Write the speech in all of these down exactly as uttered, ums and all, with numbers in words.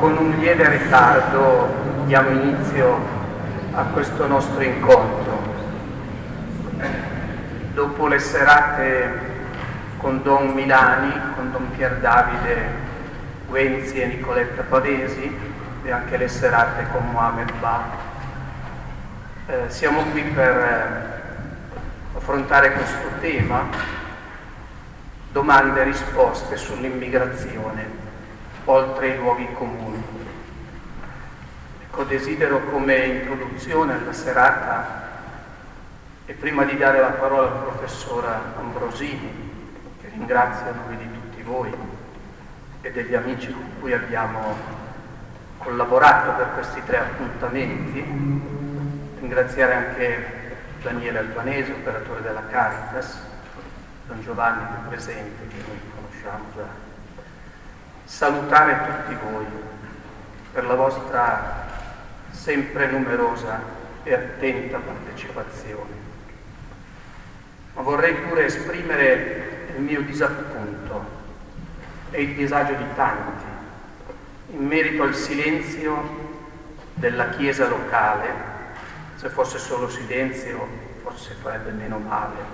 con un lieve ritardo diamo inizio a questo nostro incontro. Dopo le serate con Don Milani, con Don Pier Davide Guenzi e Nicoletta Pavesi e anche le serate con Mohamed Ba, eh, siamo qui per eh, affrontare questo tema, domande e risposte sull'immigrazione oltre i luoghi comuni. Ecco, desidero come introduzione alla serata, e prima di dare la parola al professor Ambrosini, che ringrazio a nome di tutti voi e degli amici con cui abbiamo collaborato per questi tre appuntamenti, ringraziare anche Daniele Albanese, operatore della Caritas, Don Giovanni qui presente, che noi conosciamo già, salutare tutti voi per la vostra sempre numerosa e attenta partecipazione. Ma vorrei pure esprimere il mio disappunto e il disagio di tanti in merito al silenzio della Chiesa locale. Se fosse solo silenzio forse farebbe meno male.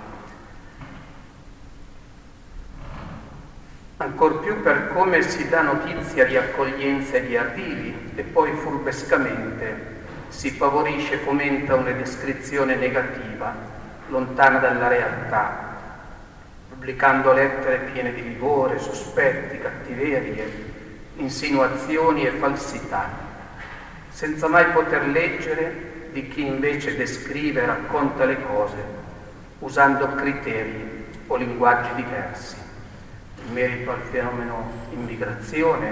Ancor più per come si dà notizia di accoglienza e di arrivi e poi furbescamente si favorisce e fomenta una descrizione negativa, lontana dalla realtà, pubblicando lettere piene di vigore, sospetti, cattiverie, insinuazioni e falsità, senza mai poter leggere di chi invece descrive e racconta le cose usando criteri o linguaggi diversi in merito al fenomeno immigrazione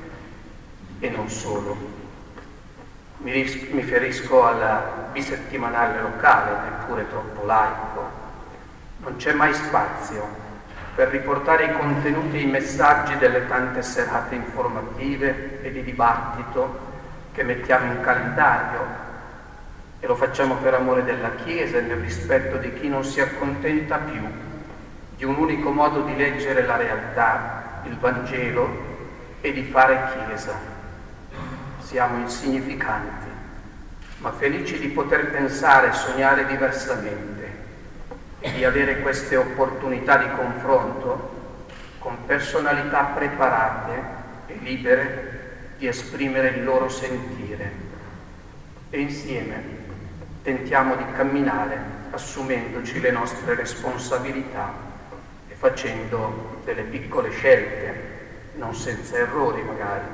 e non solo. Mi, ris- mi riferisco al bisettimanale locale, neppure troppo laico. Non c'è mai spazio per riportare i contenuti e i messaggi delle tante serate informative e di dibattito che mettiamo in calendario, e lo facciamo per amore della Chiesa e nel rispetto di chi non si accontenta più di un unico modo di leggere la realtà, il Vangelo, e di fare Chiesa. Siamo insignificanti, ma felici di poter pensare e sognare diversamente e di avere queste opportunità di confronto con personalità preparate e libere di esprimere il loro sentire. E insieme tentiamo di camminare assumendoci le nostre responsabilità e facendo delle piccole scelte, non senza errori magari.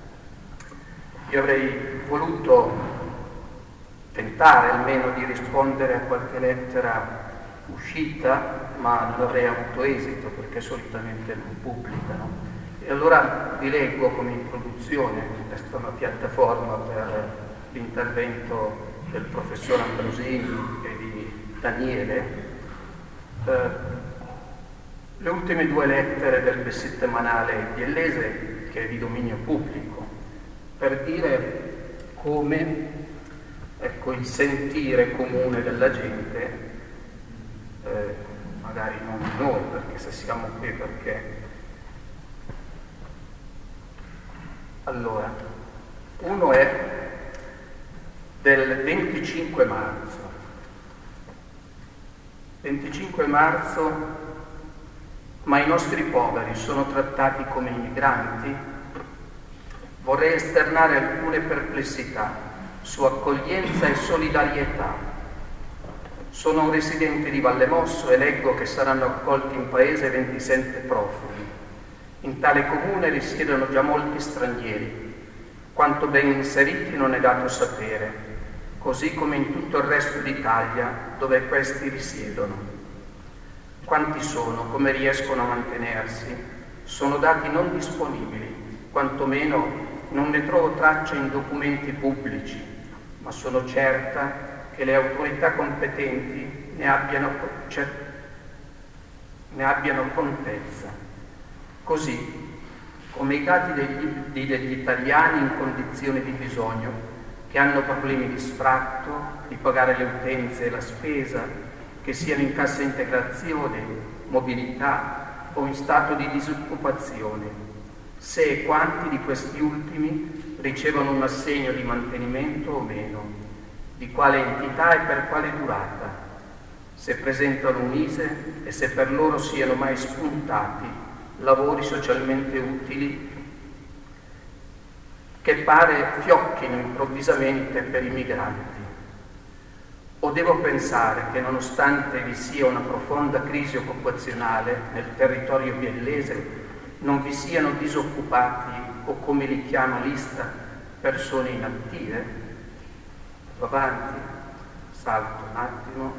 Io avrei voluto tentare almeno di rispondere a qualche lettera uscita, ma non avrei avuto esito perché solitamente non pubblicano. E allora vi leggo come introduzione, questa è una piattaforma per l'intervento del professor Ambrosini e di Daniele, eh, le ultime due lettere del bisettimanale biellese, che è di dominio pubblico, per dire come, ecco, il sentire comune della gente, eh, magari non noi, perché se siamo qui perché... Allora, uno è del venticinque marzo. venticinque marzo, ma i nostri poveri sono trattati come immigranti? Vorrei esternare alcune perplessità su accoglienza e solidarietà. Sono un residente di Vallemosso e leggo che saranno accolti in paese ventisette profughi. In tale comune risiedono già molti stranieri. Quanto ben inseriti non è dato sapere, così come in tutto il resto d'Italia dove questi risiedono. Quanti sono, come riescono a mantenersi, sono dati non disponibili, quantomeno non ne trovo traccia in documenti pubblici, ma sono certa che le autorità competenti ne abbiano, cioè, ne abbiano contezza. Così come i dati degli, degli italiani in condizioni di bisogno, che hanno problemi di sfratto, di pagare le utenze e la spesa, che siano in cassa integrazione, mobilità o in stato di disoccupazione, se e quanti di questi ultimi ricevono un assegno di mantenimento o meno, di quale entità e per quale durata, se presentano un I S E E e se per loro siano mai spuntati lavori socialmente utili che pare fiocchino improvvisamente per i migranti. O devo pensare che nonostante vi sia una profonda crisi occupazionale nel territorio biellese, non vi siano disoccupati o, come li chiama l'Istat, persone inattive? Vado avanti, salto un attimo.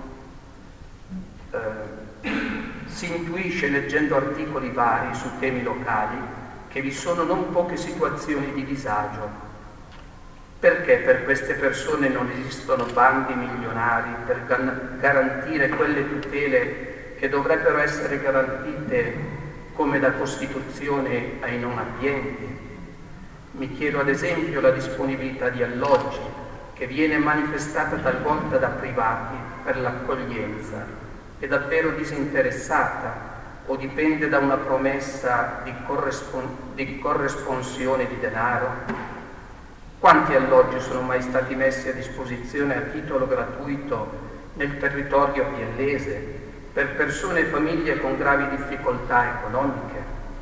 Eh, si intuisce leggendo articoli vari su temi locali che vi sono non poche situazioni di disagio. Perché per queste persone non esistono bandi milionari per garantire quelle tutele che dovrebbero essere garantite come da Costituzione ai non abbienti? Mi chiedo ad esempio la disponibilità di alloggi che viene manifestata talvolta da privati per l'accoglienza. È davvero disinteressata o dipende da una promessa di, corrispon- di corresponsione di denaro? Quanti alloggi sono mai stati messi a disposizione a titolo gratuito nel territorio biellese per persone e famiglie con gravi difficoltà economiche?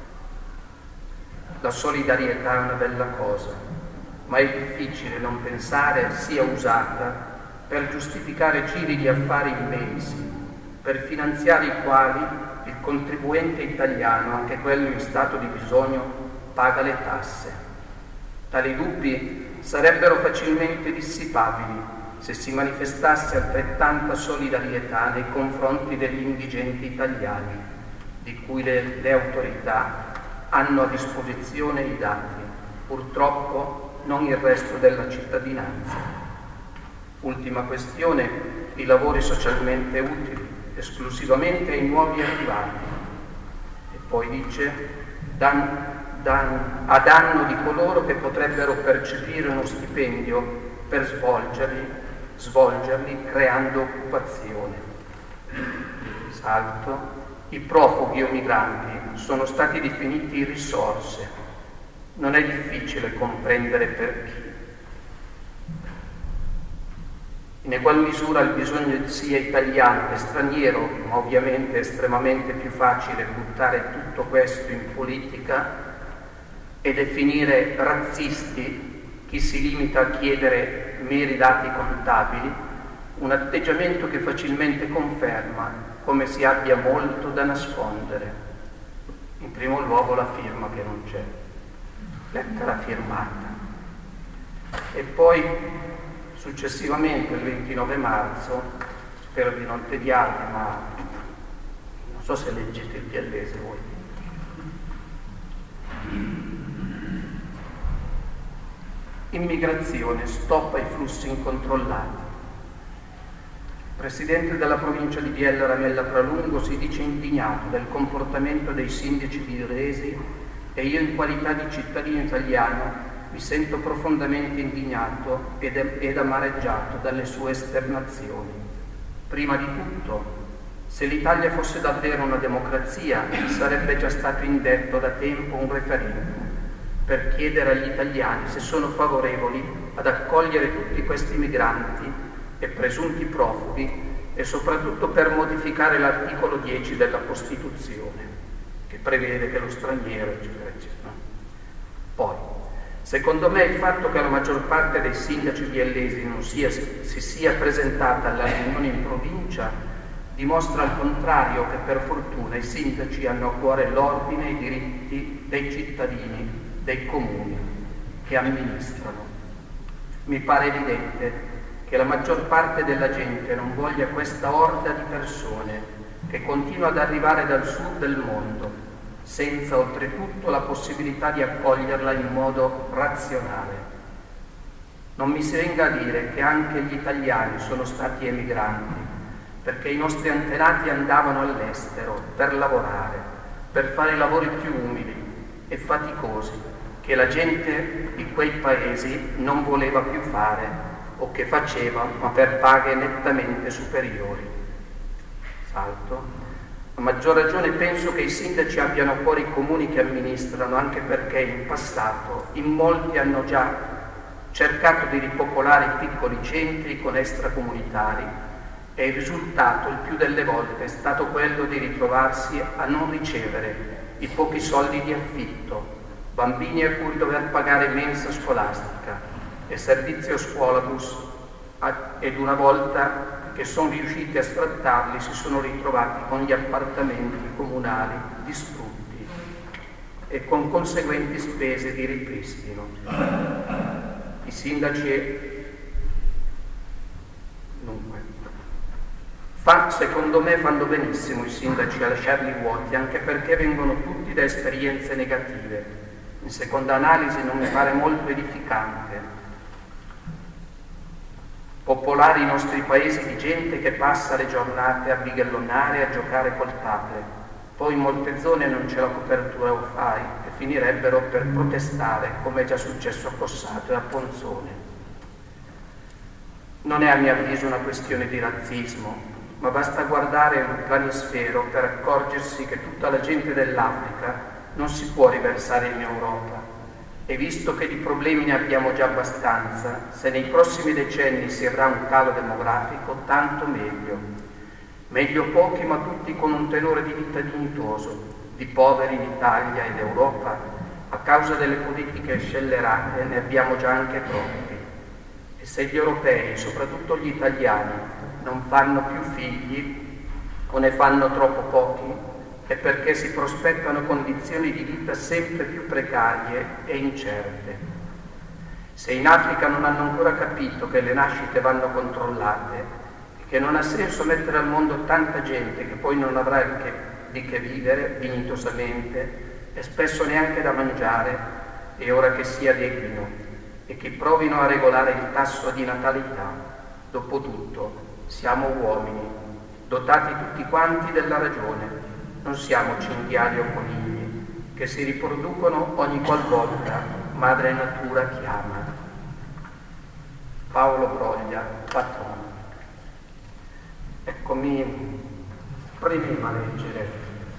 La solidarietà è una bella cosa, ma è difficile non pensare sia usata per giustificare giri di affari immensi, per finanziare i quali il contribuente italiano, anche quello in stato di bisogno, paga le tasse. Tali dubbi sarebbero facilmente dissipabili se si manifestasse altrettanta solidarietà nei confronti degli indigenti italiani, di cui le, le autorità hanno a disposizione i dati, purtroppo non il resto della cittadinanza. Ultima questione, i lavori socialmente utili, esclusivamente ai nuovi arrivati. E poi dice, dan, dan, a danno di coloro che potrebbero percepire uno stipendio per svolgerli, svolgerli creando occupazione. Salto. I profughi o migranti sono stati definiti risorse. Non è difficile comprendere perché. In egual misura il bisogno sia italiano che straniero, ma ovviamente è estremamente più facile buttare tutto questo in politica e definire razzisti chi si limita a chiedere meri dati contabili, un atteggiamento che facilmente conferma come si abbia molto da nascondere. In primo luogo la firma che non c'è, lettera firmata. E poi successivamente, il ventinove marzo, spero di non tediarvi, ma non so se leggete il biellese voi. Immigrazione, stop ai flussi incontrollati. Il presidente della provincia di Biella, Ramella Pralungo, si dice indignato del comportamento dei sindaci biellesi e io, in qualità di cittadino italiano, mi sento profondamente indignato ed, ed amareggiato dalle sue esternazioni. Prima di tutto, se l'Italia fosse davvero una democrazia, sarebbe già stato indetto da tempo un referendum per chiedere agli italiani se sono favorevoli ad accogliere tutti questi migranti e presunti profughi e soprattutto per modificare l'articolo dieci della Costituzione, che prevede che lo straniero, eccetera, eccetera. Poi, secondo me, il fatto che la maggior parte dei sindaci biellesi non sia, si sia presentata alla riunione in provincia dimostra al contrario che per fortuna i sindaci hanno a cuore l'ordine e i diritti dei cittadini, dei comuni che amministrano. Mi pare evidente che la maggior parte della gente non voglia questa orda di persone che continua ad arrivare dal sud del mondo, senza oltretutto la possibilità di accoglierla in modo razionale. Non mi si venga a dire che anche gli italiani sono stati emigranti, perché i nostri antenati andavano all'estero per lavorare, per fare lavori più umili e faticosi, che la gente di quei paesi non voleva più fare o che faceva, ma per paghe nettamente superiori. Salto. A maggior ragione penso che i sindaci abbiano a cuore i comuni che amministrano, anche perché in passato in molti hanno già cercato di ripopolare i piccoli centri con extracomunitari e il risultato il più delle volte è stato quello di ritrovarsi a non ricevere i pochi soldi di affitto, bambini a cui dover pagare mensa scolastica e servizio scuolabus, ed una volta che sono riusciti a sfrattarli si sono ritrovati con gli appartamenti comunali distrutti e con conseguenti spese di ripristino. I sindaci, dunque, fa, secondo me fanno benissimo i sindaci a lasciarli vuoti, anche perché vengono tutti da esperienze negative. In seconda analisi non mi pare molto edificante popolare i nostri paesi di gente che passa le giornate a bighellonare e a giocare col tablet. Poi in molte zone non c'è la copertura wifi e finirebbero per protestare, come è già successo a Cossato e a Ponzone. Non è a mio avviso una questione di razzismo, ma basta guardare un planisfero per accorgersi che tutta la gente dell'Africa non si può riversare in Europa. E visto che di problemi ne abbiamo già abbastanza, se nei prossimi decenni si avrà un calo demografico, tanto meglio. Meglio pochi, ma tutti con un tenore di vita dignitoso. Di poveri in Italia ed Europa, a causa delle politiche scellerate, ne abbiamo già anche troppi. E se gli europei, soprattutto gli italiani, non fanno più figli o ne fanno troppo pochi, è perché si prospettano condizioni di vita sempre più precarie e incerte. Se in Africa non hanno ancora capito che le nascite vanno controllate e che non ha senso mettere al mondo tanta gente che poi non avrà che, di che vivere dignitosamente e spesso neanche da mangiare, è ora che si adeguino e che provino a regolare il tasso di natalità. Dopotutto siamo uomini, dotati tutti quanti della ragione. Non siamo cinghiali o conigli che si riproducono ogni qualvolta madre natura chiama. Paolo Broglia, patrono. Ecco, mi premeva leggere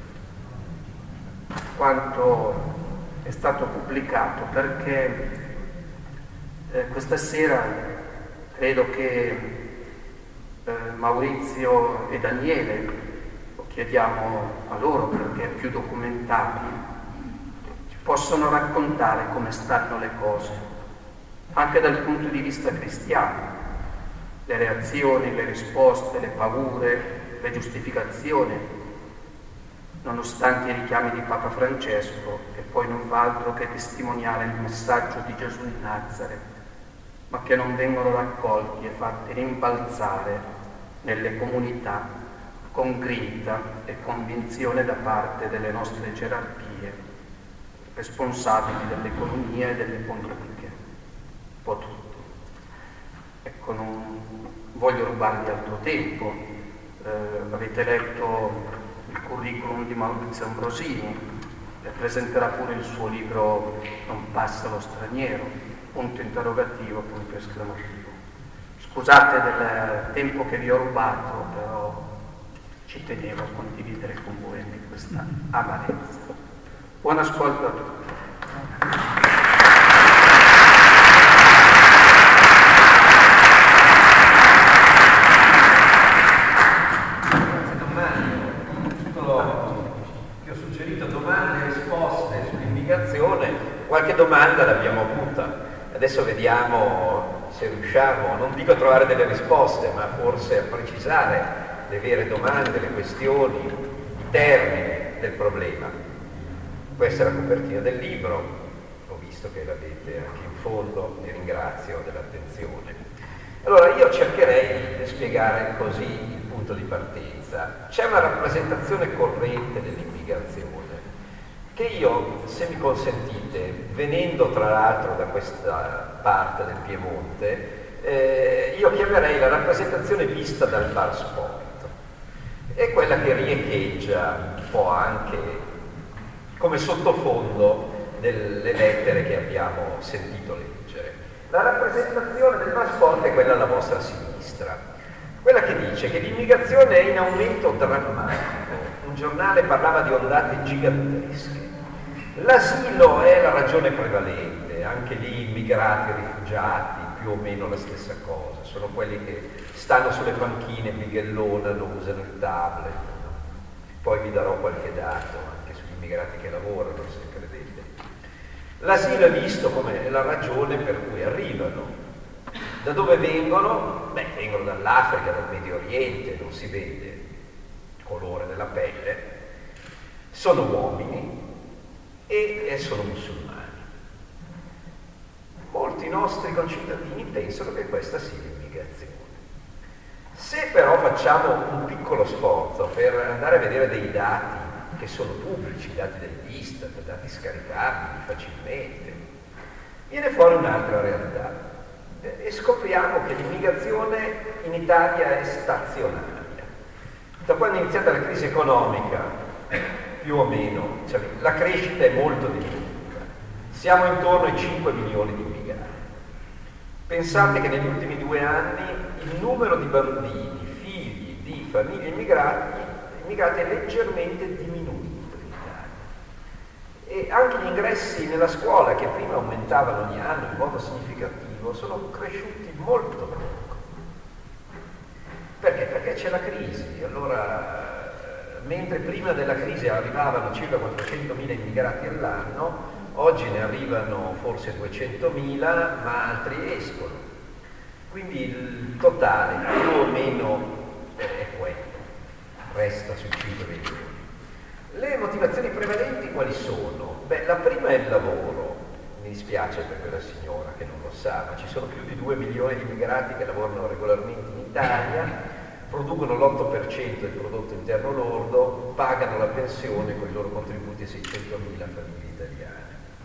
quanto è stato pubblicato, perché eh, questa sera credo che eh, Maurizio e Daniele, chiediamo a loro perché più documentati, ci possono raccontare come stanno le cose, anche dal punto di vista cristiano, le reazioni, le risposte, le paure, le giustificazioni, nonostante i richiami di Papa Francesco, che poi non fa altro che testimoniare il messaggio di Gesù di Nazareth, ma che non vengono raccolti e fatti rimbalzare nelle comunità con grinta e convinzione da parte delle nostre gerarchie, responsabili dell'economia e delle politiche, un po' tutti. Ecco, non voglio rubarvi altro tempo. Eh, avete letto il curriculum di Maurizio Ambrosini, che presenterà pure il suo libro Non passa lo straniero, punto interrogativo, punto esclamativo. Scusate del tempo che vi ho rubato, però ci tenevo a condividere con voi anche questa amarezza. Buon ascolto a tutti. Grazie Domenico. Io ho suggerito domande e risposte sull'immigrazione. Qualche domanda l'abbiamo avuta. Adesso vediamo se riusciamo, non dico a trovare delle risposte, ma forse a precisare le vere domande, le questioni, i termini del problema. Questa è la copertina del libro, ho visto che l'avete anche in fondo, vi ringrazio dell'attenzione. Allora io cercherei di spiegare così il punto di partenza. C'è una rappresentazione corrente dell'immigrazione che io, se mi consentite, venendo tra l'altro da questa parte del Piemonte, eh, io chiamerei la rappresentazione vista dal bar sport. È quella che riecheggia un po' anche come sottofondo delle lettere che abbiamo sentito leggere. La rappresentazione del trasporto è quella alla vostra sinistra, quella che dice che l'immigrazione è in aumento drammatico, un giornale parlava di ondate gigantesche. L'asilo è la ragione prevalente, anche lì immigrati, rifugiati, più o meno la stessa cosa, sono quelli che stanno sulle panchine, bighellonano, usano il tablet. Poi vi darò qualche dato anche sugli immigrati che lavorano, se credete. L'asilo è visto come la ragione per cui arrivano. Da dove vengono? Beh, vengono dall'Africa, dal Medio Oriente, non si vede il colore della pelle, sono uomini e sono musulmani. Molti nostri concittadini pensano che questa sia l'immigrazione. Se però facciamo un piccolo sforzo per andare a vedere dei dati che sono pubblici, dati dell'Istat, dati scaricabili facilmente, viene fuori un'altra realtà e scopriamo che l'immigrazione in Italia è stazionaria. Da quando è iniziata la crisi economica, più o meno, cioè, la crescita è molto diminuita. Siamo intorno ai cinque milioni di immigrati. Pensate che negli ultimi due anni il numero di bambini, figli di famiglie immigrati, immigrati è leggermente diminuito in Italia. E anche gli ingressi nella scuola, che prima aumentavano ogni anno in modo significativo, sono cresciuti molto poco. Perché? Perché c'è la crisi. Allora, mentre prima della crisi arrivavano circa quattrocentomila immigrati all'anno, oggi ne arrivano forse duecentomila, ma altri escono. Quindi il totale più o meno è quello, resta sui cinque milioni. Le motivazioni prevalenti quali sono? Beh, la prima è il lavoro. Mi dispiace per quella signora che non lo sa, ma ci sono più di due milioni di immigrati che lavorano regolarmente in Italia, producono l'otto per cento del prodotto interno lordo, pagano la pensione con i loro contributi a seicentomila famiglie italiane,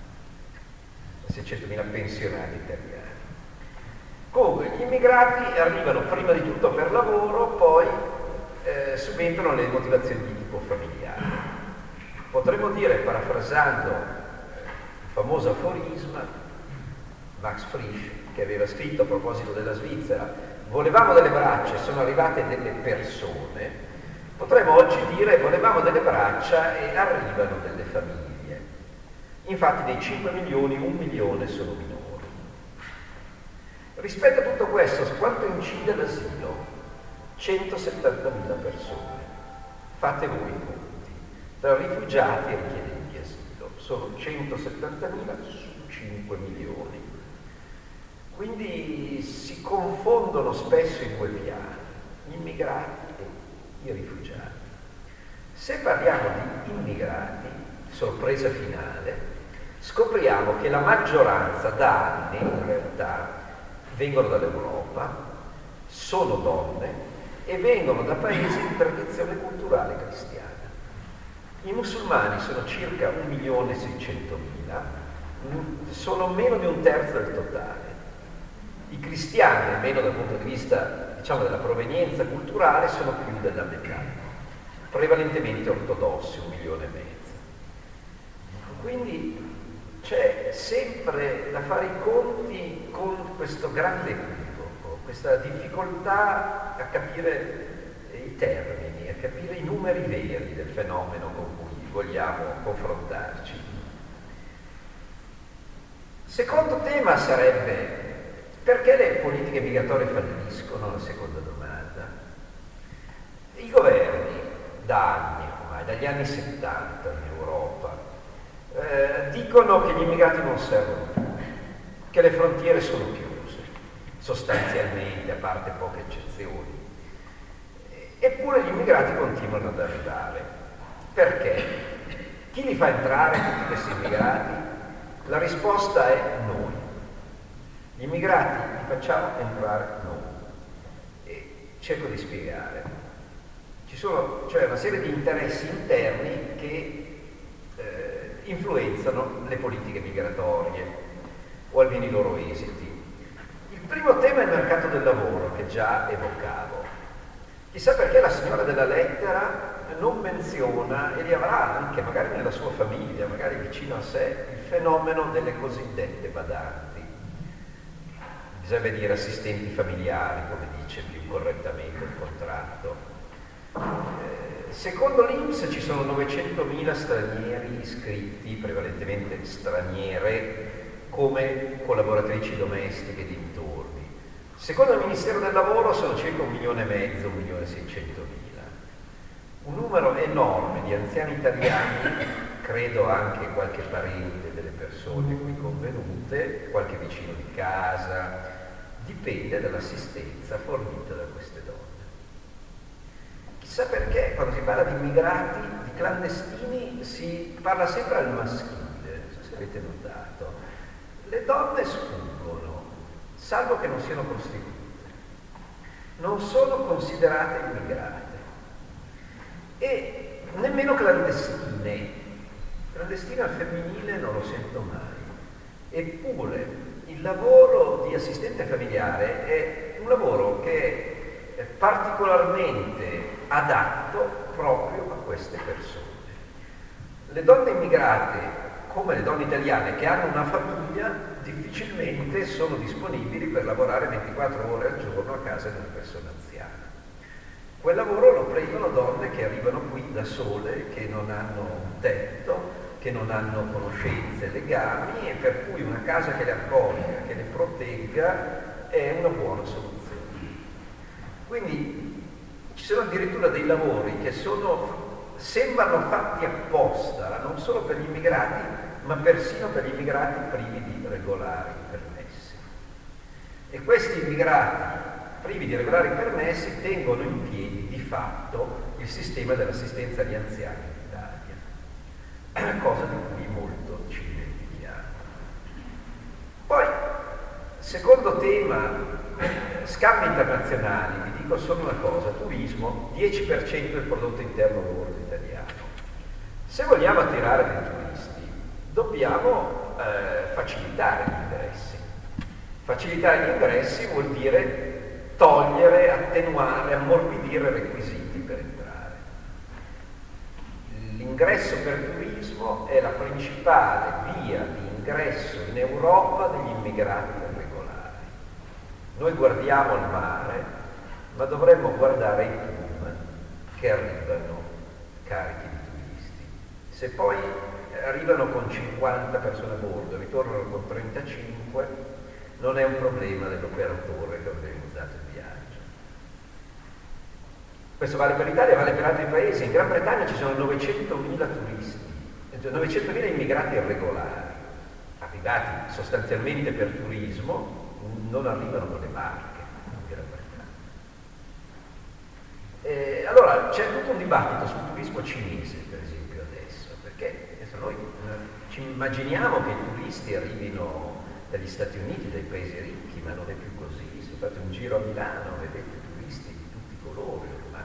seicentomila pensionati italiani. Comunque, gli immigrati arrivano prima di tutto per lavoro, poi eh, subentrano le motivazioni di tipo familiare. Potremmo dire, parafrasando il famoso aforisma Max Frisch, che aveva scritto a proposito della Svizzera: volevamo delle braccia e sono arrivate delle persone, potremmo oggi dire volevamo delle braccia e arrivano delle famiglie. Infatti dei cinque milioni, un milione sono minori. Rispetto a tutto questo, quanto incide l'asilo? centosettantamila persone. Fate voi i conti. Tra rifugiati e richiedenti asilo sono centosettantamila su cinque milioni. Quindi si confondono spesso i due piani, gli immigrati e i rifugiati. Se parliamo di immigrati, sorpresa finale, scopriamo che la maggioranza da anni, in realtà, vengono dall'Europa, sono donne e vengono da paesi di tradizione culturale cristiana. I musulmani sono circa un milione e seicentomila, sono meno di un terzo del totale. I cristiani, almeno dal punto di vista, diciamo, della provenienza culturale, sono più della metà, prevalentemente ortodossi, un milione e mezzo. Quindi c'è sempre da fare i conti con questo grande equivoco, questa difficoltà a capire i termini, a capire i numeri veri del fenomeno con cui vogliamo confrontarci. Secondo tema sarebbe: perché le politiche migratorie falliscono? La seconda domanda. I governi da anni ormai, dagli anni settanta in Europa, eh, dicono che gli immigrati non servono più, che le frontiere sono chiuse, sostanzialmente, a parte poche eccezioni. Eppure gli immigrati continuano ad arrivare. Perché? Chi li fa entrare, tutti questi immigrati? La risposta è noi. Gli immigrati li facciamo entrare noi. E cerco di spiegare. Ci sono, cioè, una serie di interessi interni che eh, influenzano le politiche migratorie o almeno i loro esiti. Il primo tema è il mercato del lavoro, che già evocavo. Chissà perché la signora della lettera non menziona, e li avrà anche magari nella sua famiglia, magari vicino a sé, il fenomeno delle cosiddette badanti. Bisogna dire assistenti familiari, come dice più correttamente il contratto. Eh, Secondo l'I N P S ci sono novecentomila stranieri iscritti, prevalentemente straniere, come collaboratrici domestiche e dintorni. Secondo il Ministero del Lavoro sono circa un milione e mezzo, un milione e seicentomila. Un numero enorme di anziani italiani, credo anche qualche parente delle persone qui convenute, qualche vicino di casa, dipende dall'assistenza fornita da queste donne. Chissà perché quando si parla di immigrati, di clandestini, si parla sempre al maschile, non so se avete notato. Le donne sfuggono, salvo che non siano prostitute. Non sono considerate immigrate e nemmeno clandestine. Clandestine al femminile non lo sento mai. Eppure il lavoro di assistente familiare è un lavoro che è particolarmente adatto proprio a queste persone. Le donne immigrate, come le donne italiane che hanno una famiglia, difficilmente sono disponibili per lavorare ventiquattro ore al giorno a casa di una persona anziana. Quel lavoro lo prendono donne che arrivano qui da sole, che non hanno un tetto, che non hanno conoscenze, legami, e per cui una casa che le accolga, che le protegga, è una buona soluzione. Quindi ci sono addirittura dei lavori che sono, sembrano fatti apposta, non solo per gli immigrati, ma persino per gli immigrati privi di regolari permessi. E questi immigrati privi di regolari permessi tengono in piedi di fatto il sistema dell'assistenza agli anziani in Italia, cosa di cui molto ci dimentichiamo. Poi, secondo tema, scambi internazionali, vi dico solo una cosa: turismo, dieci per cento del prodotto interno lordo italiano. Se vogliamo attirare dei turisti, dobbiamo eh, facilitare gli ingressi. Facilitare gli ingressi vuol dire togliere, attenuare, ammorbidire i requisiti per entrare. L'ingresso per turismo è la principale via di ingresso in Europa degli immigrati irregolari. Noi guardiamo il mare, ma dovremmo guardare i pullman che arrivano carichi di turisti. Se poi arrivano con cinquanta persone a bordo e ritornano con trentacinque, non è un problema dell'operatore che ha organizzato il viaggio. Questo vale per l'Italia, vale per altri paesi. In Gran Bretagna ci sono novecentomila turisti, novecentomila immigrati irregolari, arrivati sostanzialmente per turismo, non arrivano con le barche in Gran Bretagna. E allora c'è tutto un dibattito sul turismo cinese, per esempio, adesso, perché adesso noi eh, ci immaginiamo che i turisti arrivino dagli Stati Uniti, dai paesi ricchi, ma non è più così. Se fate un giro a Milano vedete turisti di tutti i colori ormai.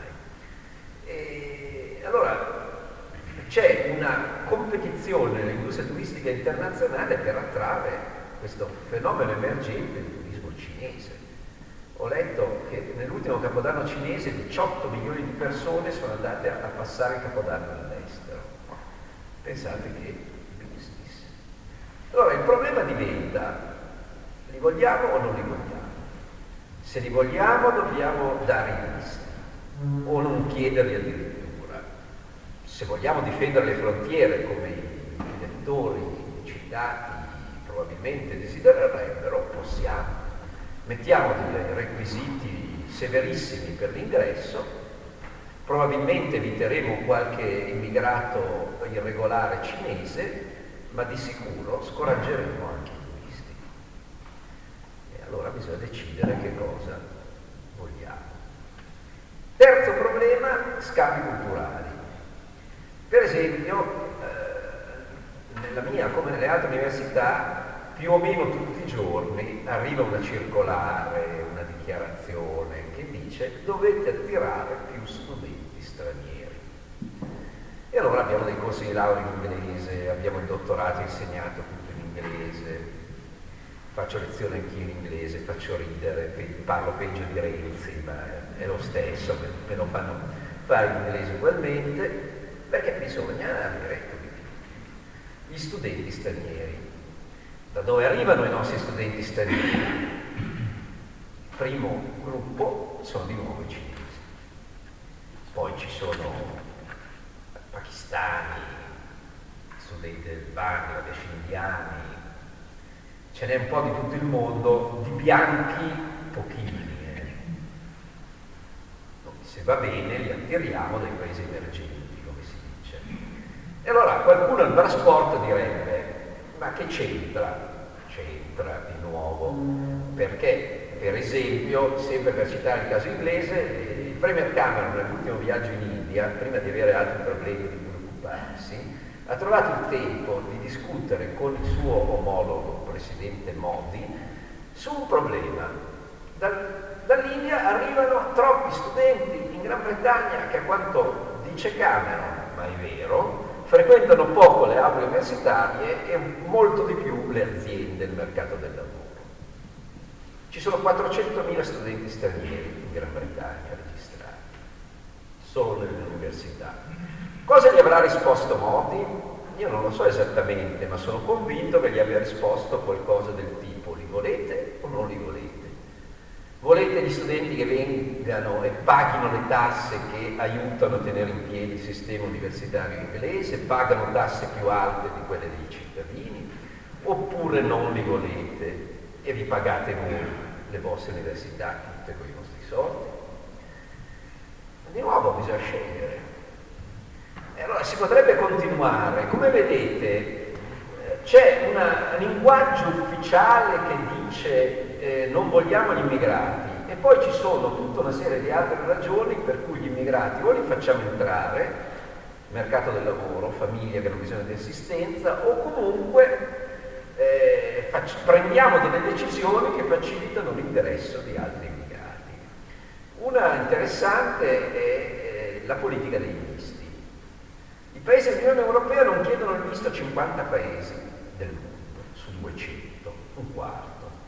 E allora c'è una competizione nell'industria turistica internazionale per attrarre questo fenomeno emergente del turismo cinese. Ho letto che nell'ultimo Capodanno cinese diciotto milioni di persone sono andate a passare il Capodanno all'estero. Pensate che allora il problema diventa: li vogliamo o non li vogliamo? Se li vogliamo dobbiamo dare i visti o non chiederli addirittura. Se vogliamo difendere le frontiere come i lettori citati probabilmente desidererebbero, possiamo. Mettiamo dei requisiti severissimi per l'ingresso, probabilmente eviteremo qualche immigrato irregolare cinese, ma di sicuro scoraggeremo anche i turisti. E allora bisogna decidere che cosa vogliamo. Terzo problema, scambi culturali. Per esempio, eh, nella mia come nelle altre università, più o meno tutti i giorni arriva una circolare, una dichiarazione che dice: dovete attirare più studenti stranieri. E allora abbiamo dei corsi di laurea in inglese, abbiamo il dottorato insegnato tutto in inglese, faccio lezione anch'io in inglese, faccio ridere, parlo peggio di Renzi, ma è lo stesso, me lo fanno fare in inglese ugualmente, perché bisogna avere gli studenti stranieri. Da dove arrivano i nostri studenti stranieri? Il primo gruppo sono di nuovo i cinesi, poi ci sono pakistani, studenti del Bangladesh, indiani, ce n'è un po' di tutto il mondo, di bianchi pochini. Eh. Se va bene li attiriamo dai paesi emergenti, come si dice. E allora qualcuno al Brasport direbbe, ma che c'entra? C'entra di nuovo, perché per esempio, sempre per citare il caso inglese, il Premier Cameron nell'ultimo viaggio in India, prima di avere altri problemi di cui occuparsi, ha trovato il tempo di discutere con il suo omologo, il presidente Modi, su un problema. Dal, dall'India arrivano troppi studenti in Gran Bretagna che, a quanto dice Cameron, ma è vero, frequentano poco le aule universitarie e molto di più le aziende e il mercato del lavoro. Ci sono quattrocentomila studenti stranieri in Gran Bretagna registrati, solo nelle università. Cosa gli avrà risposto Modi? Io non lo so esattamente, ma sono convinto che gli abbia risposto qualcosa del tipo: li volete o non li volete? Volete gli studenti che vengano e paghino le tasse che aiutano a tenere in piedi il sistema universitario inglese, pagano tasse più alte di quelle dei cittadini, oppure non li volete e vi pagate voi le vostre università tutte con i vostri soldi? Di nuovo bisogna scegliere. E allora si potrebbe continuare. Come vedete, c'è un linguaggio ufficiale che dice eh, non vogliamo gli immigrati, e poi ci sono tutta una serie di altre ragioni per cui gli immigrati o li facciamo entrare, mercato del lavoro, famiglie che hanno bisogno di assistenza, o comunque eh, facci, prendiamo delle decisioni che facilitano l'ingresso di altri immigrati. Una interessante è eh, la politica dei visti. I paesi dell'Unione Europea non chiedono il visto a cinquanta paesi del mondo, su duecento, un quarto.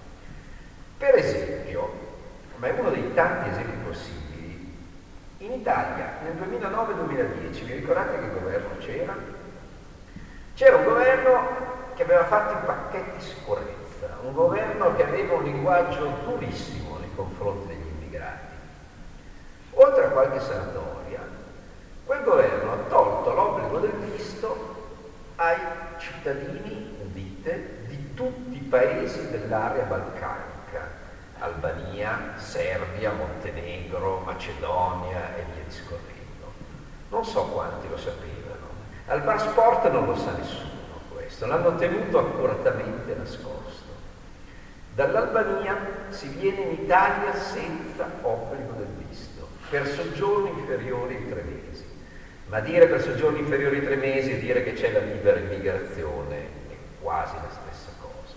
Per esempio, ma è uno dei tanti esempi possibili, in Italia nel duemilanove duemiladieci, vi ricordate che governo c'era? C'era un governo che aveva fatto i pacchetti sicurezza, un governo che aveva un linguaggio durissimo nei confronti degli immigrati. Oltre a qualche sanatoria, quel governo ha tolto l'obbligo del visto ai cittadini, udite, di tutti i paesi dell'area balcanica: Albania, Serbia, Montenegro, Macedonia e via discorrendo. Non so quanti lo sapevano. Al Brasport non lo sa nessuno questo, l'hanno tenuto accuratamente nascosto. Dall'Albania si viene in Italia senza obbligo del visto, per soggiorni inferiori ai tre mesi. Ma dire per soggiorni inferiori ai tre mesi e dire che c'è la libera immigrazione è quasi la stessa cosa.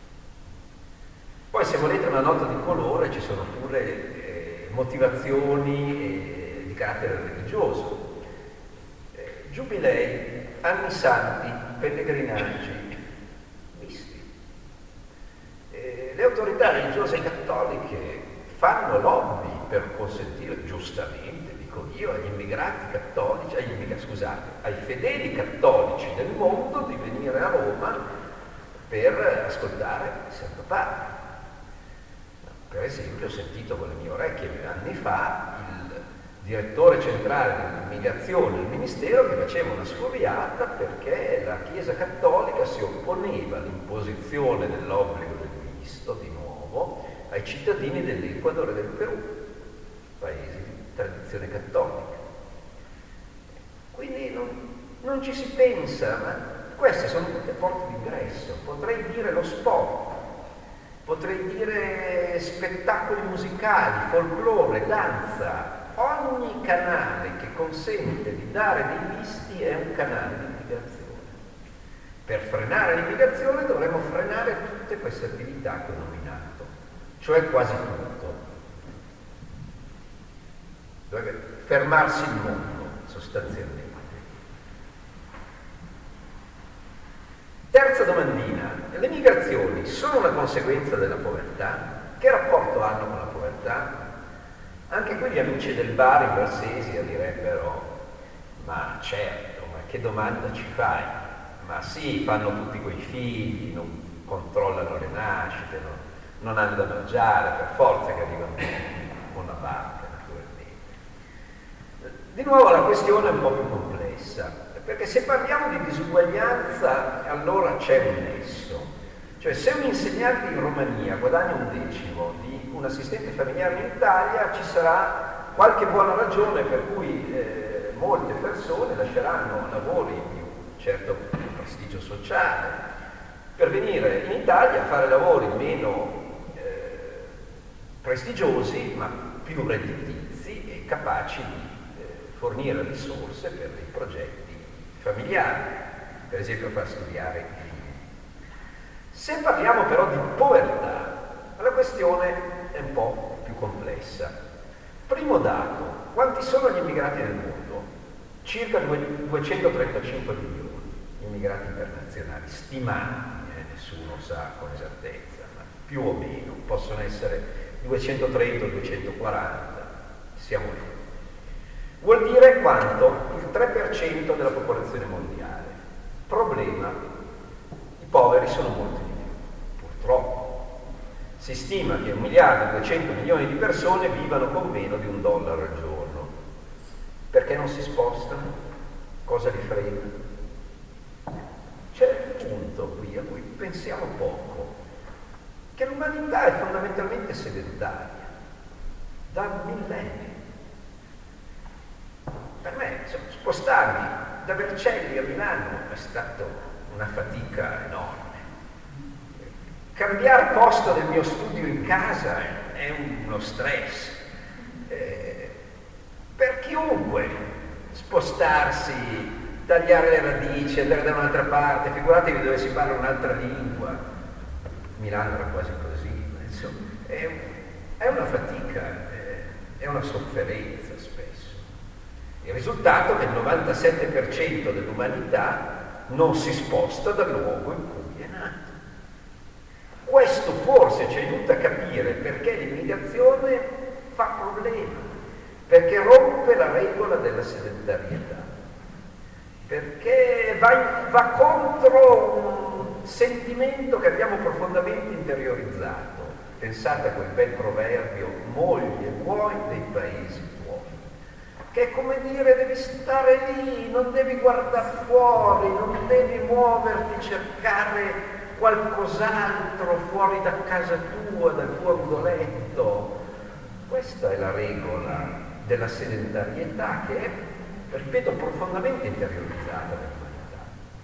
Poi, se volete una nota di colore, ci sono pure eh, motivazioni eh, di carattere religioso. Eh, giubilei, anni santi, pellegrinaggi misti. Eh, le autorità religiose cattoliche fanno lobby per consentire, giustamente, dico io, agli immigrati cattolici, agli immigrati, scusate, ai fedeli cattolici del mondo di venire a Roma per ascoltare il Santo Padre. Per esempio, ho sentito con le mie orecchie anni fa il direttore centrale dell'immigrazione del Ministero che faceva una sfuriata perché la Chiesa Cattolica si opponeva all'imposizione dell'obbligo del visto, di nuovo, ai cittadini dell'Ecuador e del Perù, paesi di tradizione cattolica. Quindi non, non ci si pensa, ma queste sono tutte porte d'ingresso. Potrei dire lo sport, potrei dire spettacoli musicali, folklore, danza. Ogni canale che consente di dare dei visti è un canale di immigrazione. Per frenare l'immigrazione dovremmo frenare tutte queste attività che ho nominato, cioè quasi tutto. Dovrebbe fermarsi il mondo, sostanzialmente. Terza domandina: le migrazioni sono una conseguenza della povertà? Che rapporto hanno con la povertà? Anche qui gli amici del bar in Varsesio direbbero: ma certo, ma che domanda ci fai? Ma sì, fanno tutti quei figli, non controllano le nascite, no? Non hanno da mangiare, per forza che arrivano con la barca, naturalmente. Di nuovo la questione è un po' più complessa. perché se parliamo di disuguaglianza allora c'è un nesso. Cioè se un insegnante in Romania guadagna un decimo di un assistente familiare in Italia, ci sarà qualche buona ragione per cui eh, molte persone lasceranno lavori di un certo prestigio sociale per venire in Italia a fare lavori meno eh, prestigiosi ma più redditizi e capaci di eh, fornire risorse per i progetti familiari, per esempio far studiare i figli. Se parliamo però di povertà, la questione è un po' più complessa. Primo dato, quanti sono gli immigrati nel mondo? Circa duecentotrentacinque milioni di immigrati internazionali, stimati, eh, nessuno sa con esattezza, ma più o meno, possono essere duecentotrenta o duecentoquaranta, siamo lì. Vuol dire quanto? Il tre per cento della popolazione mondiale. Problema, i poveri sono molti di più, purtroppo. Si stima che un miliardo e duecento milioni di persone vivano con meno di un dollaro al giorno. Perché non si spostano? Cosa li frega? C'è un punto qui a cui pensiamo poco, che l'umanità è fondamentalmente sedentaria, da millenni. Per me, insomma, spostarmi da Vercelli a Milano è stata una fatica enorme. Cambiare posto del mio studio in casa è uno stress. Eh, per chiunque spostarsi, tagliare le radici, andare da un'altra parte, figuratevi dove si parla un'altra lingua. Milano era quasi così, insomma, è, è una fatica, è una sofferenza spesso. Il risultato è che il novantasette per cento dell'umanità non si sposta dal luogo in cui è nato. Questo forse ci aiuta a capire perché l'immigrazione fa problema, perché rompe la regola della sedentarietà, perché va, va contro un sentimento che abbiamo profondamente interiorizzato. Pensate a quel bel proverbio, moglie, vuoi dei paesi tuoi, che è come dire devi stare lì, non devi guardare fuori, non devi muoverti, cercare qualcos'altro fuori da casa tua, dal tuo angoletto. Questa è la regola della sedentarietà che è, ripeto, profondamente interiorizzata nell'umanità.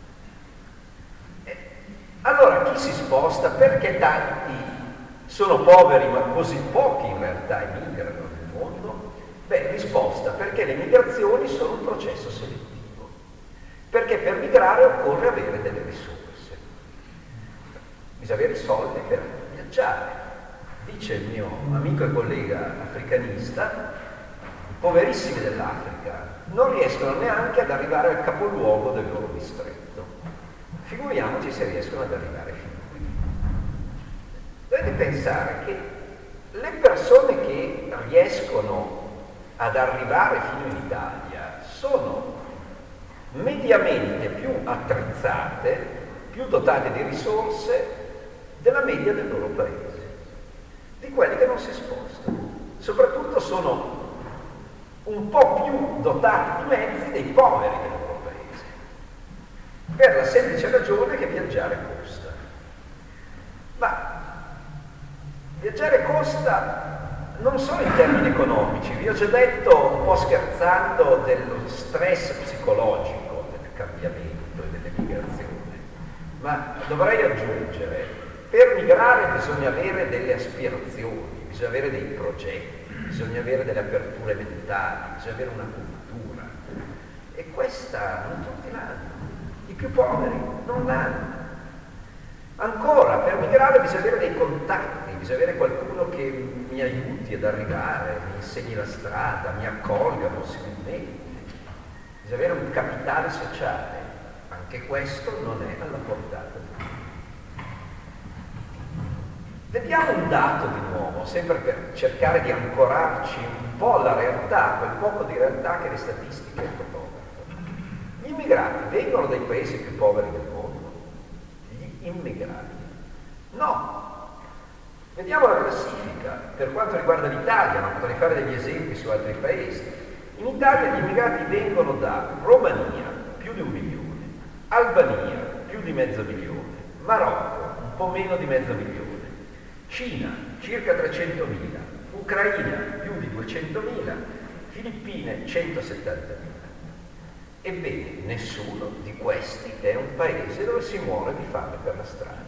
E allora chi si sposta? Perché tanti sono poveri ma così pochi in realtà emigrano nel mondo? Beh, risposta, perché le migrazioni sono un processo selettivo, perché per migrare occorre avere delle risorse, bisogna avere i soldi per viaggiare. Dice il mio amico e collega africanista, i poverissimi dell'Africa non riescono neanche ad arrivare al capoluogo del loro distretto, figuriamoci se riescono ad arrivare fino qui. Dovete pensare che le persone che riescono ad arrivare fino in Italia sono mediamente più attrezzate, più dotate di risorse della media del loro paese, di quelli che non si spostano. Soprattutto sono un po' più dotati di mezzi dei poveri del loro paese, per la semplice ragione che viaggiare costa. Ma viaggiare costa non solo in termini economici, vi ho già detto un po' scherzando dello stress psicologico del cambiamento e dell'emigrazione, ma dovrei aggiungere, per migrare bisogna avere delle aspirazioni, bisogna avere dei progetti, bisogna avere delle aperture mentali, bisogna avere una cultura, e questa non tutti l'hanno, i più poveri non l'hanno. Ancora, per migrare bisogna avere dei contatti, bisogna avere qualcuno che mi aiuti ad arrivare, mi insegni la strada, mi accolga possibilmente. Bisogna avere un capitale sociale, anche questo non è alla portata di tutti. Vediamo un dato di nuovo, sempre per cercare di ancorarci un po' alla realtà, quel poco di realtà che le statistiche fotografano. Gli immigrati vengono dai paesi più poveri del mondo? Gli immigrati? No. Vediamo la classifica per quanto riguarda l'Italia, ma potrei fare degli esempi su altri paesi. In Italia gli immigrati vengono da Romania, più di un milione, Albania più di mezzo milione, Marocco un po' meno di mezzo milione, Cina circa trecentomila, Ucraina più di duecentomila, Filippine centosettantamila. Ebbene, nessuno di questi è un paese dove si muore di fame per la strada.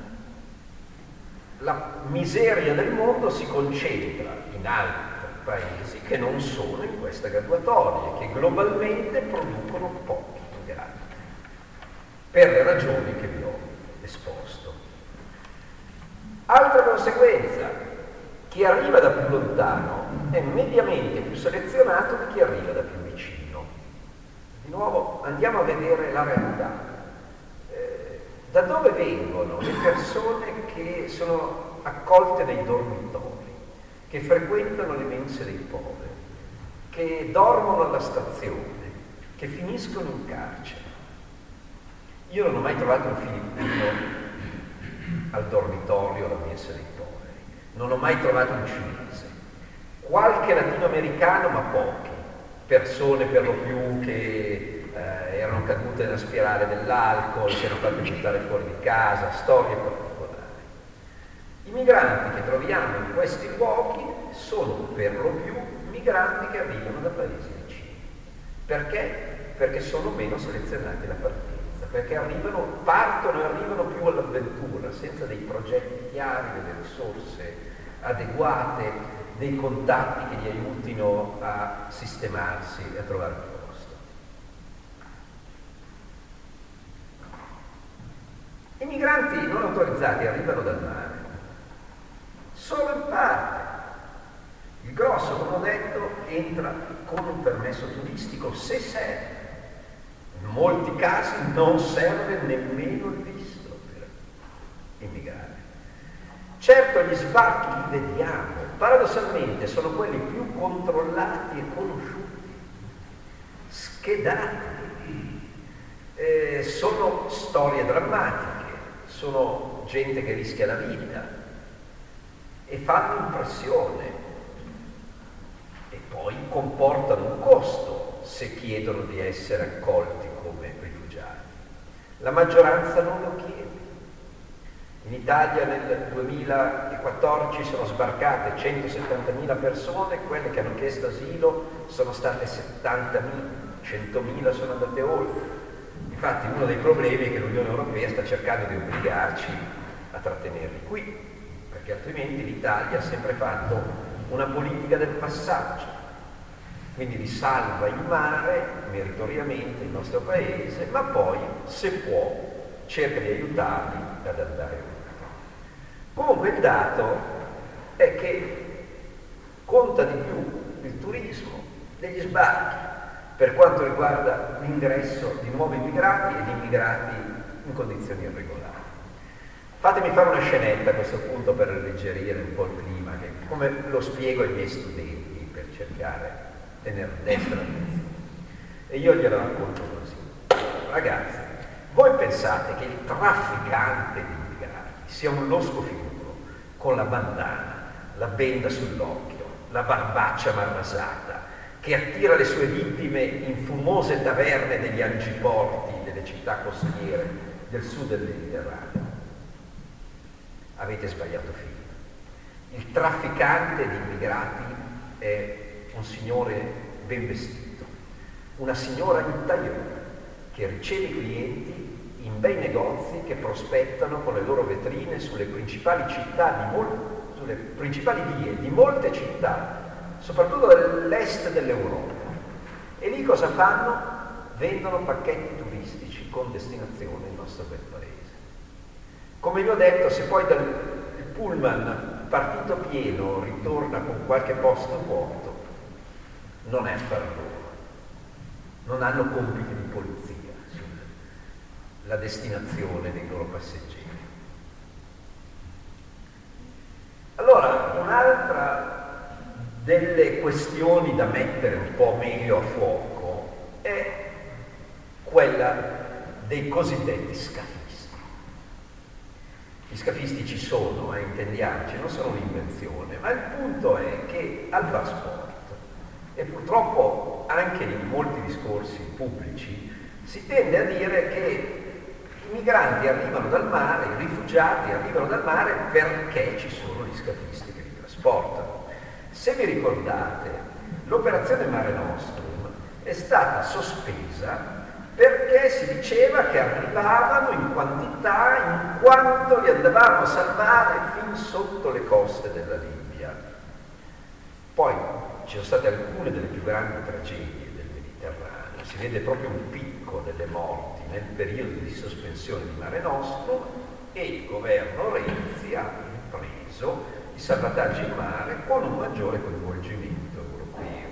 La miseria del mondo si concentra in altri paesi che non sono in questa graduatoria, che globalmente producono pochi migranti, per le ragioni che vi ho esposto. Altra conseguenza, chi arriva da più lontano è mediamente più selezionato di chi arriva da più vicino. Di nuovo andiamo a vedere la realtà. Eh, da dove vengono le persone che sono accolte nei dormitori, che frequentano le mense dei poveri, che dormono alla stazione, che finiscono in carcere? Io non ho mai trovato un filippino al dormitorio alla mensa dei poveri, non ho mai trovato un cinese, qualche latinoamericano ma pochi, persone per lo più che eh, erano cadute nella spirale dell'alcol, si erano fatte buttare fuori di casa, storie particolari. I migranti che troviamo in questi luoghi sono per lo più migranti che arrivano da paesi vicini. Perché? Perché sono meno selezionati alla partenza, perché arrivano, partono e arrivano più all'avventura, senza dei progetti chiari, delle risorse adeguate, dei contatti che li aiutino a sistemarsi e a trovare un posto. I migranti non autorizzati arrivano dal mare, solo in parte. Il grosso, come ho detto, entra con un permesso turistico se serve. In molti casi non serve nemmeno il visto per immigrare. Certo, gli sbarchi li vediamo, paradossalmente sono quelli più controllati e conosciuti, schedati, eh, sono storie drammatiche, sono gente che rischia la vita e fanno impressione e poi comportano un costo se chiedono di essere accolti come rifugiati. La maggioranza non lo chiede. In Italia nel duemilaquattordici sono sbarcate centosettantamila persone, quelle che hanno chiesto asilo sono state settantamila, centomila sono andate oltre. Infatti uno dei problemi è che l'Unione Europea sta cercando di obbligarci a trattenerli qui, perché altrimenti l'Italia ha sempre fatto una politica del passaggio, quindi li salva in mare meritoriamente il nostro paese, ma poi, se può, cerca di aiutarli ad andare oltre. Comunque il dato è che conta di più il turismo degli sbarchi per quanto riguarda l'ingresso di nuovi immigrati e di immigrati in condizioni irregolari. Fatemi fare una scenetta a questo punto per alleggerire un po' il clima, che come lo spiego ai miei studenti per cercare di tenere destra l'attenzione. E io glielo racconto così. Ragazzi, voi pensate che il trafficante di immigrati sia un losco figuro con la bandana, la benda sull'occhio, la barbaccia marrasata, che attira le sue vittime in fumose taverne degli angiporti delle città costiere del sud del Mediterraneo? Avete sbagliato fine. Il trafficante di immigrati è un signore ben vestito, una signora in tailleur che riceve i clienti in bei negozi che prospettano con le loro vetrine sulle principali città di mol- sulle principali vie di molte città, soprattutto dell'est dell'Europa. E lì cosa fanno? Vendono pacchetti turistici con destinazione il nostro bel paese. Come vi ho detto, se poi dal il pullman partito pieno ritorna con qualche posto vuoto, non è affare loro. Non hanno compiti di polizia sulla destinazione dei loro passeggeri. Allora, un'altra delle questioni da mettere un po' meglio a fuoco è quella dei cosiddetti scafisti. Gli scafisti ci sono, eh, intendiamoci, non sono un'invenzione, ma il punto è che al passaporto, e purtroppo anche in molti discorsi pubblici, Si tende a dire che i migranti arrivano dal mare, i rifugiati arrivano dal mare perché ci sono gli scafisti che li trasportano. Se vi ricordate, l'operazione Mare Nostrum è stata sospesa perché si diceva che arrivavano in quantità in quanto li andavamo a salvare fin sotto le coste della Libia. Poi ci sono state alcune delle più grandi tragedie del Mediterraneo, si vede proprio un picco delle morti nel periodo di sospensione di Mare Nostrum e il governo Renzi ha preso i salvataggi in mare con un maggiore coinvolgimento europeo.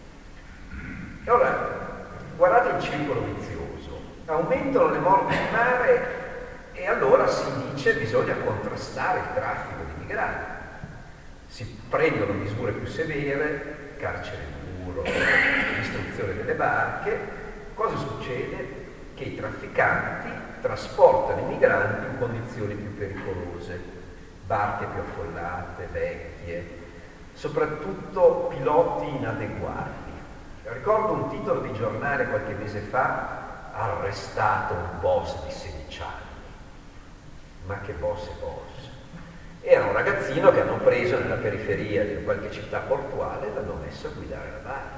E ora, guardate il circolo vizioso, aumentano le morti in mare e allora si dice che bisogna contrastare il traffico di migranti. Si prendono misure più severe, carcere duro, distruzione delle barche. Cosa succede? Che i trafficanti trasportano i migranti in condizioni più pericolose, barche più affollate, vecchie, soprattutto piloti inadeguati. Ricordo un titolo di giornale qualche mese fa: arrestato un boss di sedici anni. Ma che boss è boss? Era un ragazzino che hanno preso nella periferia di qualche città portuale e l'hanno messo a guidare la barca.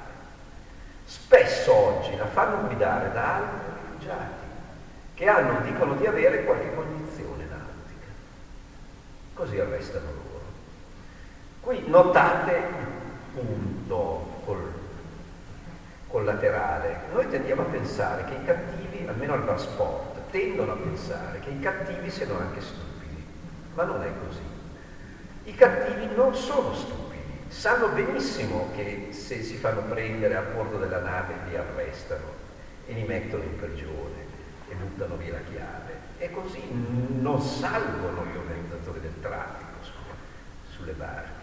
Spesso oggi la fanno guidare da altri rifugiati che hanno, dicono di avere qualche cognizione nautica. Così arrestano loro. Qui notate il punto col collaterale. Noi tendiamo a pensare che i cattivi, almeno al bar sport, tendono a pensare che i cattivi siano anche stupidi, ma non è così. I cattivi non sono stupidi, sanno benissimo che se si fanno prendere a bordo della nave li arrestano e li mettono in prigione e buttano via la chiave, e così non salgono gli organizzatori del traffico su, sulle barche.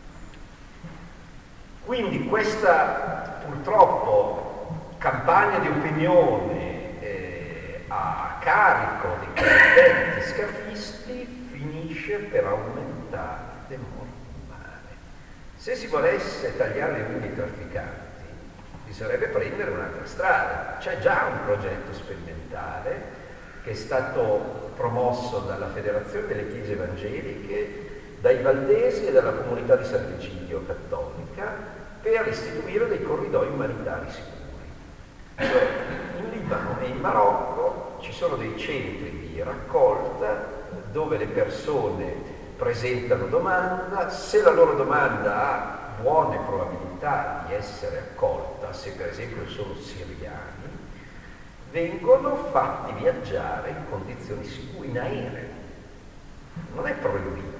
Quindi questa purtroppo campagna di opinione eh, a carico dei cosiddetti scafisti finisce per aumentare le morti in mare. Se si volesse tagliare le unghie ai trafficanti, bisognerebbe prendere un'altra strada. C'è già un progetto sperimentale che è stato promosso dalla Federazione delle Chiese Evangeliche, dai valdesi e dalla comunità di Sant'Egidio cattolica, per istituire dei corridoi umanitari sicuri. Cioè, in Libano e in Marocco ci sono dei centri di raccolta dove le persone presentano domanda, se la loro domanda ha buone probabilità di essere accolta, se per esempio sono siriani, vengono fatti viaggiare in condizioni sicure, in aereo. Non è proibito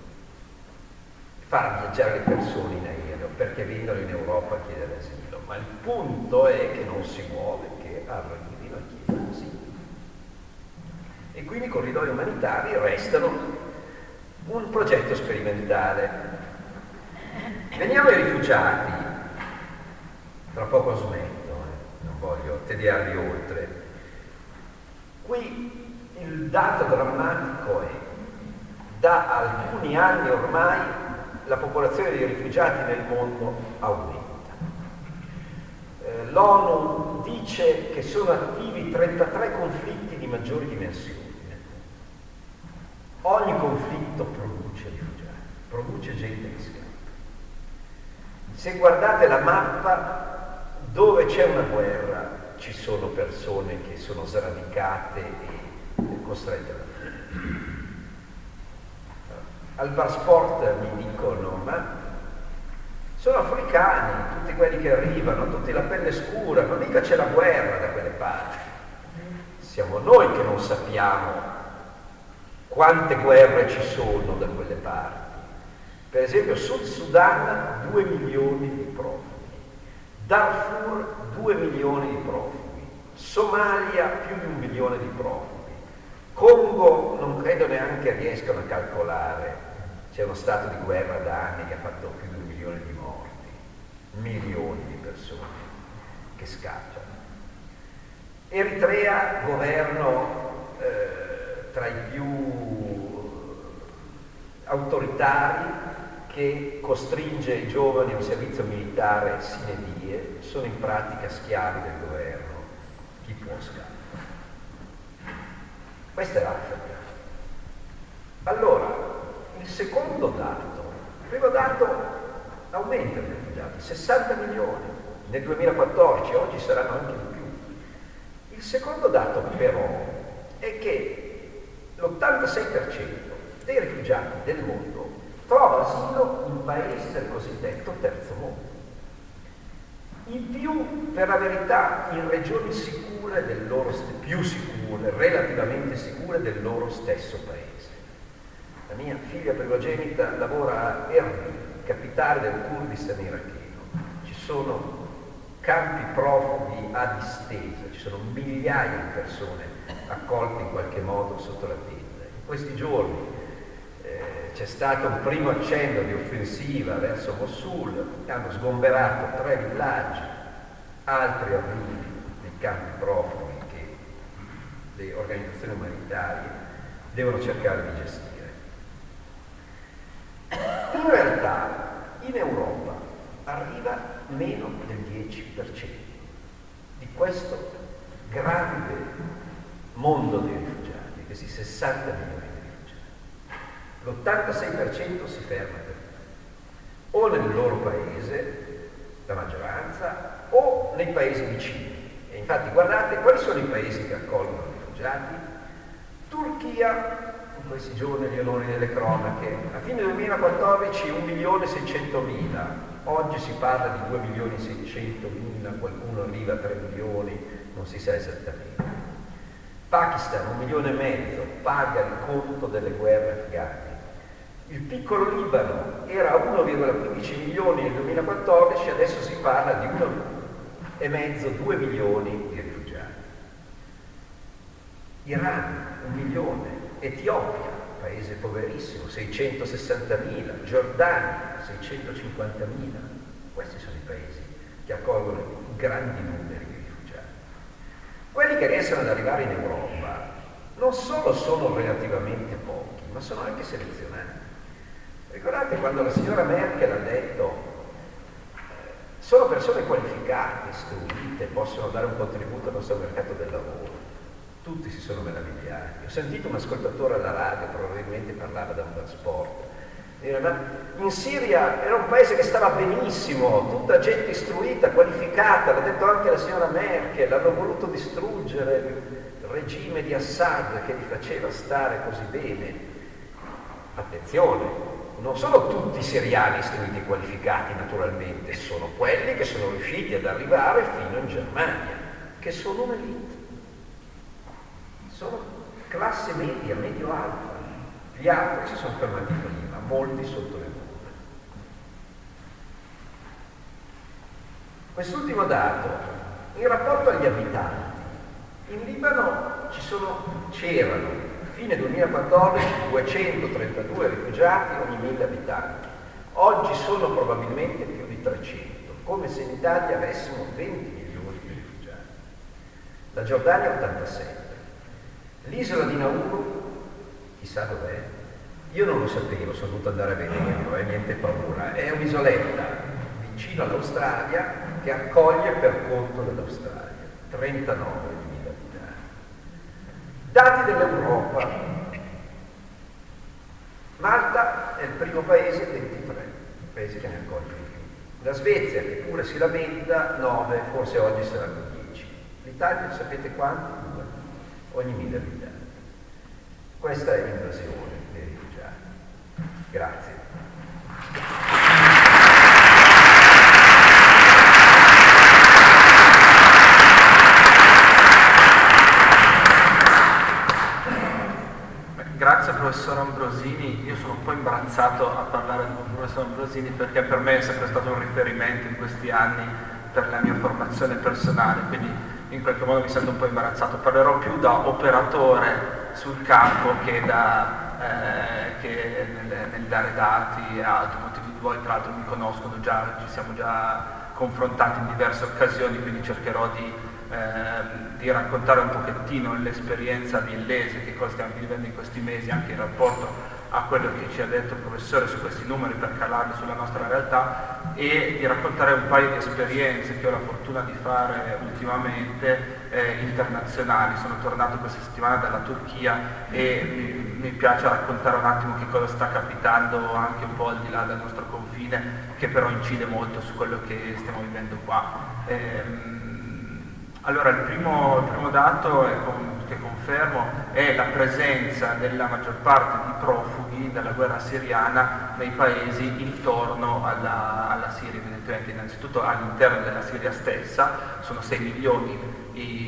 far viaggiare le persone in aereo perché vengono in Europa a chiedere asilo, ma il punto è che non si vuole che arrivino a chiedere asilo. E quindi i corridoi umanitari restano un progetto sperimentale. Veniamo ai rifugiati, tra poco smetto, eh. non voglio tediarli oltre. Qui il dato drammatico è: da alcuni anni ormai la popolazione dei rifugiati nel mondo aumenta. Eh, L'ONU dice che sono attivi trentatré conflitti di maggiori dimensioni. Ogni conflitto produce rifugiati, produce gente che scappa. Se guardate la mappa, dove c'è una guerra ci sono persone che sono sradicate e costrette alla fuga. Al bar sport mi dicono: ma sono africani, tutti quelli che arrivano, tutti la pelle scura, non mica c'è la guerra da quelle parti. Siamo noi che non sappiamo quante guerre ci sono da quelle parti. Per esempio Sud Sudan, due milioni di profughi, Darfur, due milioni di profughi, Somalia, più di un milione di profughi, Congo non credo neanche riescano a calcolare, c'è uno stato di guerra da anni che ha fatto più di un milione di morti, milioni di persone che scappano. Eritrea, governo eh, tra i più autoritari, che costringe i giovani a un servizio militare sine die, sono in pratica schiavi del governo. Chi Mosca. Questa è l'Africa. Allora, il secondo dato, il primo dato, aumenta i rifugiati, sessanta milioni nel duemilaquattordici, oggi saranno anche di più. Il secondo dato però è che l'ottantasei per cento dei rifugiati del mondo trova asilo in paesi del cosiddetto terzo mondo. In più, per la verità, in regioni sicure del loro più sicure, relativamente sicure del loro stesso paese. La mia figlia primogenita lavora a Erbil, capitale del Kurdistan iracheno. Ci sono campi profughi a distesa, ci sono migliaia di persone accolte in qualche modo sotto la tenda. In questi giorni eh, c'è stato un primo accenno di offensiva verso Mosul, hanno sgomberato tre villaggi, altri arrivi nei campi profughi che le organizzazioni umanitarie devono cercare di gestire. In realtà in Europa arriva meno del dieci per cento di questo grande mondo dei rifugiati, questi sessanta milioni di rifugiati. L'ottantasei per cento si ferma per o nel loro paese, la maggioranza, o nei paesi vicini. E infatti guardate quali sono i paesi che accolgono i rifugiati. Turchia, in questi giorni gli onori delle cronache, a fine duemilaquattordici un milione seicentomila, oggi si parla di due milioni seicentomila, qualcuno arriva a tre milioni, non si sa esattamente. Pakistan, un milione e mezzo, paga il conto delle guerre afghane. Il piccolo Libano era a uno virgola quindici milioni nel duemilaquattordici, adesso si parla di uno e mezzo, due milioni di rifugiati. Iran, un milione. Etiopia, paese poverissimo, seicentosessantamila. Giordania, seicentocinquantamila. Questi sono i paesi che accolgono grandi numeri di rifugiati. Quelli che riescono ad arrivare in Europa non solo sono relativamente pochi, ma sono anche selezionati. Ricordate quando la signora Merkel ha detto eh, solo persone qualificate, istruite, possono dare un contributo al nostro mercato del lavoro. Tutti si sono meravigliati. Ho sentito un ascoltatore alla radio, probabilmente parlava da un trasporto. In Siria era un paese che stava benissimo, tutta gente istruita, qualificata, l'ha detto anche la signora Merkel, hanno voluto distruggere il regime di Assad che li faceva stare così bene. Attenzione, non sono tutti i siriani istruiti e qualificati naturalmente, sono quelli che sono riusciti ad arrivare fino in Germania, che sono un'elite. Sono classe media, medio-alta. Gli altri si sono fermati prima, molti sotto le mura. Quest'ultimo dato, in rapporto agli abitanti, in Libano ci sono, c'erano, fine duemilaquattordici, duecentotrentadue rifugiati ogni mille abitanti. Oggi sono probabilmente più di trecento, come se in Italia avessimo venti milioni di rifugiati. La Giordania ottantasette. L'isola di Nauru, chissà dov'è, io non lo sapevo, sono dovuto andare a vederlo, eh, niente paura, è un'isoletta vicino all'Australia che accoglie per conto dell'Australia, trentanovemila abitanti. Dati dell'Europa, Malta è il primo paese, ventitré, il paese che ne accoglie di più. La Svezia, che pure si lamenta, nove, forse oggi saranno dieci. L'Italia, sapete quanti? Ogni mille abitanti. Questa è l'invasione dei rifugiati. Grazie. Grazie professor Ambrosini, io sono un po' imbarazzato a parlare con il professor Ambrosini perché per me è sempre stato un riferimento in questi anni per la mia formazione personale, quindi in qualche modo mi sento un po' imbarazzato, parlerò più da operatore sul campo che, da, eh, che nel, nel dare dati a altri motivi. Voi tra l'altro mi conoscono già, ci siamo già confrontati in diverse occasioni, quindi cercherò di, eh, di raccontare un pochettino l'esperienza di Illese, che cosa stiamo vivendo in questi mesi, anche in rapporto a quello che ci ha detto il professore su questi numeri per calarli sulla nostra realtà e di raccontare un paio di esperienze che ho la fortuna di fare ultimamente eh, internazionali. Sono tornato questa settimana dalla Turchia e mi, mi piace raccontare un attimo che cosa sta capitando anche un po' al di là del nostro confine, che però incide molto su quello che stiamo vivendo qua. Ehm, allora il primo, il primo dato è con, che confermo è la presenza della maggior parte di profughi dalla guerra siriana nei paesi intorno alla, alla Siria, evidentemente innanzitutto all'interno della Siria stessa, sono sei milioni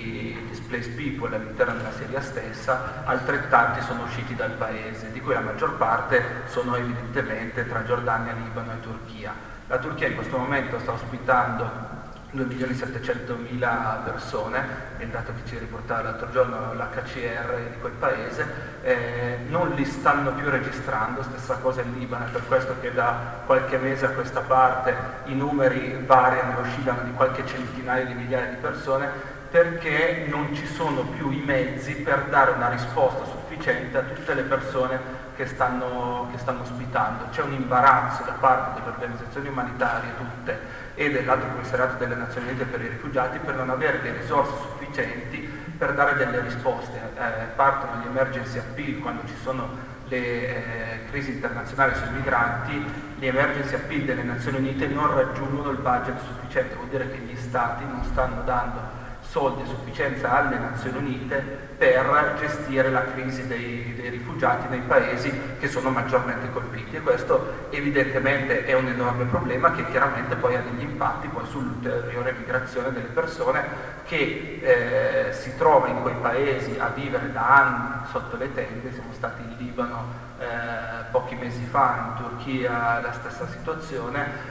i displaced people all'interno della Siria stessa, altrettanti sono usciti dal paese, di cui la maggior parte sono evidentemente tra Giordania, Libano e Turchia. La Turchia in questo momento sta ospitando due milioni settecentomila persone, è il dato che ci riportava l'altro giorno l'H C R di quel paese, eh, non li stanno più registrando, stessa cosa in Libano, è per questo che da qualche mese a questa parte i numeri variano e oscillano di qualche centinaio di migliaia di persone, perché non ci sono più i mezzi per dare una risposta sufficiente a tutte le persone che stanno, che stanno ospitando. C'è un imbarazzo da parte delle organizzazioni umanitarie tutte e dell'Alto Commissariato delle Nazioni Unite per i rifugiati per non avere le risorse sufficienti per dare delle risposte. Eh, partono gli emergency appeal quando ci sono le eh, crisi internazionali sui migranti, gli emergency appeal delle Nazioni Unite non raggiungono il budget sufficiente, vuol dire che gli stati non stanno dando soldi a sufficienza alle Nazioni Unite per gestire la crisi dei, dei rifugiati nei paesi che sono maggiormente colpiti, e questo evidentemente è un enorme problema che chiaramente poi ha degli impatti poi sull'ulteriore migrazione delle persone che eh, si trova in quei paesi a vivere da anni sotto le tende. Siamo stati in Libano eh, pochi mesi fa, in Turchia la stessa situazione,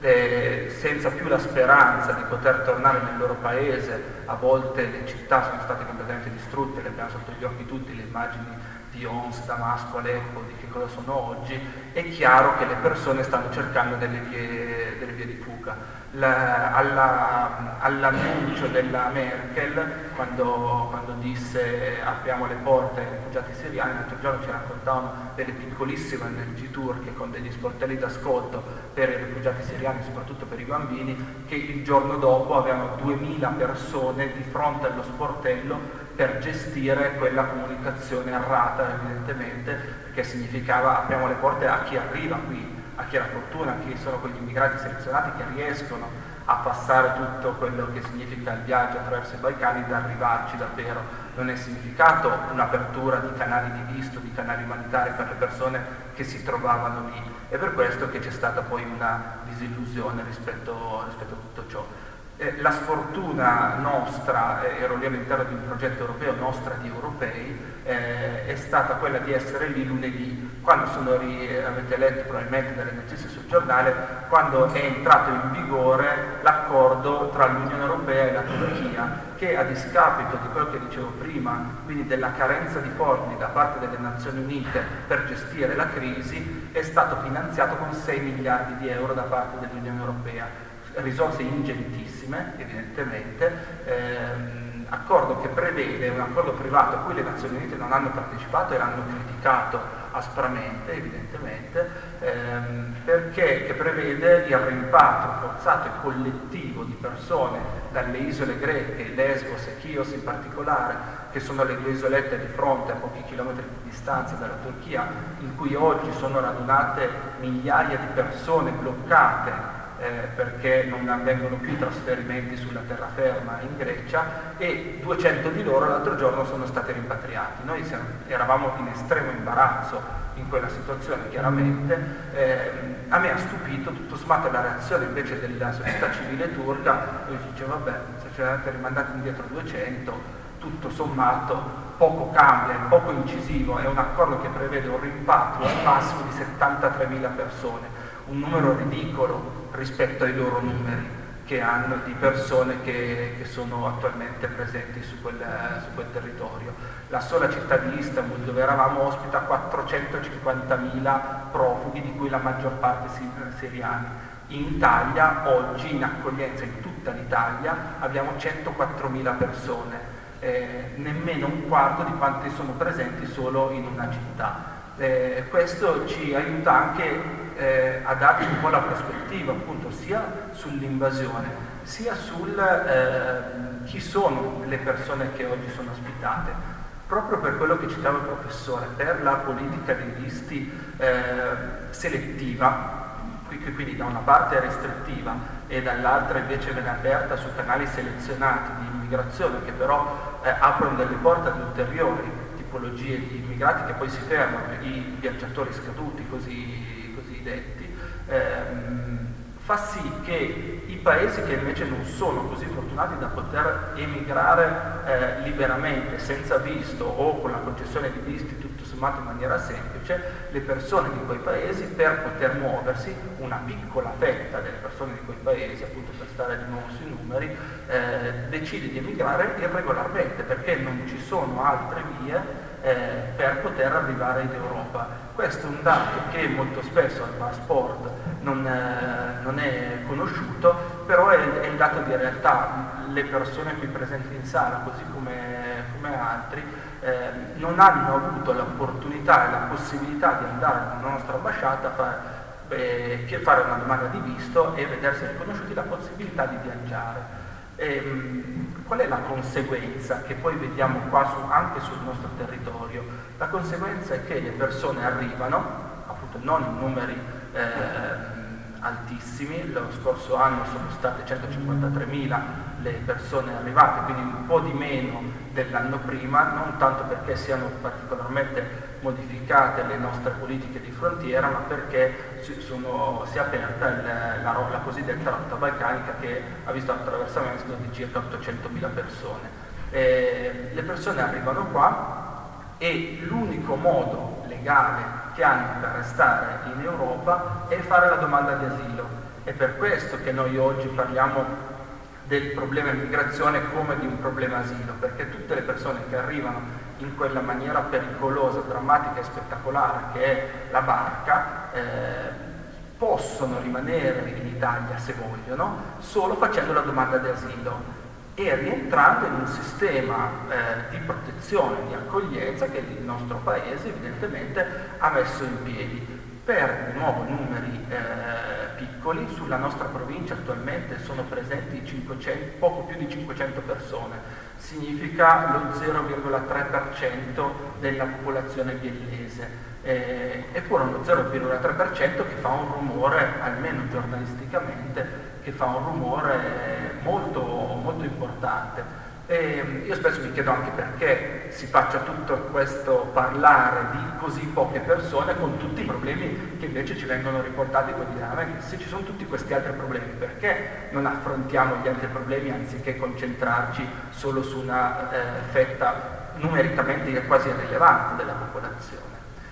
Eh, senza più la speranza di poter tornare nel loro paese. A volte le città sono state completamente distrutte, le abbiamo sotto gli occhi tutti le immagini di Homs, Damasco, Aleppo, di che cosa sono oggi. È chiaro che le persone stanno cercando delle vie, delle vie di fuga. La, alla, all'annuncio della Merkel, quando, quando disse apriamo le porte ai rifugiati siriani, l'altro giorno ci raccontavano delle piccolissime O N G turche con degli sportelli d'ascolto per i rifugiati siriani, soprattutto per i bambini, che il giorno dopo avevano duemila persone di fronte allo sportello per gestire quella comunicazione errata, evidentemente, perché significava apriamo le porte a chi arriva qui, a chi ha la fortuna, a chi sono quegli immigrati selezionati che riescono a passare tutto quello che significa il viaggio attraverso i Balcani ed arrivarci davvero. Non è significato un'apertura di canali di visto, di canali umanitari per le persone che si trovavano lì. È per questo che c'è stata poi una disillusione rispetto, rispetto a tutto ciò. Eh, la sfortuna nostra, eh, ero lì all'interno di un progetto europeo, nostra di europei, eh, è stata quella di essere lì lunedì, quando sono ri, avete letto probabilmente dalle notizie sul giornale, quando è entrato in vigore l'accordo tra l'Unione Europea e la Turchia, che a discapito di quello che dicevo prima, quindi della carenza di fondi da parte delle Nazioni Unite per gestire la crisi, è stato finanziato con sei miliardi di euro da parte dell'Unione Europea. Risorse ingentissime, evidentemente, ehm, accordo che prevede un accordo privato a cui le Nazioni Unite non hanno partecipato e l'hanno criticato aspramente, evidentemente, ehm, perché che prevede il rimpatrio forzato e collettivo di persone dalle isole greche, Lesbos e Chios in particolare, che sono le due isolette di fronte a pochi chilometri di distanza dalla Turchia, in cui oggi sono radunate migliaia di persone bloccate Eh, perché non avvengono più i trasferimenti sulla terraferma in Grecia, e duecento di loro l'altro giorno sono stati rimpatriati. Noi siamo, eravamo in estremo imbarazzo in quella situazione, chiaramente. Eh, a me ha stupito tutto sommato la reazione invece della società civile turca, dove dice vabbè, se ci avete rimandati indietro duecento, tutto sommato poco cambia, è poco incisivo, è un accordo che prevede un rimpatrio al massimo di settantatremila persone, un numero ridicolo rispetto ai loro numeri che hanno di persone che, che sono attualmente presenti su quel, su quel territorio. La sola città di Istanbul, dove eravamo, ospita quattrocentocinquantamila profughi, di cui la maggior parte siriani. In Italia, oggi, in accoglienza in tutta l'Italia, abbiamo centoquattromila persone, eh, nemmeno un quarto di quanti sono presenti solo in una città. Eh, questo ci aiuta anche eh, a darci un po' la prospettiva, appunto, sia sull'invasione, sia sul eh, chi sono le persone che oggi sono ospitate. Proprio per quello che citava il professore, per la politica dei visti eh, selettiva, quindi da una parte restrittiva e dall'altra invece viene aperta su canali selezionati di immigrazione che però eh, aprono delle porte ad ulteriori tipologie di immigrati che poi si fermano, i viaggiatori scaduti così, così detti, ehm, fa sì che i paesi che invece non sono così fortunati da poter emigrare eh, liberamente, senza visto o con la concessione di visti tutto sommato in maniera semplice, le persone di quei paesi per poter muoversi, una piccola fetta delle persone di quei paesi, appunto per stare di nuovo sui numeri, eh, decide di emigrare irregolarmente perché non ci sono altre vie eh, per poter arrivare in Europa. Questo è un dato che molto spesso al passport non, eh, non è conosciuto, però è, è il dato di realtà. Le persone qui presenti in sala, così come, come altri, eh, non hanno avuto l'opportunità e la possibilità di andare nella nostra ambasciata a fare, eh, fare una domanda di visto e vedersi riconosciuti la possibilità di viaggiare. E, mh, qual è la conseguenza che poi vediamo qua su, anche sul nostro territorio? La conseguenza è che le persone arrivano, appunto non in numeri eh, altissimi, lo scorso anno sono state centocinquantatremila le persone arrivate, quindi un po' di meno dell'anno prima, non tanto perché siano particolarmente modificate le nostre politiche di frontiera, ma perché si, sono, si è aperta il, la, la cosiddetta rotta balcanica che ha visto l'attraversamento di circa ottocentomila persone. E le persone arrivano qua e l'unico modo legale che hanno per restare in Europa è fare la domanda di asilo. È per questo che noi oggi parliamo del problema immigrazione come di un problema asilo, perché tutte le persone che arrivano in quella maniera pericolosa, drammatica e spettacolare che è la barca, eh, possono rimanere in Italia se vogliono, solo facendo la domanda di asilo e rientrando in un sistema eh, di protezione, di accoglienza che il nostro paese evidentemente ha messo in piedi. Per di nuovo numeri eh, piccoli, sulla nostra provincia attualmente sono presenti cinquecento, poco più di cinquecento persone, significa lo zero virgola tre per cento della popolazione biellese, eh, eppure uno zero virgola tre per cento che fa un rumore, almeno giornalisticamente, che fa un rumore molto, molto importante. E io spesso mi chiedo anche perché si faccia tutto questo parlare di così poche persone con tutti i problemi che invece ci vengono riportati quotidianamente. Se ci sono tutti questi altri problemi, perché non affrontiamo gli altri problemi anziché concentrarci solo su una eh, fetta numericamente quasi irrilevante della popolazione?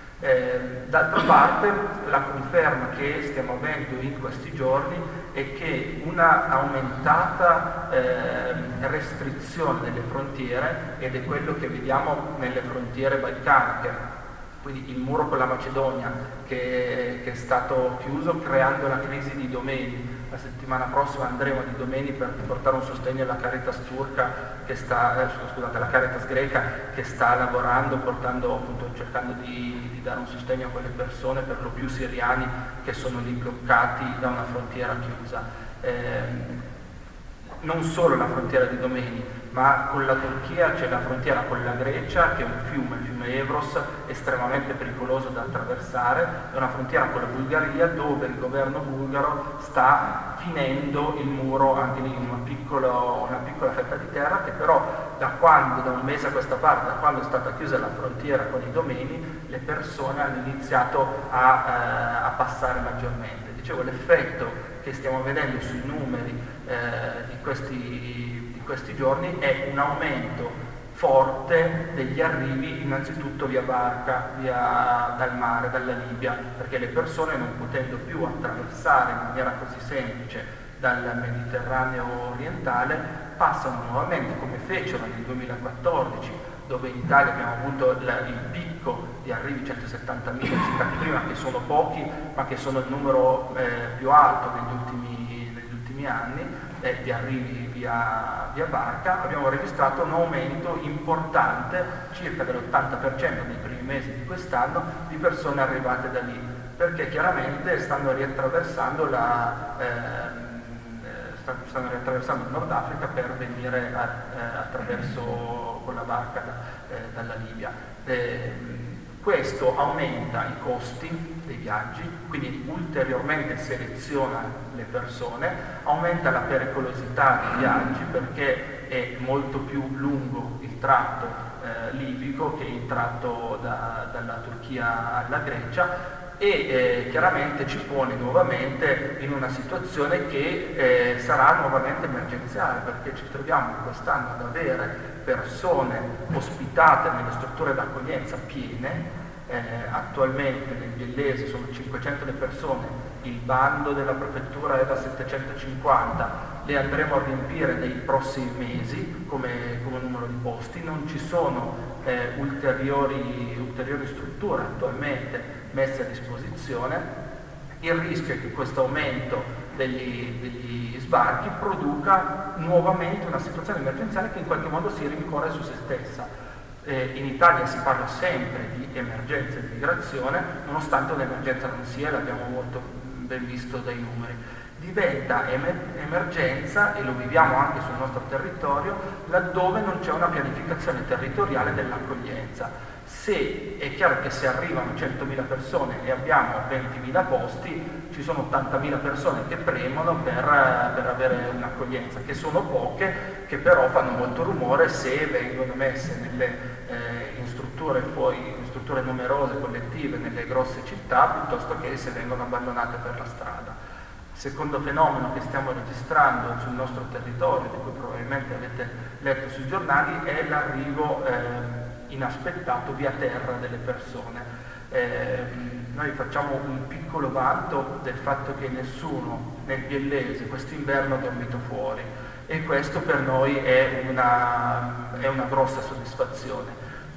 Eh, d'altra parte la conferma che stiamo avendo in questi giorni è che una aumentata eh, restrizione delle frontiere, ed è quello che vediamo nelle frontiere balcaniche, quindi il muro con la Macedonia che, che è stato chiuso creando la crisi di Idomeni. La settimana prossima andremo ad Idomeni per portare un sostegno alla Caritas turca che sta, eh, scusate, alla Caritas greca che sta lavorando, portando, appunto, cercando di, di dare un sostegno a quelle persone, per lo più siriani, che sono lì bloccati da una frontiera chiusa. Eh, non solo la frontiera di Idomeni, ma con la Turchia c'è la frontiera con la Grecia, che è un fiume, il fiume Evros, estremamente pericoloso da attraversare, è una frontiera con la Bulgaria dove il governo bulgaro sta finendo il muro anche lì in una piccola, una piccola fetta di terra, che però da quando, da un mese a questa parte, da quando è stata chiusa la frontiera con i Domeni, le persone hanno iniziato a, eh, a passare maggiormente. Dicevo, l'effetto che stiamo vedendo sui numeri eh, di, questi, di questi giorni è un aumento forte degli arrivi, innanzitutto via barca, via dal mare, dalla Libia, perché le persone, non potendo più attraversare in maniera così semplice dal Mediterraneo orientale, passano nuovamente, come fecero nel duemilaquattordici, dove in Italia abbiamo avuto la, il picco di arrivi centosettantamila citati prima, che sono pochi, ma che sono il numero eh, più alto degli ultimi, degli ultimi anni, eh, di arrivi via, via barca. Abbiamo registrato un aumento importante, circa dell'ottanta per cento nei primi mesi di quest'anno di persone arrivate da lì, perché chiaramente stanno riattraversando la... Eh, stanno attraversando il Nord Africa per venire a, eh, attraverso con la barca da, eh, dalla Libia. Eh, questo aumenta i costi dei viaggi, quindi ulteriormente seleziona le persone, aumenta la pericolosità dei viaggi perché è molto più lungo il tratto eh, libico che il tratto da, dalla Turchia alla Grecia, e eh, chiaramente ci pone nuovamente in una situazione che eh, sarà nuovamente emergenziale, perché ci troviamo quest'anno ad avere persone ospitate nelle strutture d'accoglienza piene. Eh, attualmente nel Biellese sono cinquecento le persone, il bando della prefettura è da settecentocinquanta, le andremo a riempire nei prossimi mesi come, come numero di posti, non ci sono eh, ulteriori, ulteriori strutture attualmente messe a disposizione. Il rischio è che questo aumento degli, degli sbarchi produca nuovamente una situazione emergenziale che in qualche modo si rincorre su se stessa. Eh, in Italia si parla sempre di emergenza di migrazione, nonostante un'emergenza non sia, l'abbiamo molto ben visto dai numeri. Diventa emer- emergenza, e lo viviamo anche sul nostro territorio, laddove non c'è una pianificazione territoriale dell'accoglienza. Se è chiaro che se arrivano centomila persone e abbiamo ventimila posti, ci sono ottantamila persone che premono per, per avere un'accoglienza, che sono poche, che però fanno molto rumore se vengono messe nelle, eh, in, strutture fuori, in strutture numerose, collettive, nelle grosse città, piuttosto che se vengono abbandonate per la strada. Il secondo fenomeno che stiamo registrando sul nostro territorio, di cui probabilmente avete letto sui giornali, è l'arrivo eh, inaspettato via terra delle persone. Eh, noi facciamo un piccolo vanto del fatto che nessuno nel Biellese quest'inverno ha dormito fuori, e questo per noi è una, è una grossa soddisfazione.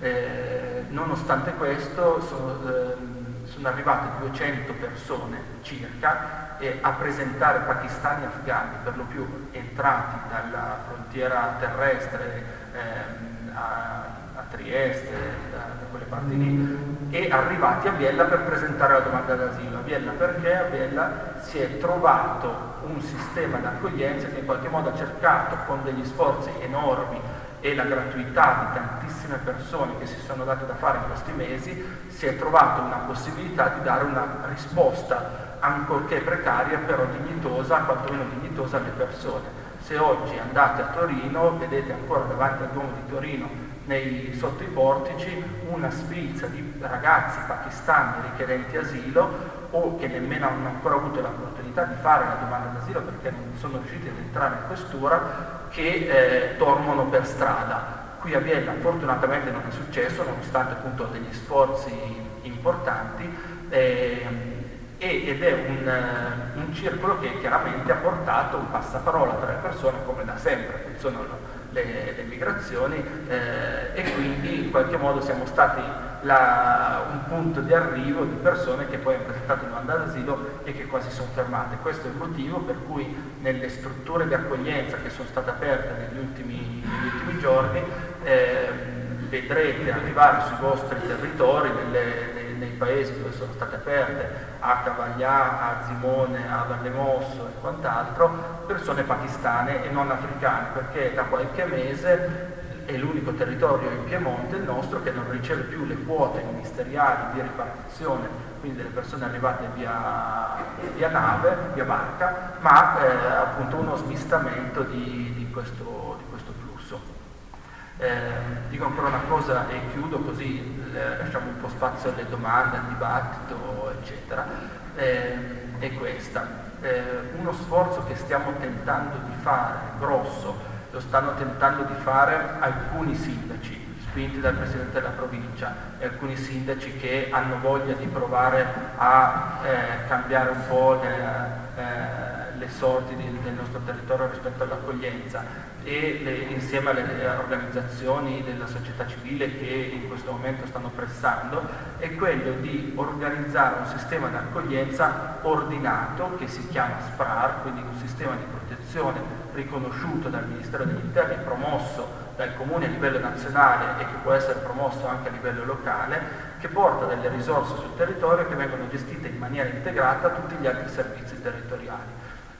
Eh, nonostante questo sono, eh, sono arrivate duecento persone circa eh, a presentare pakistani e afghani, per lo più entrati dalla frontiera terrestre eh, a a Trieste, da, da quelle parti lì, e arrivati a Biella per presentare la domanda d'asilo. A Biella perché? A Biella si è trovato un sistema d'accoglienza che in qualche modo ha cercato, con degli sforzi enormi e la gratuità di tantissime persone che si sono date da fare in questi mesi, si è trovato una possibilità di dare una risposta, ancorché precaria, però dignitosa, quantomeno dignitosa alle persone. Se oggi andate a Torino, vedete ancora davanti al Duomo di Torino, nei, sotto i portici, una sfilza di ragazzi pakistani richiedenti asilo, o che nemmeno hanno ancora avuto l'opportunità di fare la domanda d'asilo perché non sono riusciti ad entrare in questura, che eh, dormono per strada. Qui a Biella fortunatamente non è successo, nonostante appunto degli sforzi importanti, eh, ed è un, un circolo che chiaramente ha portato un passaparola tra le persone, come da sempre funzionano le, le migrazioni, eh, e quindi in qualche modo siamo stati la, un punto di arrivo di persone che poi hanno presentato domanda d'asilo e che quasi sono fermate. Questo è il motivo per cui nelle strutture di accoglienza che sono state aperte negli ultimi, negli ultimi giorni eh, vedrete arrivare sui vostri territori, nelle, nei, nei paesi dove sono state aperte, a Cavaglià, a Zimone, a Vallemosso e quant'altro, persone pakistane e non africane, perché da qualche mese è l'unico territorio in Piemonte, il nostro, che non riceve più le quote ministeriali di ripartizione, quindi delle persone arrivate via, via nave, via barca, ma eh, appunto uno smistamento di, di, questo, di questo flusso. Eh, dico ancora una cosa e chiudo, così eh, lasciamo un po' spazio alle domande, al dibattito, eccetera. Eh, è questa. Eh, uno sforzo che stiamo tentando di fare, grosso, lo stanno tentando di fare alcuni sindaci, spinti dal Presidente della provincia, e alcuni sindaci che hanno voglia di provare a eh, cambiare un po' le, eh, le sorti del, del nostro territorio rispetto all'accoglienza e le, insieme alle organizzazioni della società civile che in questo momento stanno pressando, è quello di organizzare un sistema di accoglienza ordinato che si chiama SPRAR, quindi un sistema di protezione riconosciuto dal Ministero degli Interni, promosso dal Comune a livello nazionale e che può essere promosso anche a livello locale, che porta delle risorse sul territorio che vengono gestite in maniera integrata a tutti gli altri servizi territoriali.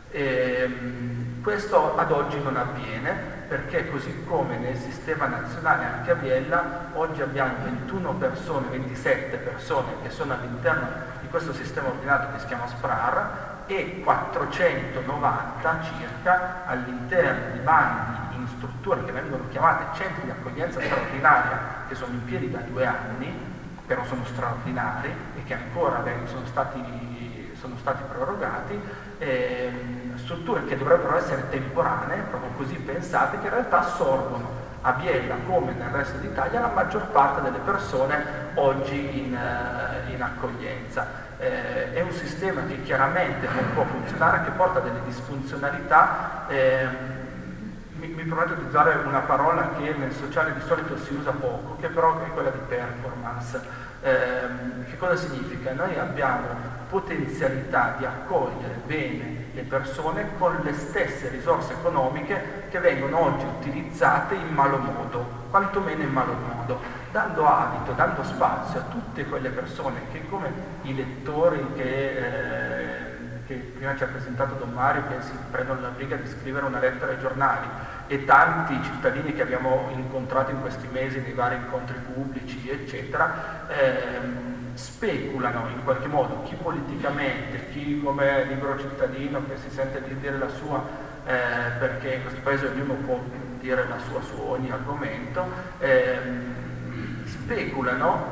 E, questo ad oggi non avviene perché, così come nel sistema nazionale anche a Biella, oggi abbiamo ventuno persone, ventisette persone che sono all'interno di questo sistema ordinato che si chiama SPRAR e quattrocentonovanta circa all'interno di bandi in strutture che vengono chiamate centri di accoglienza straordinaria, che sono in piedi da due anni, però sono straordinari e che ancora sono stati, sono stati prorogati, ehm, strutture che dovrebbero essere temporanee, proprio così pensate, che in realtà assorbono a Biella, come nel resto d'Italia, la maggior parte delle persone oggi in, uh, in accoglienza. Eh, è un sistema che chiaramente non può funzionare, che porta delle disfunzionalità. ehm, Mi, mi permetto di usare una parola che nel sociale di solito si usa poco, che però è quella di performance. Eh, che cosa significa? Noi abbiamo potenzialità di accogliere bene le persone con le stesse risorse economiche che vengono oggi utilizzate in malo modo, quantomeno in malo modo, dando adito, dando spazio a tutte quelle persone che, come i lettori che... Eh, che prima ci ha presentato Don Mario, che si prendono la briga di scrivere una lettera ai giornali, e tanti cittadini che abbiamo incontrato in questi mesi nei vari incontri pubblici, eccetera, ehm, speculano in qualche modo, chi politicamente, chi come libero cittadino che si sente di dire la sua, eh, perché in questo paese ognuno può dire la sua su ogni argomento, ehm, speculano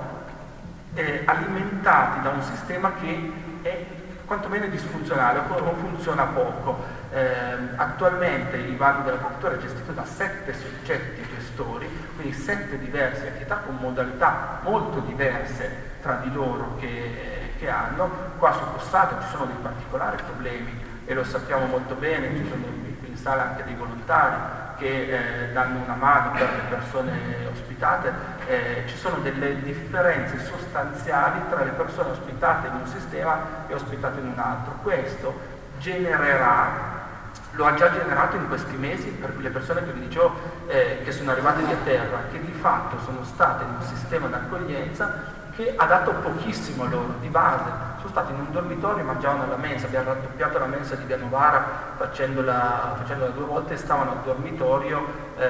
eh, alimentati da un sistema che è quantomeno disfunzionale o funziona poco. Eh, attualmente il Valle della Cultura è gestito da sette soggetti gestori, quindi sette diverse entità con modalità molto diverse tra di loro che, che hanno. Qua su Possato ci sono dei particolari problemi e lo sappiamo molto bene, ci sono qui in sala anche dei volontari che eh, danno una mano per le persone ospitate. Eh, ci sono delle differenze sostanziali tra le persone ospitate in un sistema e ospitate in un altro. Questo genererà, lo ha già generato in questi mesi per le persone che vi dicevo eh, che sono arrivate via terra, che di fatto sono state in un sistema d'accoglienza che ha dato pochissimo loro di base. Sono stati in un dormitorio e mangiavano alla mensa, abbiamo raddoppiato la mensa di Via Novara facendola, facendola due volte, e stavano al dormitorio eh,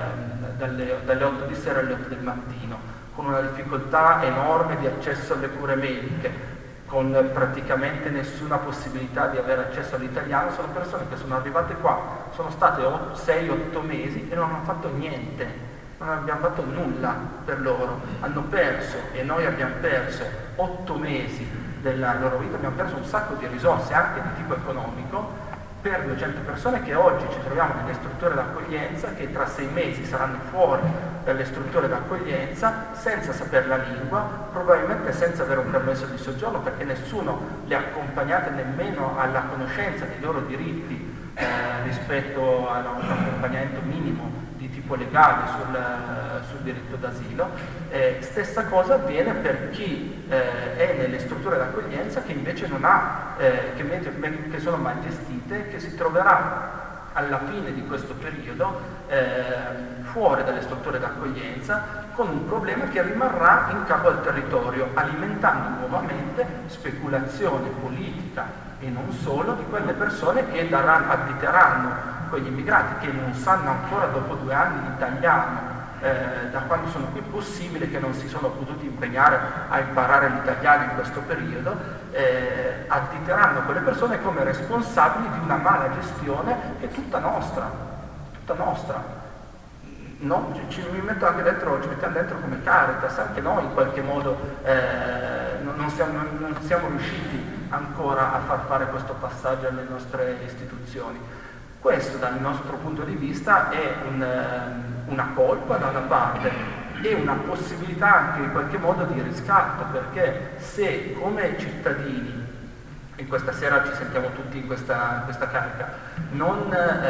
dalle, dalle otto di sera alle otto del mattino, con una difficoltà enorme di accesso alle cure mediche, con praticamente nessuna possibilità di avere accesso all'italiano. Sono persone che sono arrivate qua, sono state sei otto mesi e non hanno fatto niente. Non abbiamo fatto nulla per loro, hanno perso, e noi abbiamo perso otto mesi della loro vita, abbiamo perso un sacco di risorse anche di tipo economico per duecento persone che oggi ci troviamo nelle strutture d'accoglienza, che tra sei mesi saranno fuori dalle strutture d'accoglienza senza sapere la lingua, probabilmente senza avere un permesso di soggiorno, perché nessuno li ha accompagnati nemmeno alla conoscenza dei loro diritti eh, rispetto a un accompagnamento minimo di tipo legale sul, sul diritto d'asilo. Eh, stessa cosa avviene per chi eh, è nelle strutture d'accoglienza che invece non ha, eh, che, invece, che sono mal gestite, che si troverà alla fine di questo periodo eh, fuori dalle strutture d'accoglienza con un problema che rimarrà in capo al territorio, alimentando nuovamente speculazione politica e non solo di quelle persone che daranno, additeranno quegli immigrati che non sanno ancora dopo due anni l'italiano, eh, da quando sono qui, possibile che non si sono potuti impegnare a imparare l'italiano in questo periodo, eh, additeranno quelle persone come responsabili di una mala gestione che è tutta nostra, tutta nostra. No, ci, ci mi metto anche dentro, ci mettiamo dentro come Caritas, anche noi in qualche modo eh, non, non, siamo, non siamo riusciti ancora a far fare questo passaggio alle nostre istituzioni. Questo dal nostro punto di vista è un, una colpa da una parte e una possibilità anche in qualche modo di riscatto, perché se come cittadini e questa sera ci sentiamo tutti in questa, in questa carica, non,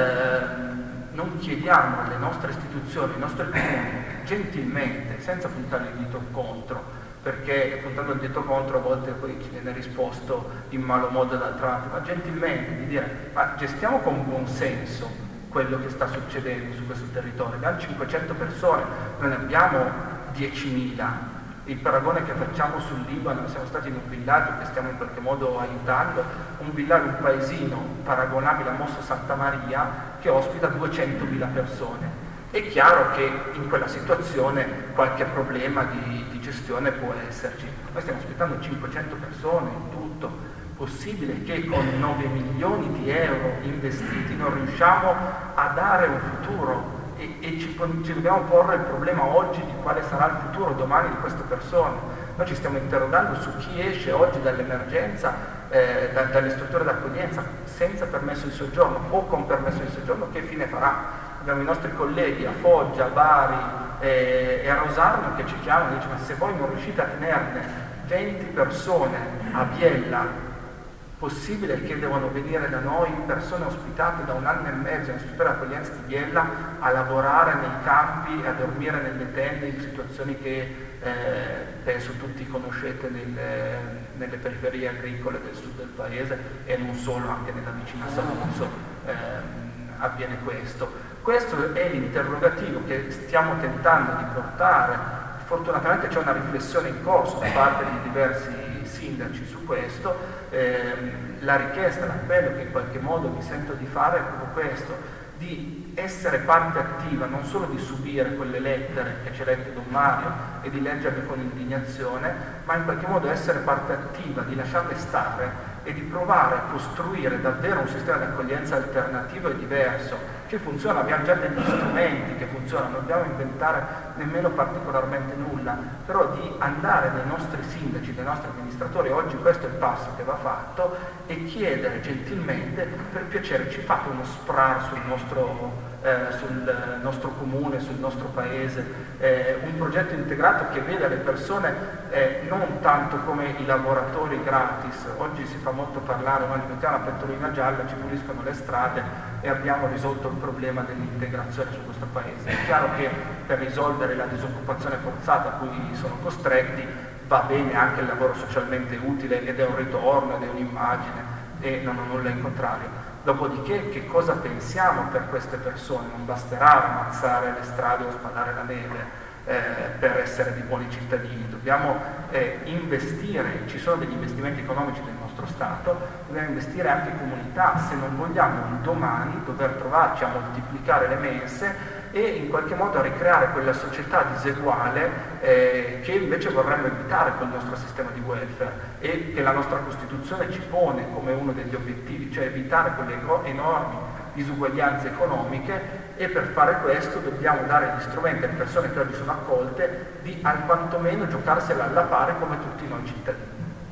eh, non chiediamo alle nostre istituzioni, ai nostri comuni, gentilmente, senza puntare il dito contro, perché puntando il dito contro a volte poi ci viene risposto in malo modo dall'altra parte, ma gentilmente di dire, ma gestiamo con buon senso quello che sta succedendo su questo territorio. Abbiamo cinquecento persone, non ne abbiamo diecimila. Il paragone che facciamo sul Libano, siamo stati in un villaggio che stiamo in qualche modo aiutando, un villaggio, un paesino paragonabile a Mosso Santa Maria, che ospita duecentomila persone. È chiaro che in quella situazione qualche problema di, di gestione può esserci. Noi stiamo aspettando cinquecento persone in tutto. Possibile che con nove milioni di euro investiti non riusciamo a dare un futuro e, e ci, ci dobbiamo porre il problema oggi di quale sarà il futuro domani di queste persone. Noi ci stiamo interrogando su chi esce oggi dall'emergenza, eh, da, dalle strutture d'accoglienza senza permesso di soggiorno o con permesso di soggiorno, che fine farà? Abbiamo i nostri colleghi a Foggia, a Bari eh, e a Rosarno che ci chiamano e dicono: ma se voi non riuscite a tenerne venti persone a Biella, possibile che devono venire da noi persone ospitate da un anno e mezzo in struttura d'accoglienza di Biella a lavorare nei campi e a dormire nelle tende in situazioni che eh, penso tutti conoscete nelle, nelle periferie agricole del sud del paese e non solo, anche nella vicina Saluzzo eh, avviene questo. Questo è l'interrogativo che stiamo tentando di portare. Fortunatamente c'è una riflessione in corso da parte di diversi sindaci su questo. Eh, la richiesta, l'appello che in qualche modo mi sento di fare è proprio questo, di essere parte attiva, non solo di subire quelle lettere che ci ha letto Don Mario e di leggerle con indignazione, ma in qualche modo essere parte attiva, di lasciarle stare e di provare a costruire davvero un sistema di accoglienza alternativo e diverso, che funziona. Abbiamo già degli strumenti che funzionano, non dobbiamo inventare nemmeno particolarmente nulla, però di andare dai nostri sindaci, dai nostri amministratori, oggi questo è il passo che va fatto, e chiedere gentilmente: per piacere ci fate uno sprar sul nostro Eh, sul nostro comune, sul nostro paese, eh, un progetto integrato che veda le persone eh, non tanto come i lavoratori gratis. Oggi si fa molto parlare, noi mettiamo la pettorina gialla, ci puliscono le strade e abbiamo risolto il problema dell'integrazione su questo paese. È chiaro che per risolvere la disoccupazione forzata a cui sono costretti va bene anche il lavoro socialmente utile, ed è un ritorno, ed è un'immagine, e non ho nulla in contrario. Dopodiché, che cosa pensiamo per queste persone? Non basterà ammazzare le strade o spalare la neve eh, per essere di buoni cittadini. Dobbiamo eh, investire, ci sono degli investimenti economici del nostro Stato, dobbiamo investire anche in comunità, se non vogliamo un domani dover trovarci a moltiplicare le mense e in qualche modo a ricreare quella società diseguale eh, che invece vorremmo evitare con il nostro sistema di welfare e che la nostra Costituzione ci pone come uno degli obiettivi, cioè evitare quelle enormi disuguaglianze economiche, e per fare questo dobbiamo dare gli strumenti alle persone che oggi sono accolte di al quantomeno giocarsela alla pari come tutti noi cittadini.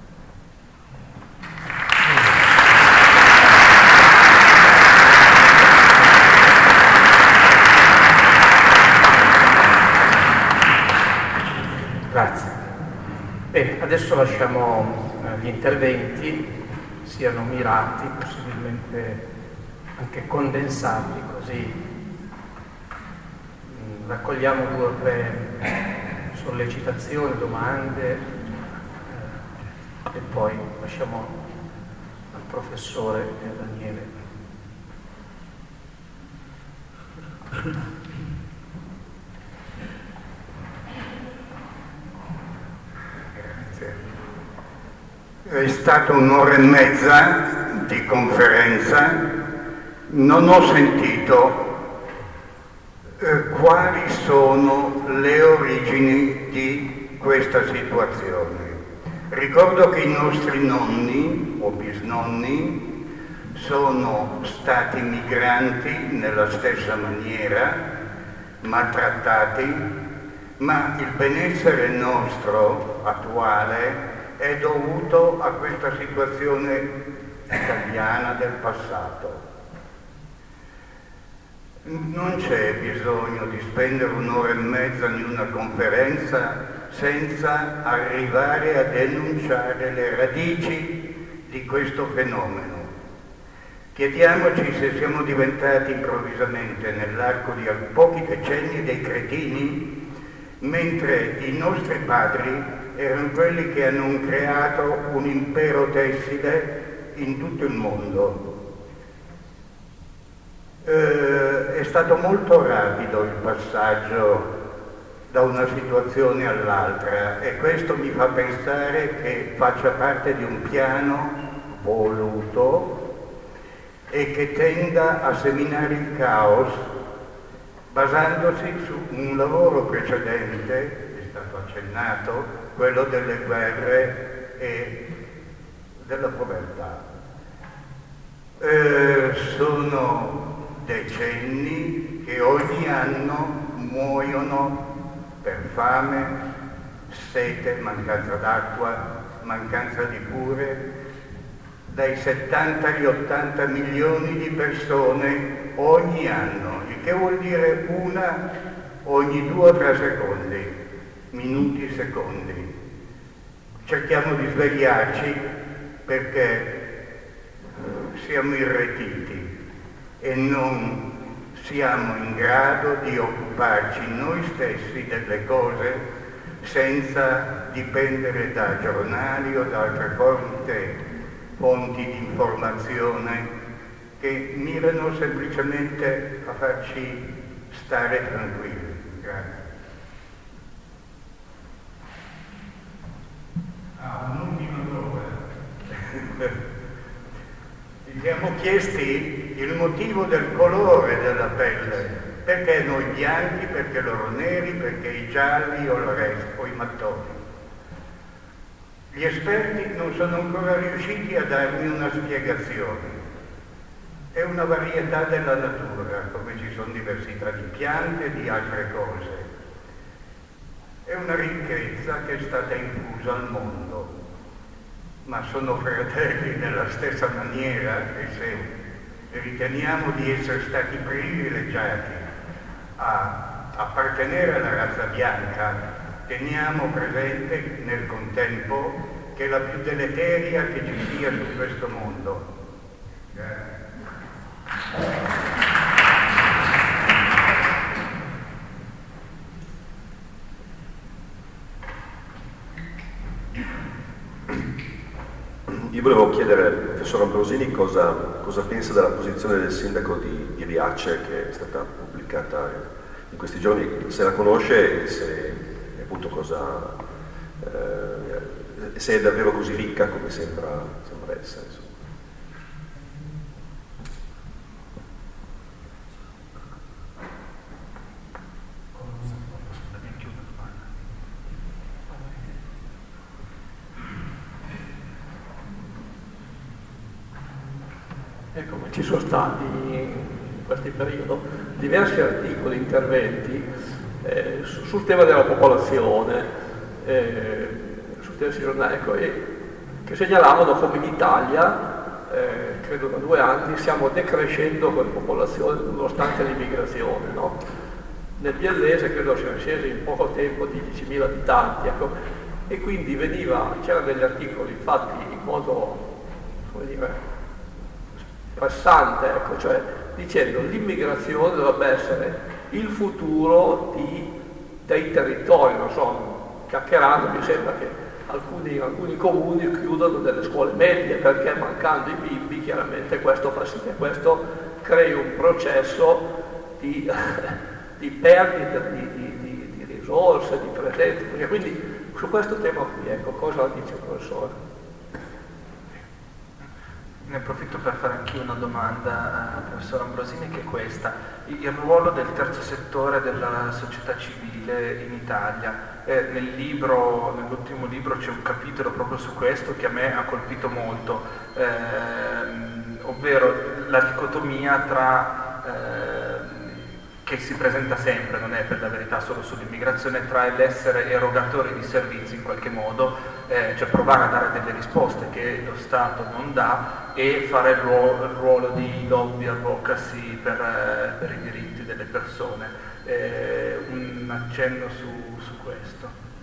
Grazie. Bene, adesso lasciamo eh, gli interventi, siano mirati, possibilmente anche condensati, così mh, raccogliamo due o tre sollecitazioni, domande eh, e poi lasciamo al professore e a Daniele. È stata un'ora e mezza di conferenza, non ho sentito eh, quali sono le origini di questa situazione. Ricordo che i nostri nonni o bisnonni sono stati migranti nella stessa maniera, maltrattati, ma il benessere nostro attuale è dovuto a questa situazione italiana del passato. Non c'è bisogno di spendere un'ora e mezza in una conferenza senza arrivare a denunciare le radici di questo fenomeno. Chiediamoci se siamo diventati improvvisamente nell'arco di pochi decenni dei cretini, mentre i nostri padri erano quelli che hanno creato un impero tessile in tutto il mondo. Eh, è stato molto rapido il passaggio da una situazione all'altra e questo mi fa pensare che faccia parte di un piano voluto e che tenda a seminare il caos basandosi su un lavoro precedente, è stato accennato, quello delle guerre e della povertà. Eh, sono decenni che ogni anno muoiono per fame, sete, mancanza d'acqua, mancanza di cure, dai settanta agli ottanta milioni di persone ogni anno, il che vuol dire una ogni due o tre secondi, minuti, secondi. Cerchiamo di svegliarci perché siamo irretiti e non siamo in grado di occuparci noi stessi delle cose senza dipendere da giornali o da altre fonti fonti di informazione che mirano semplicemente a farci stare tranquilli. Grazie. Ah, un'ultima cosa. Ci siamo chiesti il motivo del colore della pelle, perché noi bianchi, perché loro neri, perché i gialli o il resto, o i mattoni. Gli esperti non sono ancora riusciti a darmi una spiegazione. È una varietà della natura, come ci sono diversità di piante e di altre cose. È una ricchezza che è stata infusa al mondo, ma sono fratelli nella stessa maniera e se riteniamo di essere stati privilegiati a appartenere alla razza bianca, teniamo presente nel contempo che è la più deleteria che ci sia su questo mondo. Grazie. Io volevo chiedere al professor Ambrosini cosa, cosa pensa della posizione del sindaco di, di Riace che è stata pubblicata in questi giorni, se la conosce e se appunto cosa eh, se è davvero così ricca come sembra, sembra essere, insomma. Ecco, ma ci sono stati in questo periodo diversi articoli, interventi eh, su, sul tema della popolazione, eh, sul tema giornale, ecco, e, che segnalavano come in Italia, eh, credo da due anni, stiamo decrescendo come popolazione nonostante l'immigrazione, no? Nel Biellese credo siano scesi in poco tempo di diecimila abitanti, ecco, e quindi veniva, c'erano degli articoli fatti in modo, come dire, passante, ecco, cioè dicendo l'immigrazione dovrebbe essere il futuro di, dei territori, non so, chiacchierando mi sembra che alcuni, alcuni comuni chiudono delle scuole medie perché mancando i bimbi chiaramente questo fa sì che questo crei un processo di, di perdita di, di, di, di risorse, di presenza, perché quindi su questo tema qui, ecco, cosa dice il professore? Ne approfitto per fare anch'io una domanda al professor Ambrosini, che è questa. Il ruolo del terzo settore della società civile in Italia. Eh, nel libro, nell'ultimo libro c'è un capitolo proprio su questo che a me ha colpito molto, ehm, ovvero la dicotomia tra, ehm, che si presenta sempre, non è per la verità solo sull'immigrazione, tra l'essere erogatori di servizi in qualche modo, eh, cioè provare a dare delle risposte che lo Stato non dà, e fare il ruolo, il ruolo di lobby advocacy per, eh, per i diritti delle persone. Eh, un accenno su, su questo.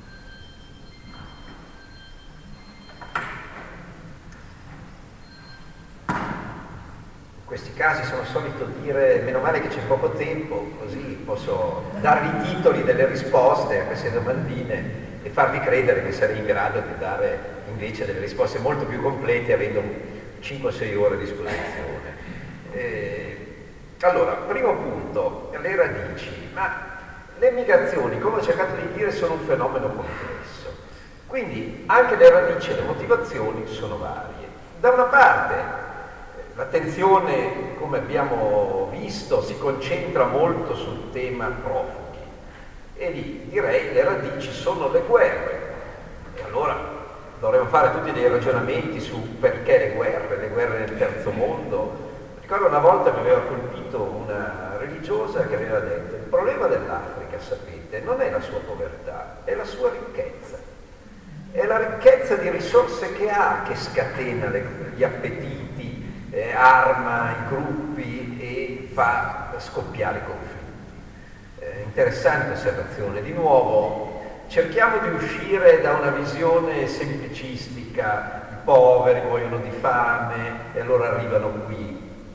questi casi sono solito dire meno male che c'è poco tempo, così posso darvi i titoli delle risposte a queste domandine e farvi credere che sarei in grado di dare invece delle risposte molto più complete avendo cinque sei ore a disposizione. Eh, allora, primo punto, le radici. Ma le migrazioni, come ho cercato di dire, sono un fenomeno complesso. Quindi anche le radici e le motivazioni sono varie. Da una parte l'attenzione, come abbiamo visto, si concentra molto sul tema profughi e lì direi le radici sono le guerre. E allora dovremmo fare tutti dei ragionamenti su perché le guerre, le guerre nel terzo mondo. Ricordo una volta mi aveva colpito una religiosa che aveva detto: il problema dell'Africa, sapete, non è la sua povertà, è la sua ricchezza. È la ricchezza di risorse che ha che scatena le, gli appetiti, Eh, arma i gruppi e fa scoppiare i conflitti. Eh, interessante osservazione. Di nuovo, cerchiamo di uscire da una visione semplicistica, i poveri muoiono di fame e allora arrivano qui.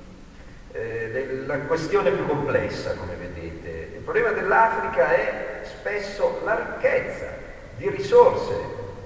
Eh, la questione è più complessa, come vedete. Il problema dell'Africa è spesso la ricchezza di risorse,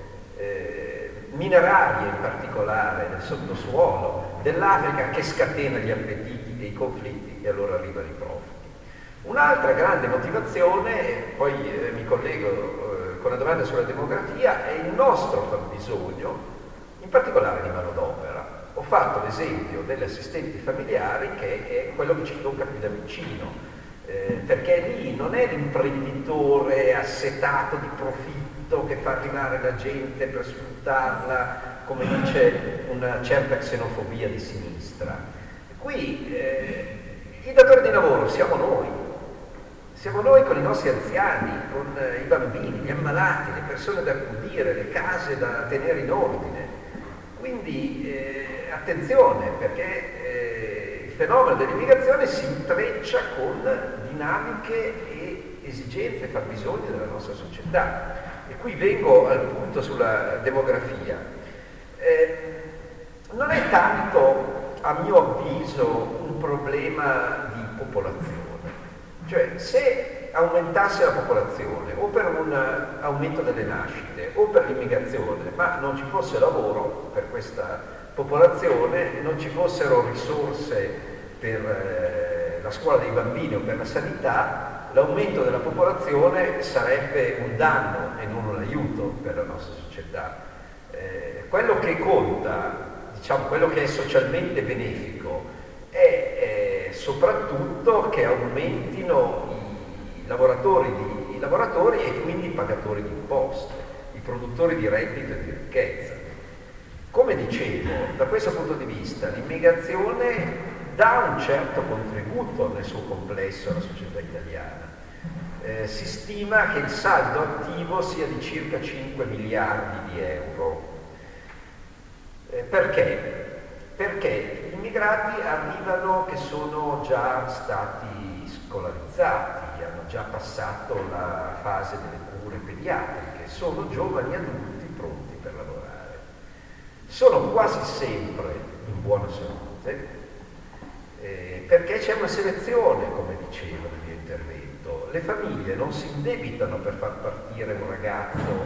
eh, minerarie in particolare, nel sottosuolo dell'Africa, che scatena gli appetiti e i conflitti e allora arrivano i profughi. Un'altra grande motivazione, e poi eh, mi collego eh, con la domanda sulla demografia, è il nostro fabbisogno, in particolare di manodopera. Ho fatto l'esempio delle assistenti familiari, che è quello che ci tocca più da vicino, eh, perché lì non è l'imprenditore assetato di profitto che fa arrivare la gente per sfruttarla, come dice una certa xenofobia di sinistra. Qui eh, i datori di lavoro siamo noi, siamo noi con i nostri anziani, con eh, i bambini, gli ammalati, le persone da accudire, le case da tenere in ordine. Quindi eh, attenzione, perché eh, il fenomeno dell'immigrazione si intreccia con dinamiche e esigenze e fabbisogni della nostra società. E qui vengo al punto sulla demografia. Eh, non è tanto, a mio avviso, un problema di popolazione. Cioè, se aumentasse la popolazione, o per un aumento delle nascite, o per l'immigrazione, ma non ci fosse lavoro per questa popolazione, non ci fossero risorse per eh, la scuola dei bambini o per la sanità, l'aumento della popolazione sarebbe un danno e non un aiuto per la nostra società. Eh, quello che conta, diciamo, quello che è socialmente benefico è eh, soprattutto che aumentino i lavoratori, di, i lavoratori e quindi i pagatori di imposte, i produttori di reddito e di ricchezza. Come dicevo, da questo punto di vista l'immigrazione dà un certo contributo nel suo complesso alla società italiana. Eh, si stima che il saldo attivo sia di circa cinque miliardi di euro. Eh, perché? Perché gli immigrati arrivano che sono già stati scolarizzati, hanno già passato la fase delle cure pediatriche, sono giovani adulti pronti per lavorare. Sono quasi sempre in buona salute, eh, perché c'è una selezione, come dicevo nel mio intervento. Le famiglie non si indebitano per far partire un ragazzo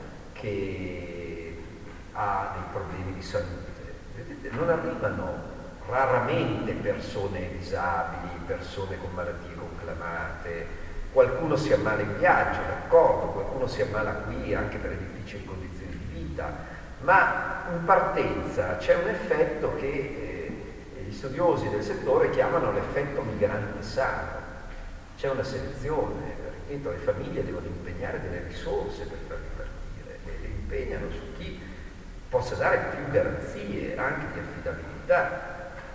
che ha dei problemi di salute. Vedete, non arrivano raramente persone disabili, persone con malattie conclamate, qualcuno si ammala in viaggio, d'accordo, qualcuno si ammala qui anche per le difficili condizioni di vita, ma in partenza c'è un effetto che eh, gli studiosi del settore chiamano l'effetto migrante sano. C'è una selezione, ripeto, le famiglie devono impegnare delle risorse per farli partire e le impegnano su chi possa dare più garanzie anche di affidabilità.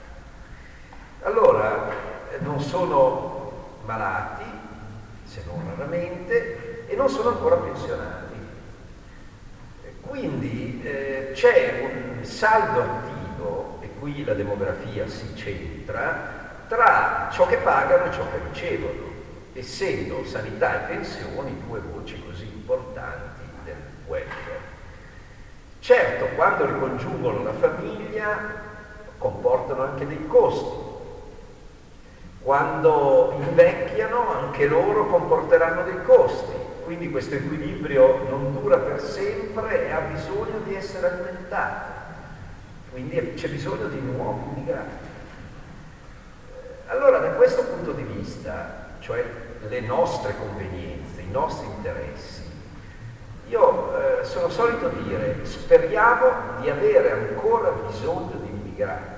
Allora, non sono malati, se non raramente, e non sono ancora pensionati. Quindi eh, c'è un saldo attivo, e qui la demografia si centra, tra ciò che pagano e ciò che ricevono, essendo sanità e pensioni due voci così importanti del welfare. Certo, quando ricongiungono la famiglia comportano anche dei costi. Quando invecchiano anche loro comporteranno dei costi, quindi questo equilibrio non dura per sempre e ha bisogno di essere alimentato, quindi c'è bisogno di nuovi immigrati. Allora da questo punto di vista, cioè le nostre convenienze, i nostri interessi, io eh, sono solito dire speriamo di avere ancora bisogno di immigrati,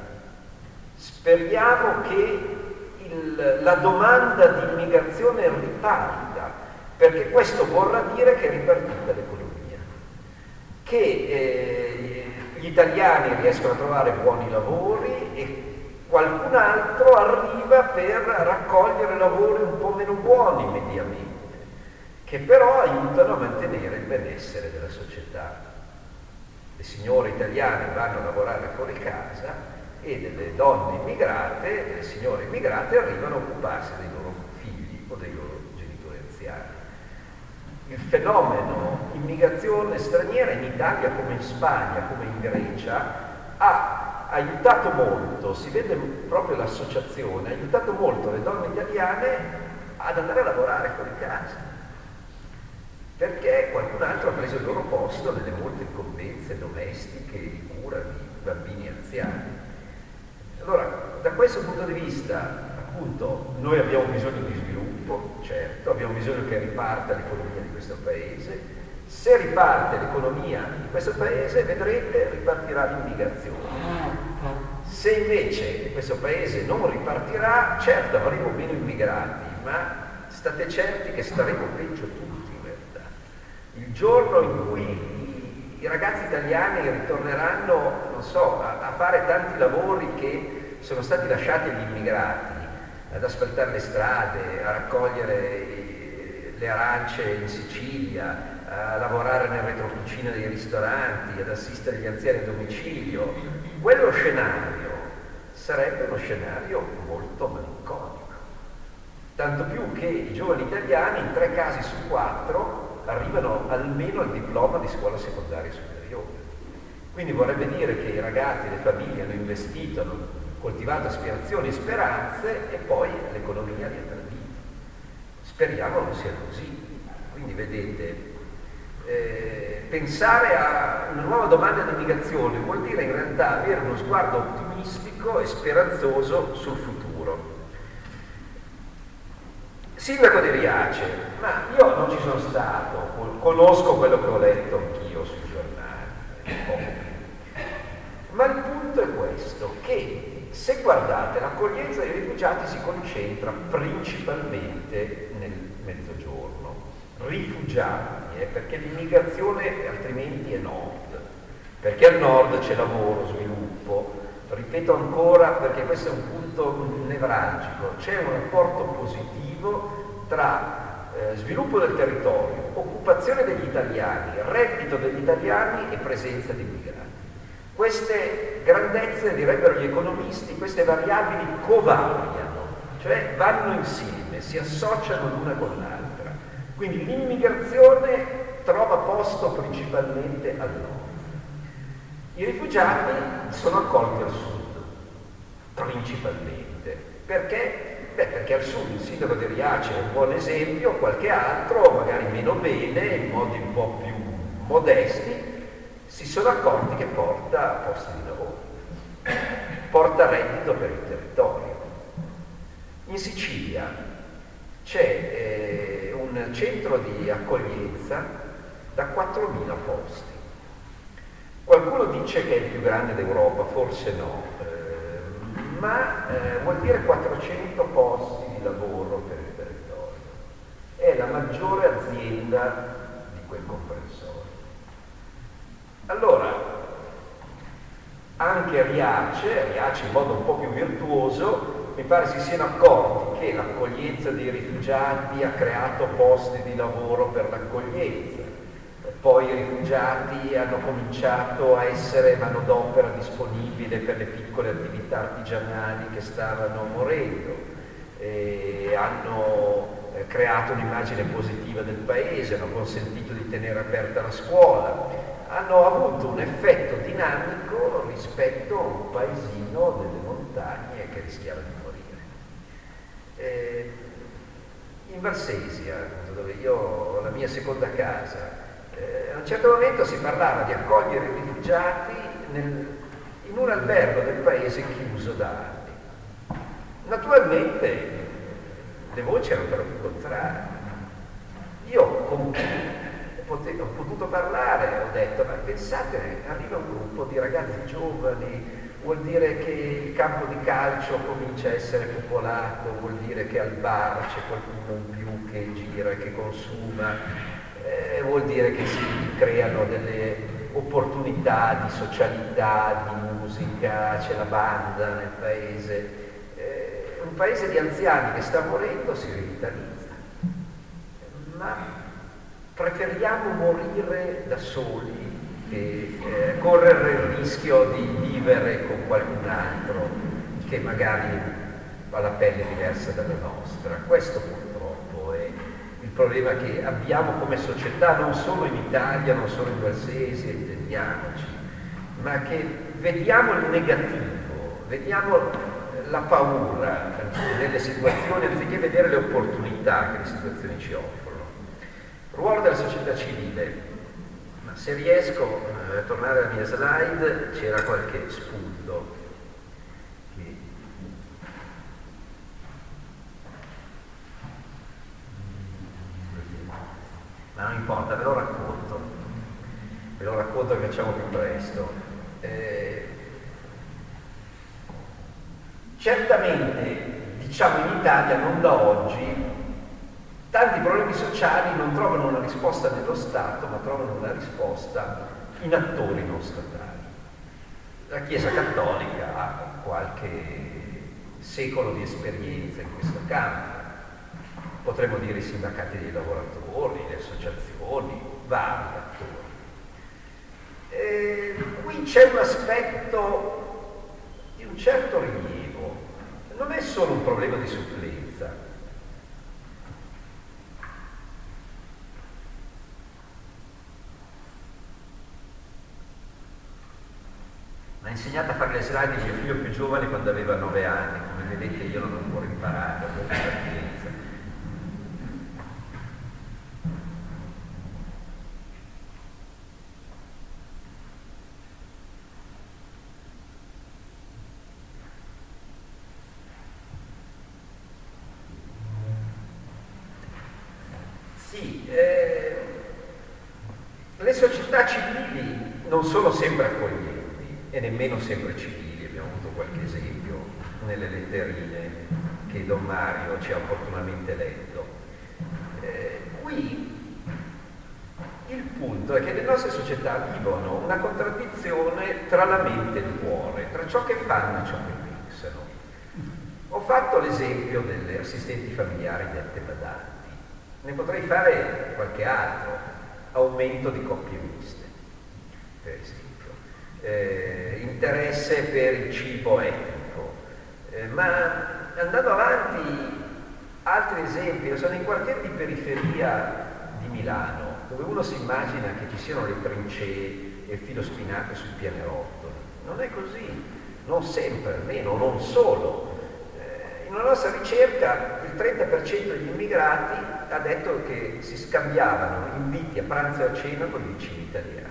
speriamo che il, la domanda di immigrazione riparta, perché questo vorrà dire che è ripartita l'economia, che eh, gli italiani riescono a trovare buoni lavori e qualcun altro arriva per raccogliere lavori un po' meno buoni mediamente, che però aiutano a mantenere il benessere della società. Le signore italiane vanno a lavorare fuori casa e delle donne immigrate, delle signore immigrate arrivano a occuparsi dei loro figli o dei loro genitori anziani. Il fenomeno immigrazione straniera in Italia come in Spagna, come in Grecia, ha aiutato molto, si vede proprio l'associazione, ha aiutato molto le donne italiane ad andare a lavorare fuori casa, perché qualcun altro ha preso il loro posto nelle molte incombenze domestiche di cura di bambini anziani. Allora, da questo punto di vista, appunto, noi abbiamo bisogno di sviluppo, certo, abbiamo bisogno che riparta l'economia di questo paese. Se riparte l'economia di questo paese, vedrete, ripartirà l'immigrazione. Se invece questo paese non ripartirà, certo avremo meno immigrati, ma state certi che staremo peggio tutti in realtà. Il giorno in cui i ragazzi italiani ritorneranno, non so, a, a fare tanti lavori che sono stati lasciati agli immigrati, ad asfaltare le strade, a raccogliere le arance in Sicilia, a lavorare nel retrocucina dei ristoranti, ad assistere gli anziani a domicilio, quello scenario sarebbe uno scenario molto malinconico. Tanto più che i giovani italiani in tre casi su quattro arrivano almeno al diploma di scuola secondaria superiore. Quindi vorrebbe dire che i ragazzi e le famiglie hanno investito, hanno coltivato aspirazioni e speranze e poi l'economia li ha traditi. Speriamo non sia così. Quindi vedete, Eh, pensare a una nuova domanda di immigrazione vuol dire in realtà avere uno sguardo ottimistico e speranzoso sul futuro. Sindaco di Riace, ma io non ci sono stato, conosco quello che ho letto anch'io sui giornali, poco più. Ma il punto è questo, che se guardate l'accoglienza dei rifugiati si concentra principalmente nel mezzogiorno. Rifugiati, eh, perché l'immigrazione altrimenti è nord, perché al nord c'è lavoro, sviluppo. Ripeto ancora, perché questo è un punto nevralgico, c'è un rapporto positivo tra eh, sviluppo del territorio, occupazione degli italiani, reddito degli italiani e presenza di immigrati. Queste grandezze, direbbero gli economisti, queste variabili covariano, cioè vanno insieme, si associano l'una con l'altra. Quindi l'immigrazione trova posto principalmente al nord. I rifugiati sono accolti al sud, principalmente. Perché? Beh, perché al sud il sindaco di Riace è un buon esempio, qualche altro, magari meno bene, in modi un po' più modesti, si sono accorti che porta posti di lavoro, porta reddito per il territorio. In Sicilia c'è eh, un centro di accoglienza da quattromila posti. Qualcuno dice che è il più grande d'Europa, forse no, eh, ma eh, vuol dire quattrocento posti di lavoro per il territorio. È la maggiore azienda di quel comprensorio. Allora, anche Riace, Riace in modo un po' più virtuoso, mi pare si siano accorti che l'accoglienza dei rifugiati ha creato posti di lavoro per l'accoglienza. Poi i rifugiati hanno cominciato a essere manodopera disponibile per le piccole attività artigianali che stavano morendo, e hanno eh, creato un'immagine positiva del paese, hanno consentito di tenere aperta la scuola, hanno avuto un effetto dinamico rispetto a un paesino delle montagne che rischiava di morire. Eh, in Valsesia, dove io ho la mia seconda casa, eh, a un certo momento si parlava di accogliere i rifugiati nel, in un albergo del paese chiuso da anni. Naturalmente le voci erano però il contrario. Io con chi ho potuto parlare ho detto, ma pensate, arriva un gruppo di ragazzi giovani, vuol dire che il campo di calcio comincia a essere popolato, vuol dire che al bar c'è qualcuno in più che gira e che consuma, eh, vuol dire che si creano delle opportunità di socialità, di musica, c'è la banda nel paese. Eh, un paese di anziani che sta morendo si rivitalizza. Ma preferiamo morire da soli che eh, correre il rischio di vivere con qualcun altro che magari ha la pelle diversa dalla nostra. Questo purtroppo è il problema che abbiamo come società, non solo in Italia, non solo in Valsesia, intendiamoci, ma che vediamo il negativo, vediamo la paura nelle situazioni anziché vedere le opportunità che le situazioni ci offrono. Ruolo della società civile. Ma se riesco a tornare alla mia slide, c'era qualche spunto. Che... Ma non importa, ve lo racconto. Ve lo racconto che facciamo più presto. Eh... Certamente, diciamo in Italia, non da oggi, tanti problemi sociali non trovano una risposta nello Stato, ma trovano una risposta in attori non statali. La Chiesa Cattolica ha qualche secolo di esperienza in questo campo. Potremmo dire i sindacati dei lavoratori, le associazioni, vari attori. E qui c'è un aspetto di un certo rilievo. Non è solo un problema di supplenza. Mi ha insegnato a fare le slide di mio figlio più giovane quando aveva nove anni, come vedete io non ho ancora imparato, avevo pazienza. Sì, eh, le società civili non sono sempre accoglienti e nemmeno sempre civili, abbiamo avuto qualche esempio nelle letterine che Don Mario ci ha opportunamente letto. Eh, qui il punto è che le nostre società vivono una contraddizione tra la mente e il cuore, tra ciò che fanno e ciò che pensano. Ho fatto l'esempio delle assistenti familiari dette badanti, ne potrei fare qualche altro, aumento di coppie miste, per esempio. Eh, interesse per il cibo etnico, eh, ma andando avanti altri esempi. Io sono in quartieri di periferia di Milano dove uno si immagina che ci siano le trincee e il filo spinato sui pianerottoli. Non è così, non sempre, almeno non solo. Eh, in una nostra ricerca il trenta per cento degli immigrati ha detto che si scambiavano inviti a pranzo e a cena con i vicini italiani,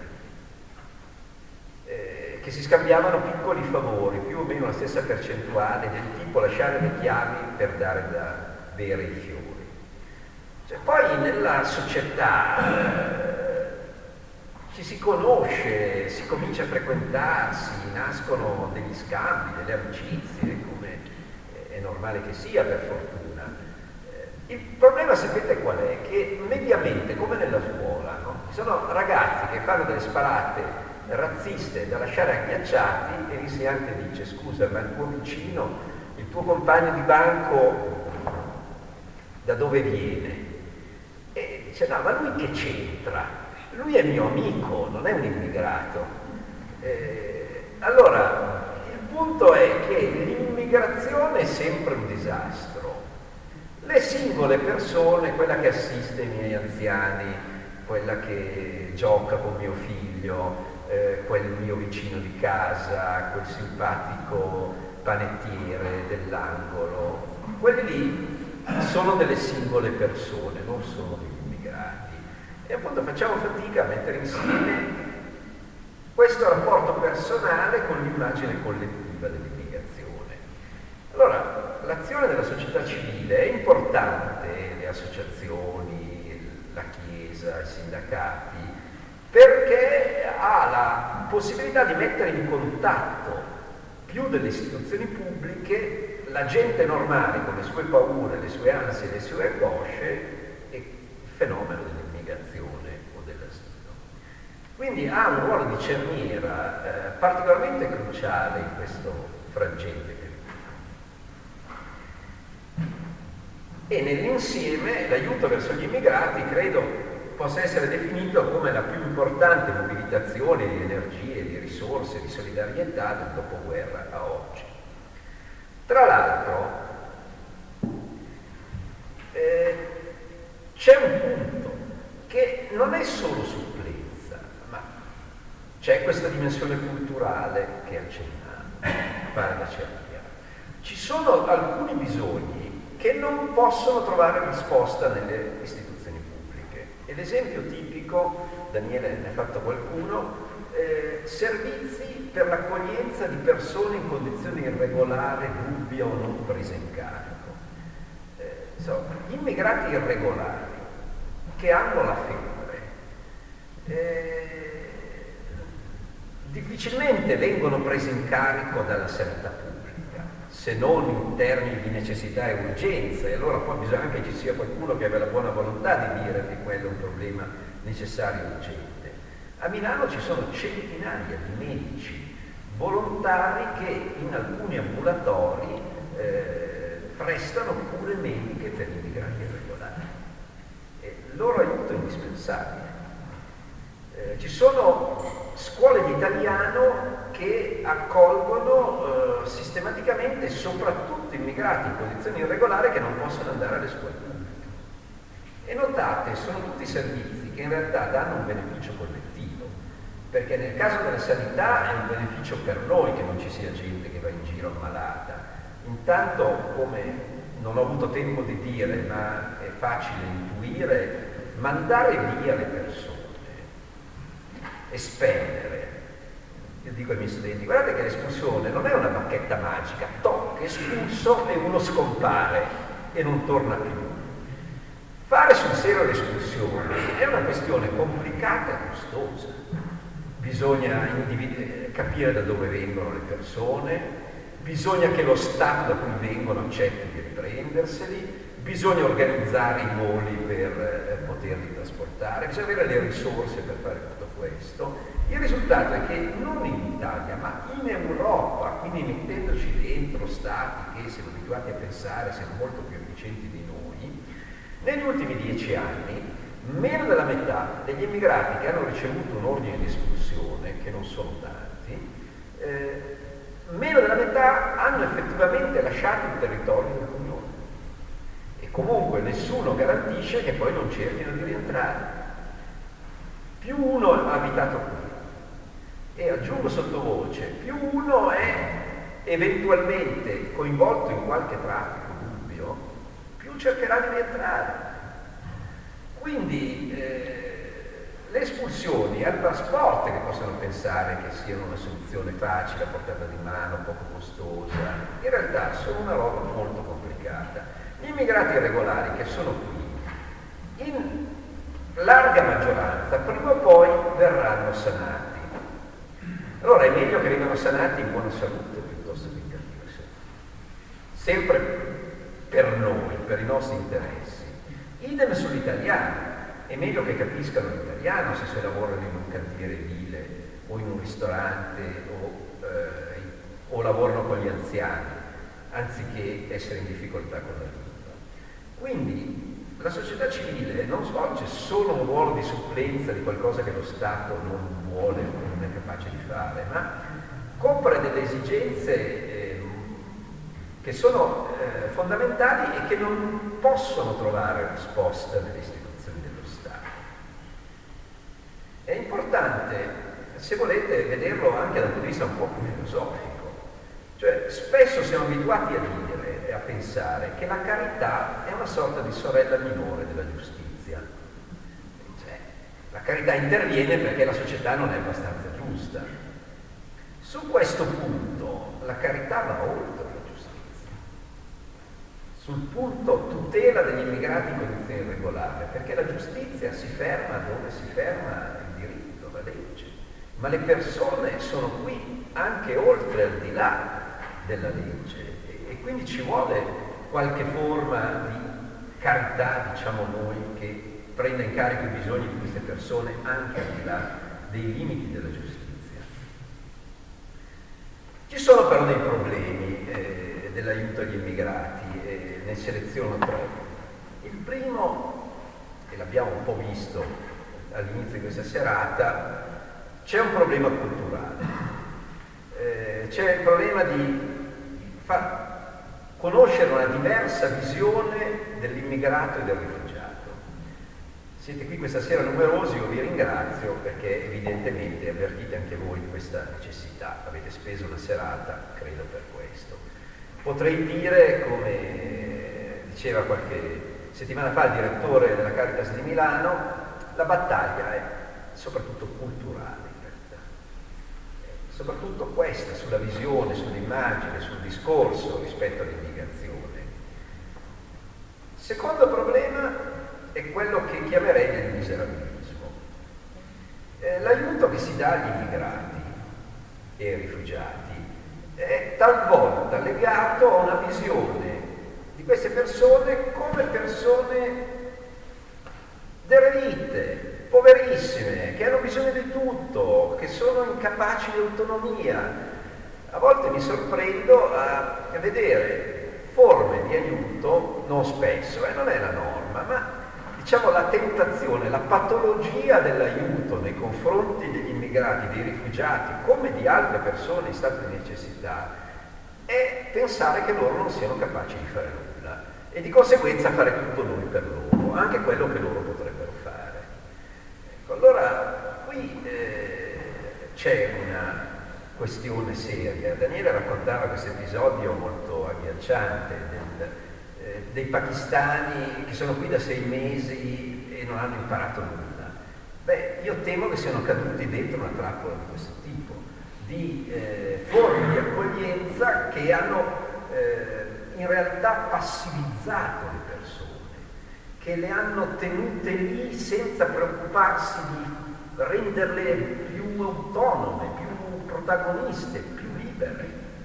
che si scambiavano piccoli favori, più o meno la stessa percentuale, del tipo lasciare le chiavi per dare da bere i fiori. Cioè, poi nella società eh, ci si conosce, si comincia a frequentarsi, nascono degli scambi, delle amicizie, come è normale che sia, per fortuna. Eh, il problema, sapete qual è? Che mediamente, come nella scuola, no? Ci sono ragazzi che fanno delle sparate razziste da lasciare agghiacciati e l'insegnante dice: scusa, ma il tuo vicino, il tuo compagno di banco da dove viene? E dice: no, ma lui che c'entra? Lui è mio amico, non è un immigrato. Eh, allora, il punto è che l'immigrazione è sempre un disastro. Le singole persone, quella che assiste i miei anziani, quella che gioca con mio figlio, Eh, quel mio vicino di casa, quel simpatico panettiere dell'angolo, quelli lì sono delle singole persone, non sono degli immigrati. E appunto facciamo fatica a mettere insieme questo rapporto personale con l'immagine collettiva dell'immigrazione. Allora, l'azione della società civile è importante, le associazioni, la Chiesa, i sindacati, perché ha la possibilità di mettere in contatto più delle istituzioni pubbliche la gente normale con le sue paure, le sue ansie, le sue angosce e il fenomeno dell'immigrazione o dell'asilo. Quindi ha un ruolo di cerniera eh, particolarmente cruciale in questo frangente. E nell'insieme l'aiuto verso gli immigrati credo possa essere definito come la più importante mobilitazione di energie, di risorse, di solidarietà del dopoguerra a oggi. Tra l'altro eh, c'è un punto che non è solo supplenza, ma c'è questa dimensione culturale che accennavo, pare da cerchiare. Ci sono alcuni bisogni che non possono trovare risposta nelle istituzioni pubbliche. E l'esempio tipico, Daniele ne ha fatto qualcuno, eh, servizi per l'accoglienza di persone in condizioni irregolari, dubbia o non prese in carico. Eh, so, immigrati irregolari che hanno la febbre eh, difficilmente vengono presi in carico dalla sanità pubblica, se non in termini di necessità e urgenza, e allora poi bisogna anche che ci sia qualcuno che abbia la buona volontà di dire che quello è un problema necessario e urgente. A Milano ci sono centinaia di medici volontari che in alcuni ambulatori eh, prestano cure mediche per gli immigrati irregolari. E il loro aiuto è indispensabile. Eh, ci sono scuole di italiano che accolgono eh, sistematicamente soprattutto immigrati in condizioni irregolari che non possono andare alle scuole pubbliche. E notate, sono tutti servizi che in realtà danno un beneficio collettivo, perché nel caso della sanità è un beneficio per noi che non ci sia gente che va in giro ammalata. Intanto, come non ho avuto tempo di dire, ma è facile intuire, mandare via le persone, espellere. Io dico ai miei studenti, guardate che l'espulsione non è una bacchetta magica, toc, espulso e uno scompare e non torna più. Fare sul serio l'espulsione è una questione complicata e costosa. Bisogna individ- capire da dove vengono le persone, bisogna che lo Stato da cui vengono accetti di riprenderseli, bisogna organizzare i voli per eh, poterli trasportare, bisogna avere le risorse per fare tutto questo. Il risultato è che non in Italia, ma in Europa, quindi mettendoci dentro stati che siamo abituati a pensare siano molto più efficienti di noi, negli ultimi dieci anni meno della metà degli immigrati che hanno ricevuto un ordine di espulsione, che non sono tanti, eh, meno della metà hanno effettivamente lasciato il territorio dell'Unione. E comunque nessuno garantisce che poi non cerchino di rientrare. Più uno ha abitato qui, e aggiungo sottovoce, più uno è eventualmente coinvolto in qualche traffico dubbio, più cercherà di rientrare. Quindi eh, le espulsioni al trasporto, che possono pensare che siano una soluzione facile, a portata di mano, poco costosa, in realtà sono una roba molto complicata. Gli immigrati irregolari che sono qui, in larga maggioranza, prima o poi verranno sanati. Allora è meglio che vengano sanati in buona salute piuttosto che in cattiva salute. Sempre per noi, per i nostri interessi. Idem sugli italiani. È meglio che capiscano l'italiano se si lavorano in un cantiere edile o in un ristorante o, eh, o lavorano con gli anziani, anziché essere in difficoltà con la lingua. Quindi la società civile non svolge solo un ruolo di supplenza di qualcosa che lo Stato non vuole o non è capace di fare, ma copre delle esigenze eh, che sono eh, fondamentali e che non possono trovare risposta nelle istituzioni dello Stato. È importante, se volete, vederlo anche dal punto di vista un po' più filosofico. Cioè, spesso siamo abituati a dire e a pensare pensare che la carità è una sorta di sorella minore della giustizia. Cioè, la carità interviene perché la società non è abbastanza giusta. Su questo punto la carità va oltre la giustizia. Sul punto tutela degli immigrati in condizioni irregolari, perché la giustizia si ferma dove si ferma il diritto, la legge. Ma le persone sono qui anche oltre, al di là della legge, e, e quindi ci vuole qualche forma di carità, diciamo noi, che prenda in carico i bisogni di queste persone anche al di là dei limiti della giustizia. Ci sono però dei problemi eh, dell'aiuto agli immigrati, e ne seleziono tre. Il primo, e l'abbiamo un po' visto all'inizio di questa serata, c'è un problema culturale, eh, c'è il problema di far conoscere una diversa visione dell'immigrato e del rifugiato. Siete qui questa sera numerosi, io vi ringrazio perché evidentemente avvertite anche voi questa necessità, avete speso una serata, credo, per questo. Potrei dire, come diceva qualche settimana fa il direttore della Caritas di Milano, la battaglia è soprattutto culturale. Soprattutto questa, sulla visione, sull'immagine, sul discorso rispetto all'immigrazione. Il secondo problema è quello che chiamerei del miserabilismo. Eh, l'aiuto che si dà agli immigrati e ai rifugiati è talvolta legato a una visione di queste persone come persone derelite, poverissime, che hanno bisogno di tutto, che sono incapaci di autonomia. A volte mi sorprendo a, a vedere forme di aiuto, non spesso, eh, non è la norma, ma diciamo la tentazione, la patologia dell'aiuto nei confronti degli immigrati, dei rifugiati, come di altre persone in stato di necessità, è pensare che loro non siano capaci di fare nulla e di conseguenza fare tutto noi per loro, anche quello che loro potrebbero fare. Allora, qui eh, c'è una questione seria. Daniele raccontava questo episodio molto agghiacciante del, eh, dei pakistani che sono qui da sei mesi e non hanno imparato nulla. Beh, io temo che siano caduti dentro una trappola di questo tipo, di eh, forme di accoglienza che hanno eh, in realtà passivizzato le persone, che le hanno tenute lì senza preoccuparsi di renderle più autonome, più protagoniste, più libere.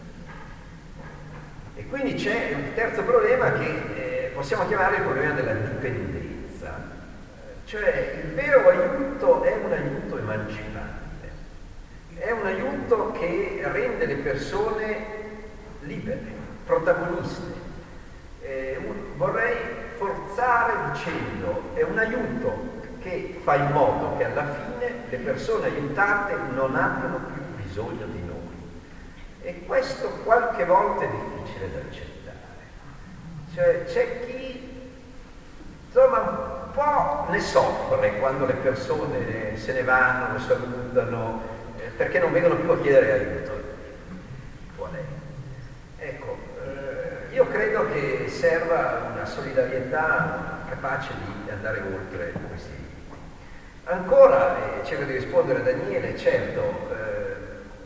E quindi c'è un terzo problema che eh, possiamo chiamare il problema della dipendenza. Cioè il vero aiuto è un aiuto emancipante, è un aiuto che rende le persone libere, protagoniste. Eh, un, vorrei forzare dicendo è un aiuto che fa in modo che alla fine le persone aiutate non abbiano più bisogno di noi, e questo qualche volta è difficile da accettare. Cioè c'è chi insomma un po' ne soffre quando le persone se ne vanno, lo salutano, eh, perché non vengono più a chiedere aiuto. Qual è? Ecco, io credo che serva una solidarietà capace di andare oltre questi limiti. Ancora, eh, cerco di rispondere a Daniele, certo, eh,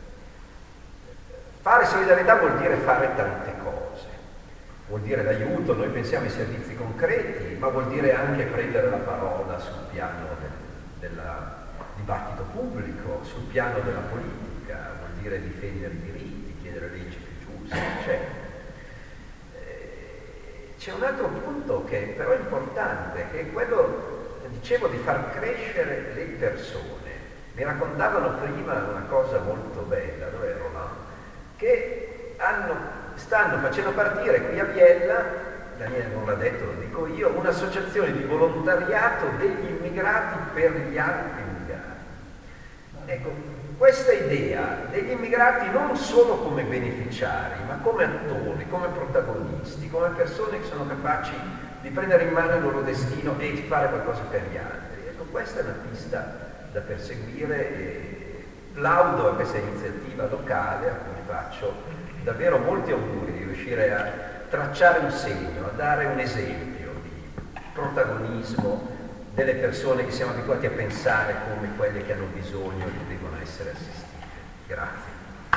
fare solidarietà vuol dire fare tante cose, vuol dire l'aiuto, noi pensiamo ai servizi concreti, ma vuol dire anche prendere la parola sul piano del, del dibattito pubblico, sul piano della politica, vuol dire difendere i diritti, chiedere leggi più giuste, eccetera. C'è un altro punto che però è importante, che è quello, dicevo, di far crescere le persone. Mi raccontavano prima una cosa molto bella, dove ero, no? Che hanno, stanno facendo partire qui a Biella, Daniele non l'ha detto, lo dico io, un'associazione di volontariato degli immigrati per gli altri immigrati. Ecco, questa idea degli immigrati non solo come beneficiari, ma come attori, come protagonisti, come persone che sono capaci di prendere in mano il loro destino e di fare qualcosa per gli altri. Ecco, questa è una pista da perseguire e plaudo a questa iniziativa locale a cui faccio davvero molti auguri di riuscire a tracciare un segno, a dare un esempio di protagonismo delle persone che siamo abituati a pensare come quelle che hanno bisogno e che devono essere assistite. Grazie.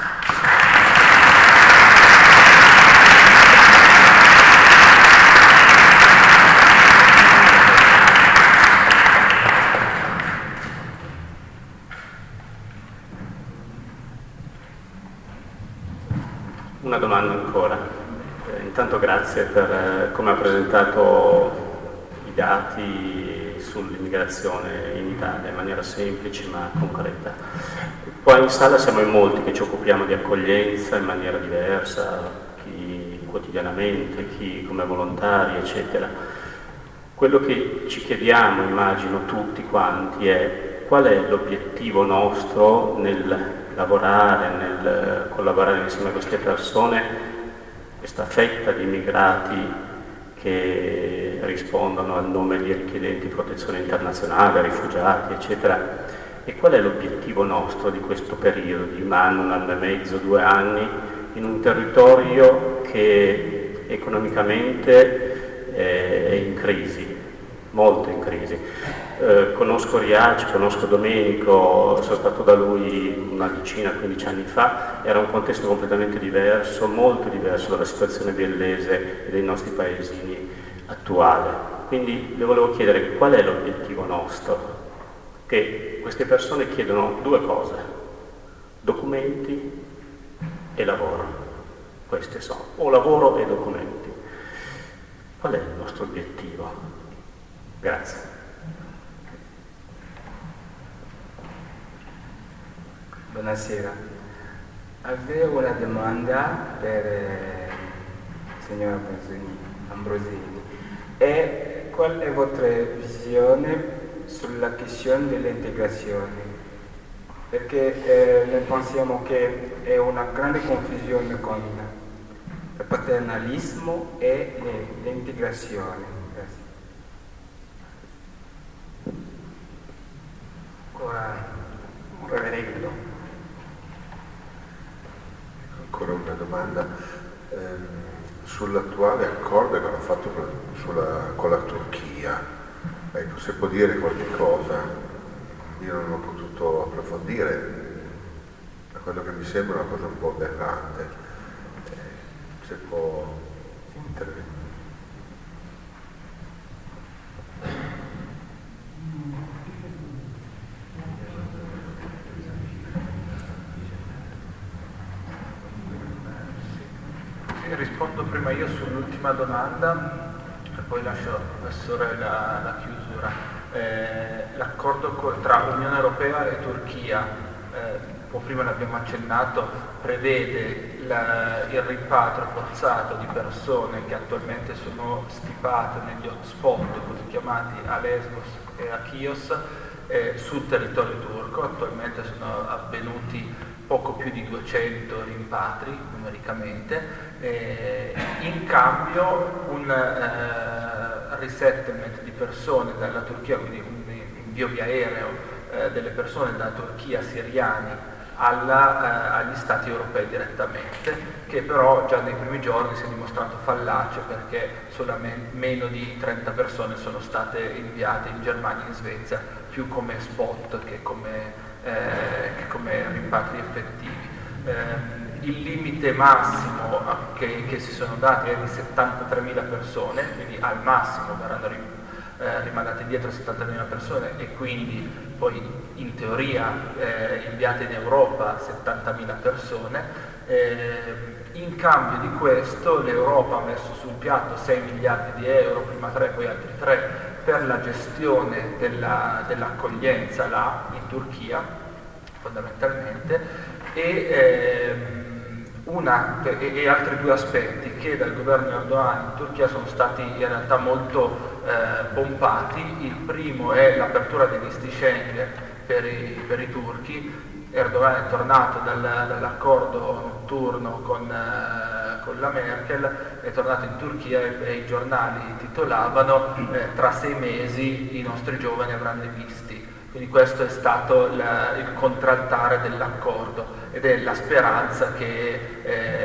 Una domanda ancora. Eh, intanto grazie per eh, come ha presentato i dati sull'immigrazione in Italia in maniera semplice ma concreta. Qua in sala siamo in molti che ci occupiamo di accoglienza in maniera diversa, chi quotidianamente, chi come volontari, eccetera. Quello che ci chiediamo, immagino tutti quanti, è qual è l'obiettivo nostro nel lavorare, nel collaborare insieme a queste persone, questa fetta di immigrati che rispondono al nome di richiedenti protezione internazionale, rifugiati, eccetera. E qual è l'obiettivo nostro di questo periodo, di un anno, un anno e mezzo, due anni, in un territorio che economicamente è in crisi, molto in crisi. Eh, conosco Riace, conosco Domenico, sono stato da lui una decina, quindici anni fa, era un contesto completamente diverso, molto diverso dalla situazione biellese e dei nostri paesini attuale. Quindi le volevo chiedere qual è l'obiettivo nostro, che queste persone chiedono due cose, documenti e lavoro, queste sono, o lavoro e documenti. Qual è il nostro obiettivo? Grazie. Buonasera, avevo una domanda per eh, il signor Ambrosini. E qual è la vostra visione sulla questione dell'integrazione? Perché eh, noi pensiamo che è una grande confusione con il paternalismo e l'integrazione. Grazie. Ora, un reverendo. Ancora una domanda. Ehm, sull'attuale accordo che hanno fatto sulla, con la Turchia, ecco, se può dire qualche cosa, io non ho potuto approfondire, da quello che mi sembra una cosa un po' aberrante, eh, se può intervenire. Rispondo prima io sull'ultima domanda e poi lascio al professore la, la chiusura. Eh, l'accordo tra Unione Europea e Turchia, eh, un po' prima l'abbiamo accennato, prevede la, il rimpatrio forzato di persone che attualmente sono stipate negli hotspot così chiamati a Lesbos e a Chios eh, sul territorio turco. Attualmente sono avvenuti poco più di duecento rimpatri numericamente, eh, in cambio un eh, resettlement di persone dalla Turchia, quindi un invio via aereo eh, delle persone dalla Turchia siriani alla, eh, agli stati europei direttamente, che però già nei primi giorni si è dimostrato fallace perché solamente meno di trenta persone sono state inviate in Germania e in Svezia, più come spot che come Eh, che come rimpatri effettivi. Eh, il limite massimo che, che si sono dati è di settantatremila persone, quindi al massimo verranno rim, eh, rimandate indietro settantamila persone e quindi poi in teoria eh, inviate in Europa settantamila persone. Eh, in cambio di questo l'Europa ha messo sul piatto sei miliardi di euro, prima tre poi altri tre, per la gestione della, dell'accoglienza là in Turchia fondamentalmente e, ehm, una, e, e altri due aspetti che dal governo Erdogan in Turchia sono stati in realtà molto eh, pompati. Il primo è l'apertura dei visti Schengen per i, per i turchi. Erdogan è tornato dal, dall'accordo notturno con, eh, con la Merkel, è tornato in Turchia e, e i giornali titolavano eh, tra sei mesi i nostri giovani avranno i visti. Quindi questo è stato la, il contraltare dell'accordo ed è la speranza che eh,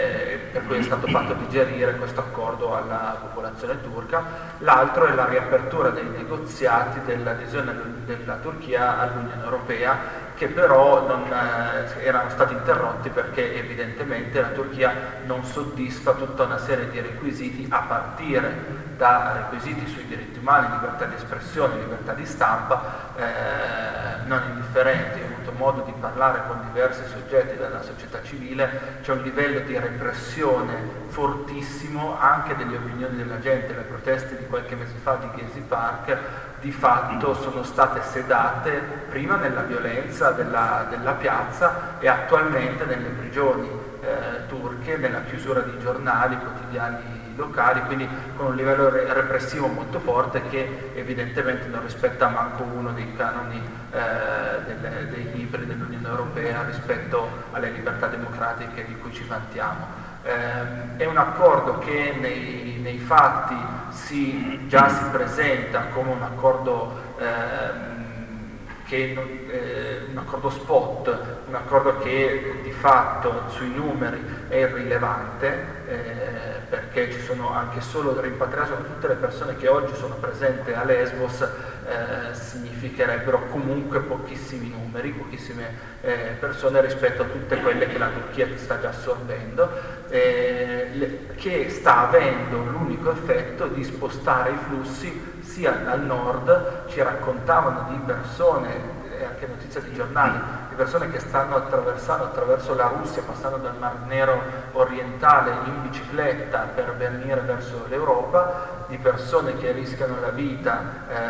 per cui è stato fatto digerire questo accordo alla popolazione turca. L'altro è la riapertura dei negoziati dell'adesione della Turchia all'Unione Europea, che però non, eh, erano stati interrotti perché evidentemente la Turchia non soddisfa tutta una serie di requisiti, a partire da requisiti sui diritti umani, libertà di espressione, libertà di stampa, eh, non indifferenti. Ho avuto modo di parlare con diversi soggetti della società civile, c'è un livello di repressione fortissimo anche delle opinioni della gente. Le proteste di qualche mese fa di Gezi Park di fatto sono state sedate prima nella violenza della, della piazza e attualmente nelle prigioni eh, turche, nella chiusura di giornali, quotidiani locali, quindi con un livello re- repressivo molto forte che evidentemente non rispetta manco uno dei canoni eh, delle, dei libri dell'Unione Europea rispetto alle libertà democratiche di cui ci vantiamo. Eh, è un accordo che nei, nei fatti si, già si presenta come un accordo eh, che non, eh, un accordo spot, un accordo che di fatto sui numeri è irrilevante, eh, perché ci sono anche solo rimpatriati, sono tutte le persone che oggi sono presenti a Lesbos, eh, significherebbero comunque pochissimi numeri, pochissime eh, persone rispetto a tutte quelle che la Turchia sta già assorbendo, eh, le, che sta avendo l'unico effetto di spostare i flussi sia dal nord. Ci raccontavano di persone, e anche notizie di giornali, di persone che stanno attraversando attraverso la Russia, passando dal Mar Nero orientale in bicicletta per venire verso l'Europa, di persone che rischiano la vita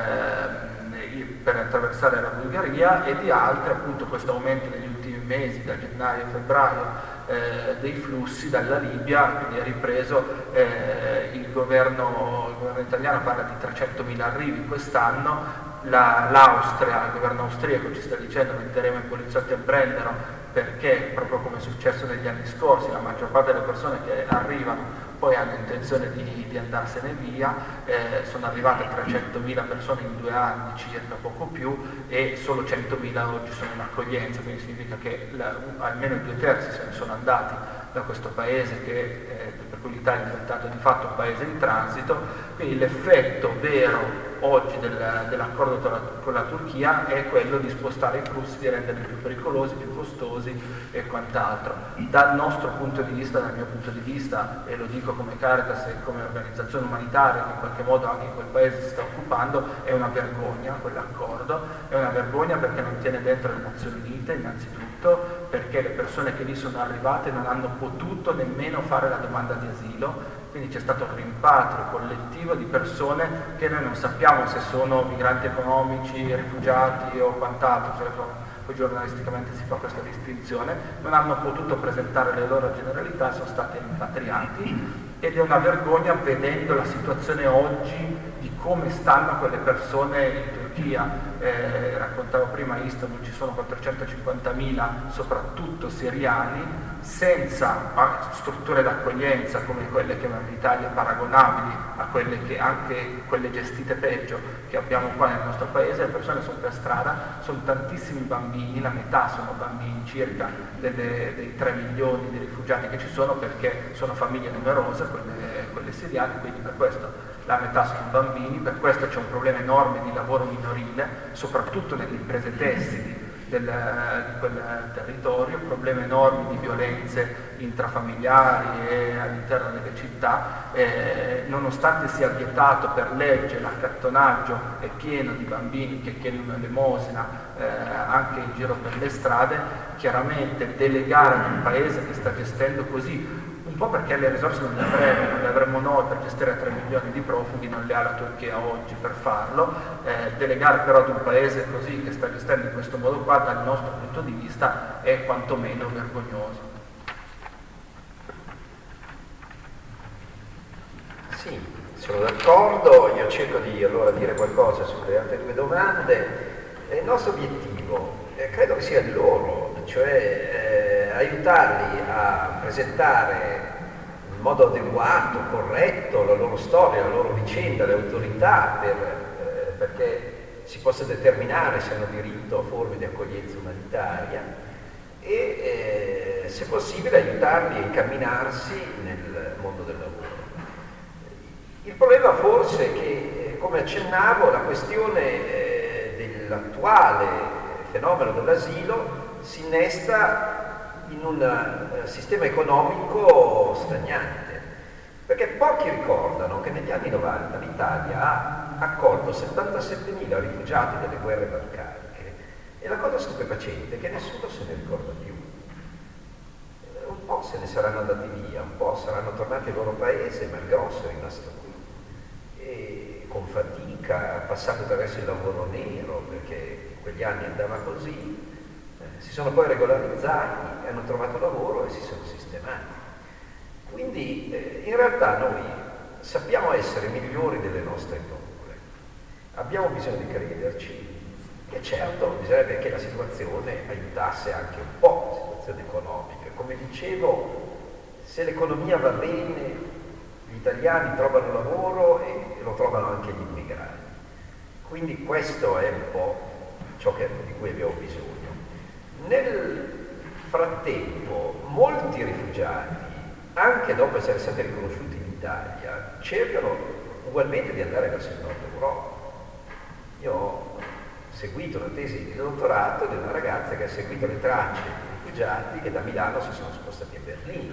eh, per attraversare la Bulgaria, e di altre, appunto, questo aumento negli ultimi mesi, da gennaio a febbraio, Eh, dei flussi dalla Libia. Quindi è ripreso, eh, il, governo, il governo italiano parla di trecentomila arrivi quest'anno, la, l'Austria, il governo austriaco ci sta dicendo metteremo i poliziotti a Brennero, perché proprio come è successo negli anni scorsi la maggior parte delle persone che arrivano poi hanno intenzione di, di andarsene via. Eh, sono arrivate trecentomila persone in due anni circa, poco più, e solo centomila oggi sono in accoglienza, quindi significa che la, almeno due terzi se ne sono andati da questo paese, che, eh, per cui l'Italia è diventato di fatto un paese in transito. Quindi l'effetto vero oggi del, dell'accordo tra, con la Turchia è quello di spostare i flussi, di renderli più pericolosi, più costosi e quant'altro. Dal nostro punto di vista, dal mio punto di vista, e lo dico come Caritas e come organizzazione umanitaria che in qualche modo anche in quel paese si sta occupando, è una vergogna quell'accordo, è una vergogna perché non tiene dentro le Nazioni Unite innanzitutto, perché le persone che lì sono arrivate non hanno potuto nemmeno fare la domanda di asilo, quindi c'è stato un rimpatrio collettivo di persone che noi non sappiamo se sono migranti economici, rifugiati o quant'altro, cioè, poi giornalisticamente si fa questa distinzione, non hanno potuto presentare le loro generalità, sono stati rimpatriati, ed è una vergogna vedendo la situazione oggi di come stanno quelle persone in Turchia. Eh, raccontavo prima a Istanbul ci sono quattrocentocinquantamila soprattutto siriani senza strutture d'accoglienza come quelle che abbiamo in Italia, paragonabili a quelle che anche quelle gestite peggio che abbiamo qua nel nostro paese. Le persone sono per strada, sono tantissimi bambini, la metà sono bambini circa delle, dei tre milioni di rifugiati che ci sono, perché sono famiglie numerose quelle, quelle siriane, quindi per questo la metà sono bambini. Per questo c'è un problema enorme di lavoro minorile, soprattutto nelle imprese tessili del, di quel territorio, problemi enormi di violenze intrafamiliari e all'interno delle città. Eh, nonostante sia vietato per legge l'accattonaggio, è pieno di bambini che chiedono l'elemosina eh, anche in giro per le strade. Chiaramente delegare ad un paese che sta gestendo così, un po' perché le risorse non le avremo, non le avremmo noi per gestire tre milioni di profughi, non le ha la Turchia oggi per farlo, eh, delegare però ad un paese così che sta gestendo in questo modo qua, dal nostro punto di vista è quantomeno vergognoso. Sì, sono d'accordo. Io cerco di allora dire qualcosa sulle altre due domande. Il nostro obiettivo eh, credo che sia il loro, cioè eh, aiutarli a presentare in modo adeguato, corretto la loro storia, la loro vicenda, le autorità, per, eh, perché si possa determinare se hanno diritto a forme di accoglienza umanitaria. e eh, se possibile aiutarli a incamminarsi nel mondo del lavoro. Il problema forse è che, eh, come accennavo, la questione eh, dell'attuale fenomeno dell'asilo si innesta in un uh, sistema economico stagnante, perché pochi ricordano che negli anni novanta l'Italia ha accolto settantasettemila rifugiati delle guerre balcaniche e la cosa stupefacente è che nessuno se ne ricorda più. Un po' se ne saranno andati via, un po' saranno tornati al loro paese, ma il grosso è rimasto qui. E con fatica, passando attraverso il lavoro nero, perché in quegli anni andava così, eh, si sono poi regolarizzati, hanno trovato lavoro e si sono sistemati. Quindi eh, in realtà noi sappiamo essere migliori delle nostre paure, abbiamo bisogno di crederci e certo bisognerebbe che la situazione aiutasse anche un po' la situazione economica. Come dicevo, se l'economia va bene, gli italiani trovano lavoro e lo trovano anche gli immigrati. Quindi questo è un po' ciò che, di cui abbiamo bisogno. Nel frattempo, molti rifugiati, anche dopo essere stati riconosciuti in Italia, cercano ugualmente di andare verso il nord Europa. Io ho seguito una tesi di dottorato di una ragazza che ha seguito le tracce di rifugiati che da Milano si sono spostati a Berlino.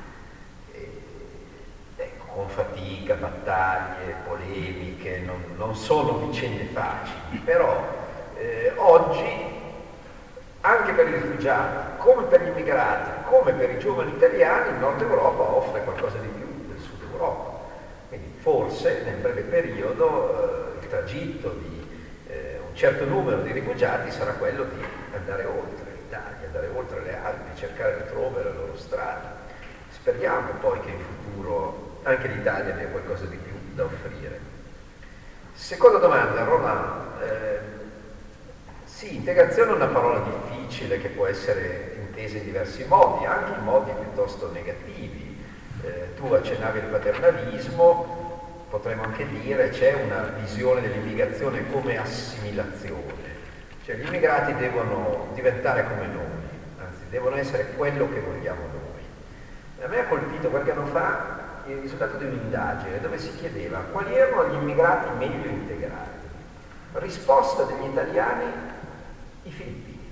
E, ecco, con fatica, battaglie, polemiche, non, non sono vicende facili, però eh, oggi anche per i rifugiati, come per gli immigrati, come per i giovani italiani, il Nord Europa offre qualcosa di più del Sud Europa. Quindi forse nel breve periodo eh, il tragitto di eh, un certo numero di rifugiati sarà quello di andare oltre l'Italia, andare oltre le Alpi, cercare altrove la loro strada. Speriamo poi che in futuro anche l'Italia abbia qualcosa di più da offrire. Seconda domanda, Roland. Eh, Sì, integrazione è una parola difficile che può essere intesa in diversi modi, anche in modi piuttosto negativi. Eh, tu accennavi il paternalismo, potremmo anche dire c'è una visione dell'immigrazione come assimilazione, cioè gli immigrati devono diventare come noi, anzi devono essere quello che vogliamo noi. A me ha colpito qualche anno fa il risultato di un'indagine dove si chiedeva quali erano gli immigrati meglio integrati. Risposta degli italiani: i filippini.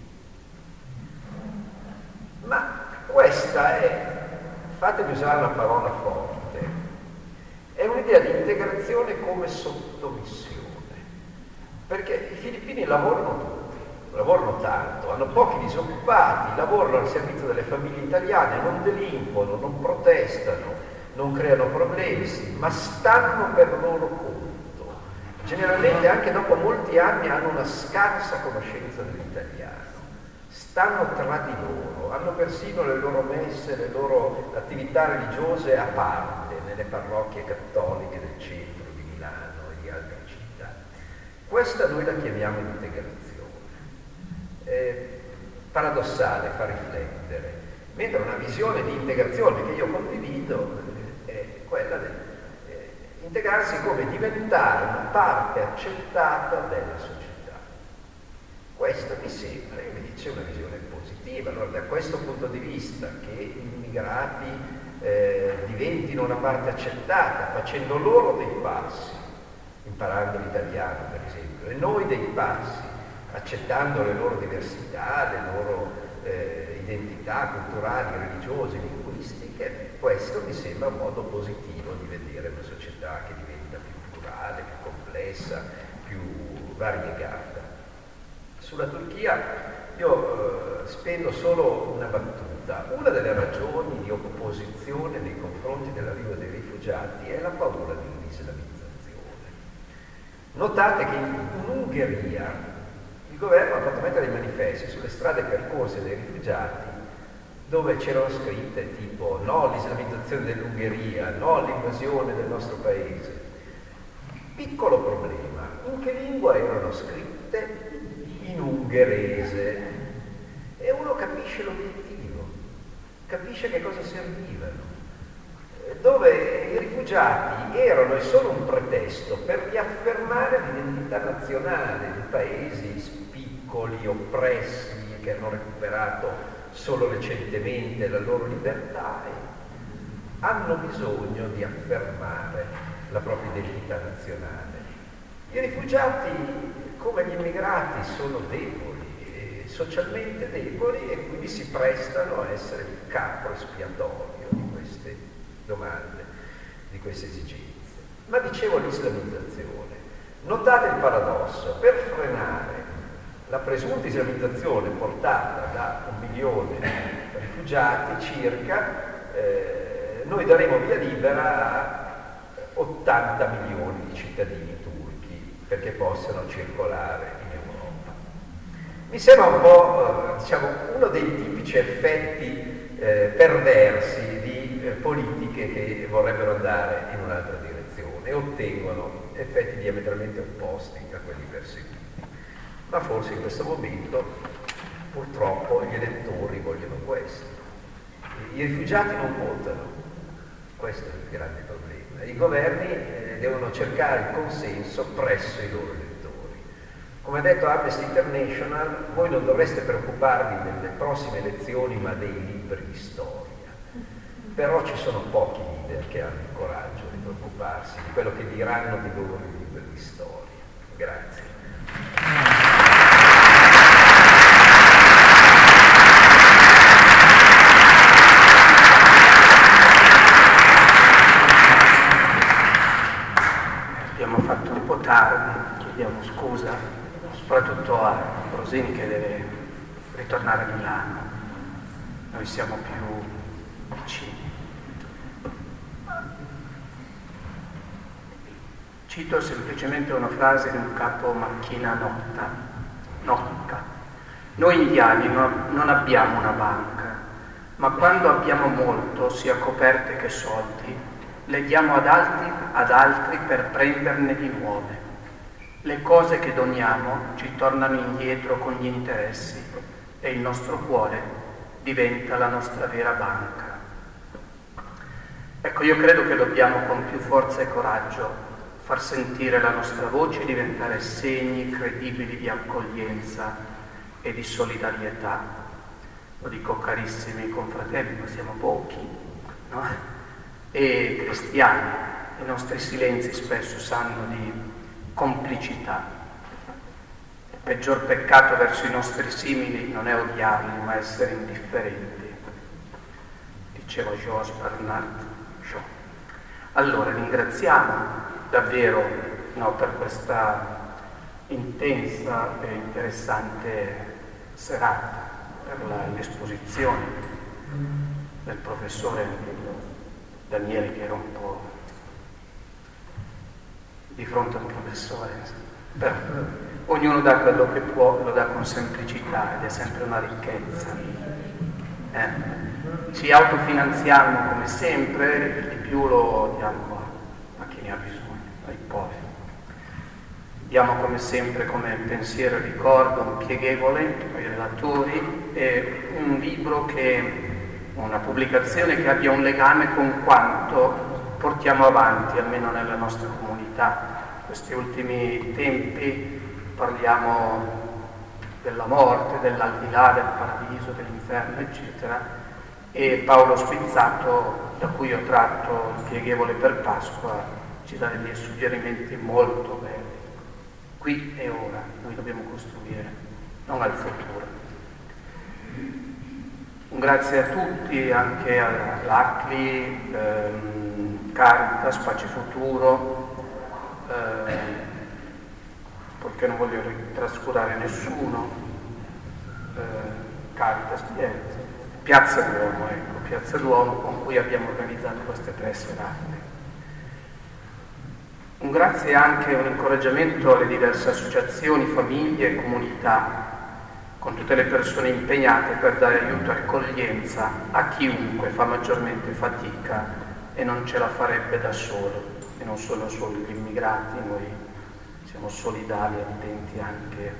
Ma questa è, fatemi usare una parola forte, è un'idea di integrazione come sottomissione, perché i filippini lavorano tutti, lavorano tanto, hanno pochi disoccupati, lavorano al servizio delle famiglie italiane, non delinquono, non protestano, non creano problemi, ma stanno per loro conto. Generalmente anche dopo molti anni hanno una scarsa conoscenza dell'italiano, stanno tra di loro, hanno persino le loro messe, le loro attività religiose a parte nelle parrocchie cattoliche del centro di Milano e di altre città. Questa noi la chiamiamo integrazione. È paradossale, fa riflettere, mentre una visione di integrazione che io condivido è quella del integrarsi come diventare una parte accettata della società. Questo mi sembra invece una visione positiva. Allora, da questo punto di vista, che gli immigrati eh, diventino una parte accettata, facendo loro dei passi, imparando l'italiano per esempio, e noi dei passi, accettando le loro diversità, le loro eh, identità culturali, religiose, linguistiche, questo mi sembra un modo positivo di vedere una società che diventa più plurale, più complessa, più variegata. Sulla Turchia io eh, spendo solo una battuta. Una delle ragioni di opposizione nei confronti dell'arrivo dei rifugiati è la paura dell'islamizzazione. Notate che in, in Ungheria il governo ha fatto mettere dei manifesti sulle strade percorse dai rifugiati dove c'erano scritte tipo no all'islamizzazione dell'Ungheria, no all'invasione del nostro paese. Piccolo problema, in che lingua erano scritte? In ungherese. E uno capisce l'obiettivo, capisce che cosa servivano, dove i rifugiati erano e sono un pretesto per riaffermare l'identità nazionale di paesi piccoli, oppressi, che hanno recuperato solo recentemente la loro libertà e hanno bisogno di affermare la propria identità nazionale. I rifugiati, come gli immigrati, sono deboli, socialmente deboli, e quindi si prestano a essere il capro espiatorio di queste domande, di queste esigenze. Ma dicevo l'islamizzazione. Notate il paradosso: per frenare la presunta islamizzazione portata da un milione di rifugiati circa, eh, noi daremo via libera a ottanta milioni di cittadini turchi perché possano circolare in Europa. Mi sembra un po' eh, diciamo, uno dei tipici effetti eh, perversi di eh, politiche che vorrebbero andare in un'altra direzione e ottengono effetti diametralmente opposti a quelli perseguiti. Ma forse in questo momento purtroppo gli elettori vogliono questo. I rifugiati non votano, questo è il grande problema. I governi eh, devono cercare il consenso presso i loro elettori. Come ha detto Amnesty International, voi non dovreste preoccuparvi delle prossime elezioni ma dei libri di storia. Però ci sono pochi leader che hanno il coraggio di preoccuparsi di quello che diranno di loro i libri di storia. Grazie. Abbiamo fatto un po' tardi, chiediamo scusa, soprattutto a Ambrosini che deve ritornare a Milano. Noi siamo più vicini. Cito semplicemente una frase di un capo macchina Notta, Nocca. Noi indiani non, non abbiamo una banca, ma quando abbiamo molto, sia coperte che soldi, le diamo ad altri, ad altri per prenderne di nuove. Le cose che doniamo ci tornano indietro con gli interessi e il nostro cuore diventa la nostra vera banca. Ecco, io credo che dobbiamo con più forza e coraggio far sentire la nostra voce, diventare segni credibili di accoglienza e di solidarietà. Lo dico carissimi confratelli, ma siamo pochi, no? E cristiani, i nostri silenzi spesso sanno di complicità. Il peggior peccato verso i nostri simili non è odiarli, ma essere indifferenti, diceva Georges Bernard Shaw. Allora ringraziamo davvero no, per questa intensa e interessante serata, per la, l'esposizione del professore Daniele, che era un po' di fronte al professore. Però ognuno dà quello che può, lo dà con semplicità ed è sempre una ricchezza. Eh? Ci autofinanziamo come sempre, di più lo diamo a, a chi ne ha bisogno, ai poveri. Diamo come sempre come pensiero e ricordo un pieghevole ai relatori e un libro che, una pubblicazione che abbia un legame con quanto portiamo avanti, almeno nella nostra comunità. Questi ultimi tempi parliamo della morte, dell'aldilà, del paradiso, dell'inferno, eccetera, e Paolo Spizzato, da cui ho tratto il pieghevole per Pasqua, ci dà dei suggerimenti molto belli. Qui e ora noi dobbiamo costruire, non al futuro. Un grazie a tutti, anche all'A C L I, ehm, Caritas, Pace Futuro, ehm, perché non voglio trascurare nessuno, eh, Caritas Piazza, Piazza Duomo, ecco, Piazza Duomo, con cui abbiamo organizzato queste tre serate. Un grazie anche e un incoraggiamento alle diverse associazioni, famiglie e comunità, con tutte le persone impegnate per dare aiuto e accoglienza a chiunque fa maggiormente fatica e non ce la farebbe da solo. E non sono solo gli immigrati, noi siamo solidali e attenti anche.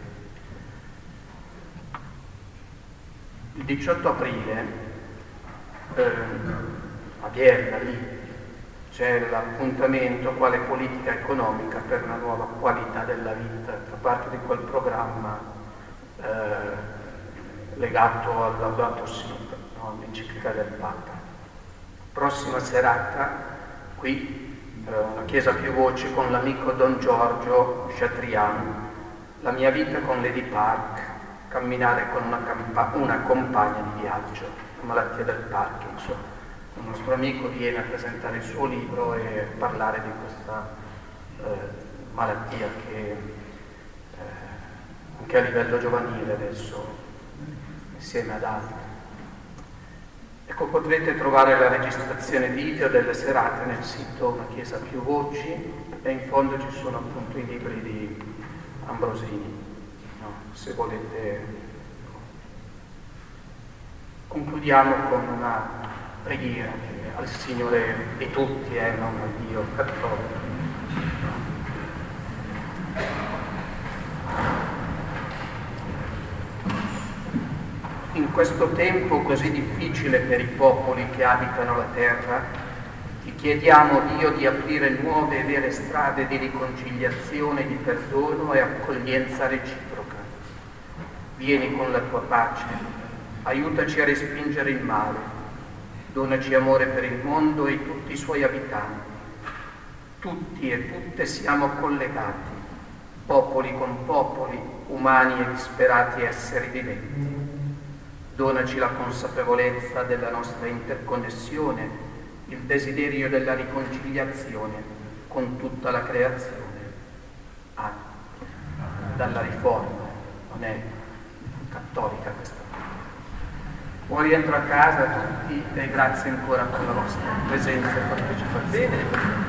Il diciotto aprile eh, a Vienna, lì, c'è l'appuntamento quale politica economica per una nuova qualità della vita, fa parte di quel programma eh, legato al Laudato Si, no? L'enciclica del Papa. Prossima serata qui, eh, una chiesa a più voci con l'amico Don Giorgio Chatrian, la mia vita con Lady Park, camminare con una, campa- una compagna di viaggio, la malattia del Parkinson. Un nostro amico viene a presentare il suo libro e parlare di questa eh, malattia che eh, anche a livello giovanile adesso, insieme ad altri. Ecco, potrete trovare la registrazione video delle serate nel sito Una Chiesa a Più Voci, e in fondo ci sono appunto i libri di Ambrosini, no? Se volete. Concludiamo con una preghiera al Signore di tutti, eh, non a Dio cattolico. In questo tempo così difficile per i popoli che abitano la terra, ti chiediamo, Dio, di aprire nuove e vere strade di riconciliazione, di perdono e accoglienza reciproca. Vieni con la tua pace, aiutaci a respingere il male, donaci amore per il mondo e tutti i suoi abitanti. Tutti e tutte siamo collegati, popoli con popoli, umani e disperati esseri viventi. Donaci la consapevolezza della nostra interconnessione, il desiderio della riconciliazione con tutta la creazione. Ah, dalla Riforma, non è cattolica questa. Buon rientro a casa a tutti e grazie ancora per la vostra presenza e partecipazione.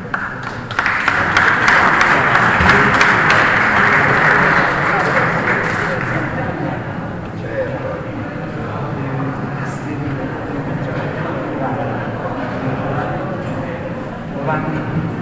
Giovanni.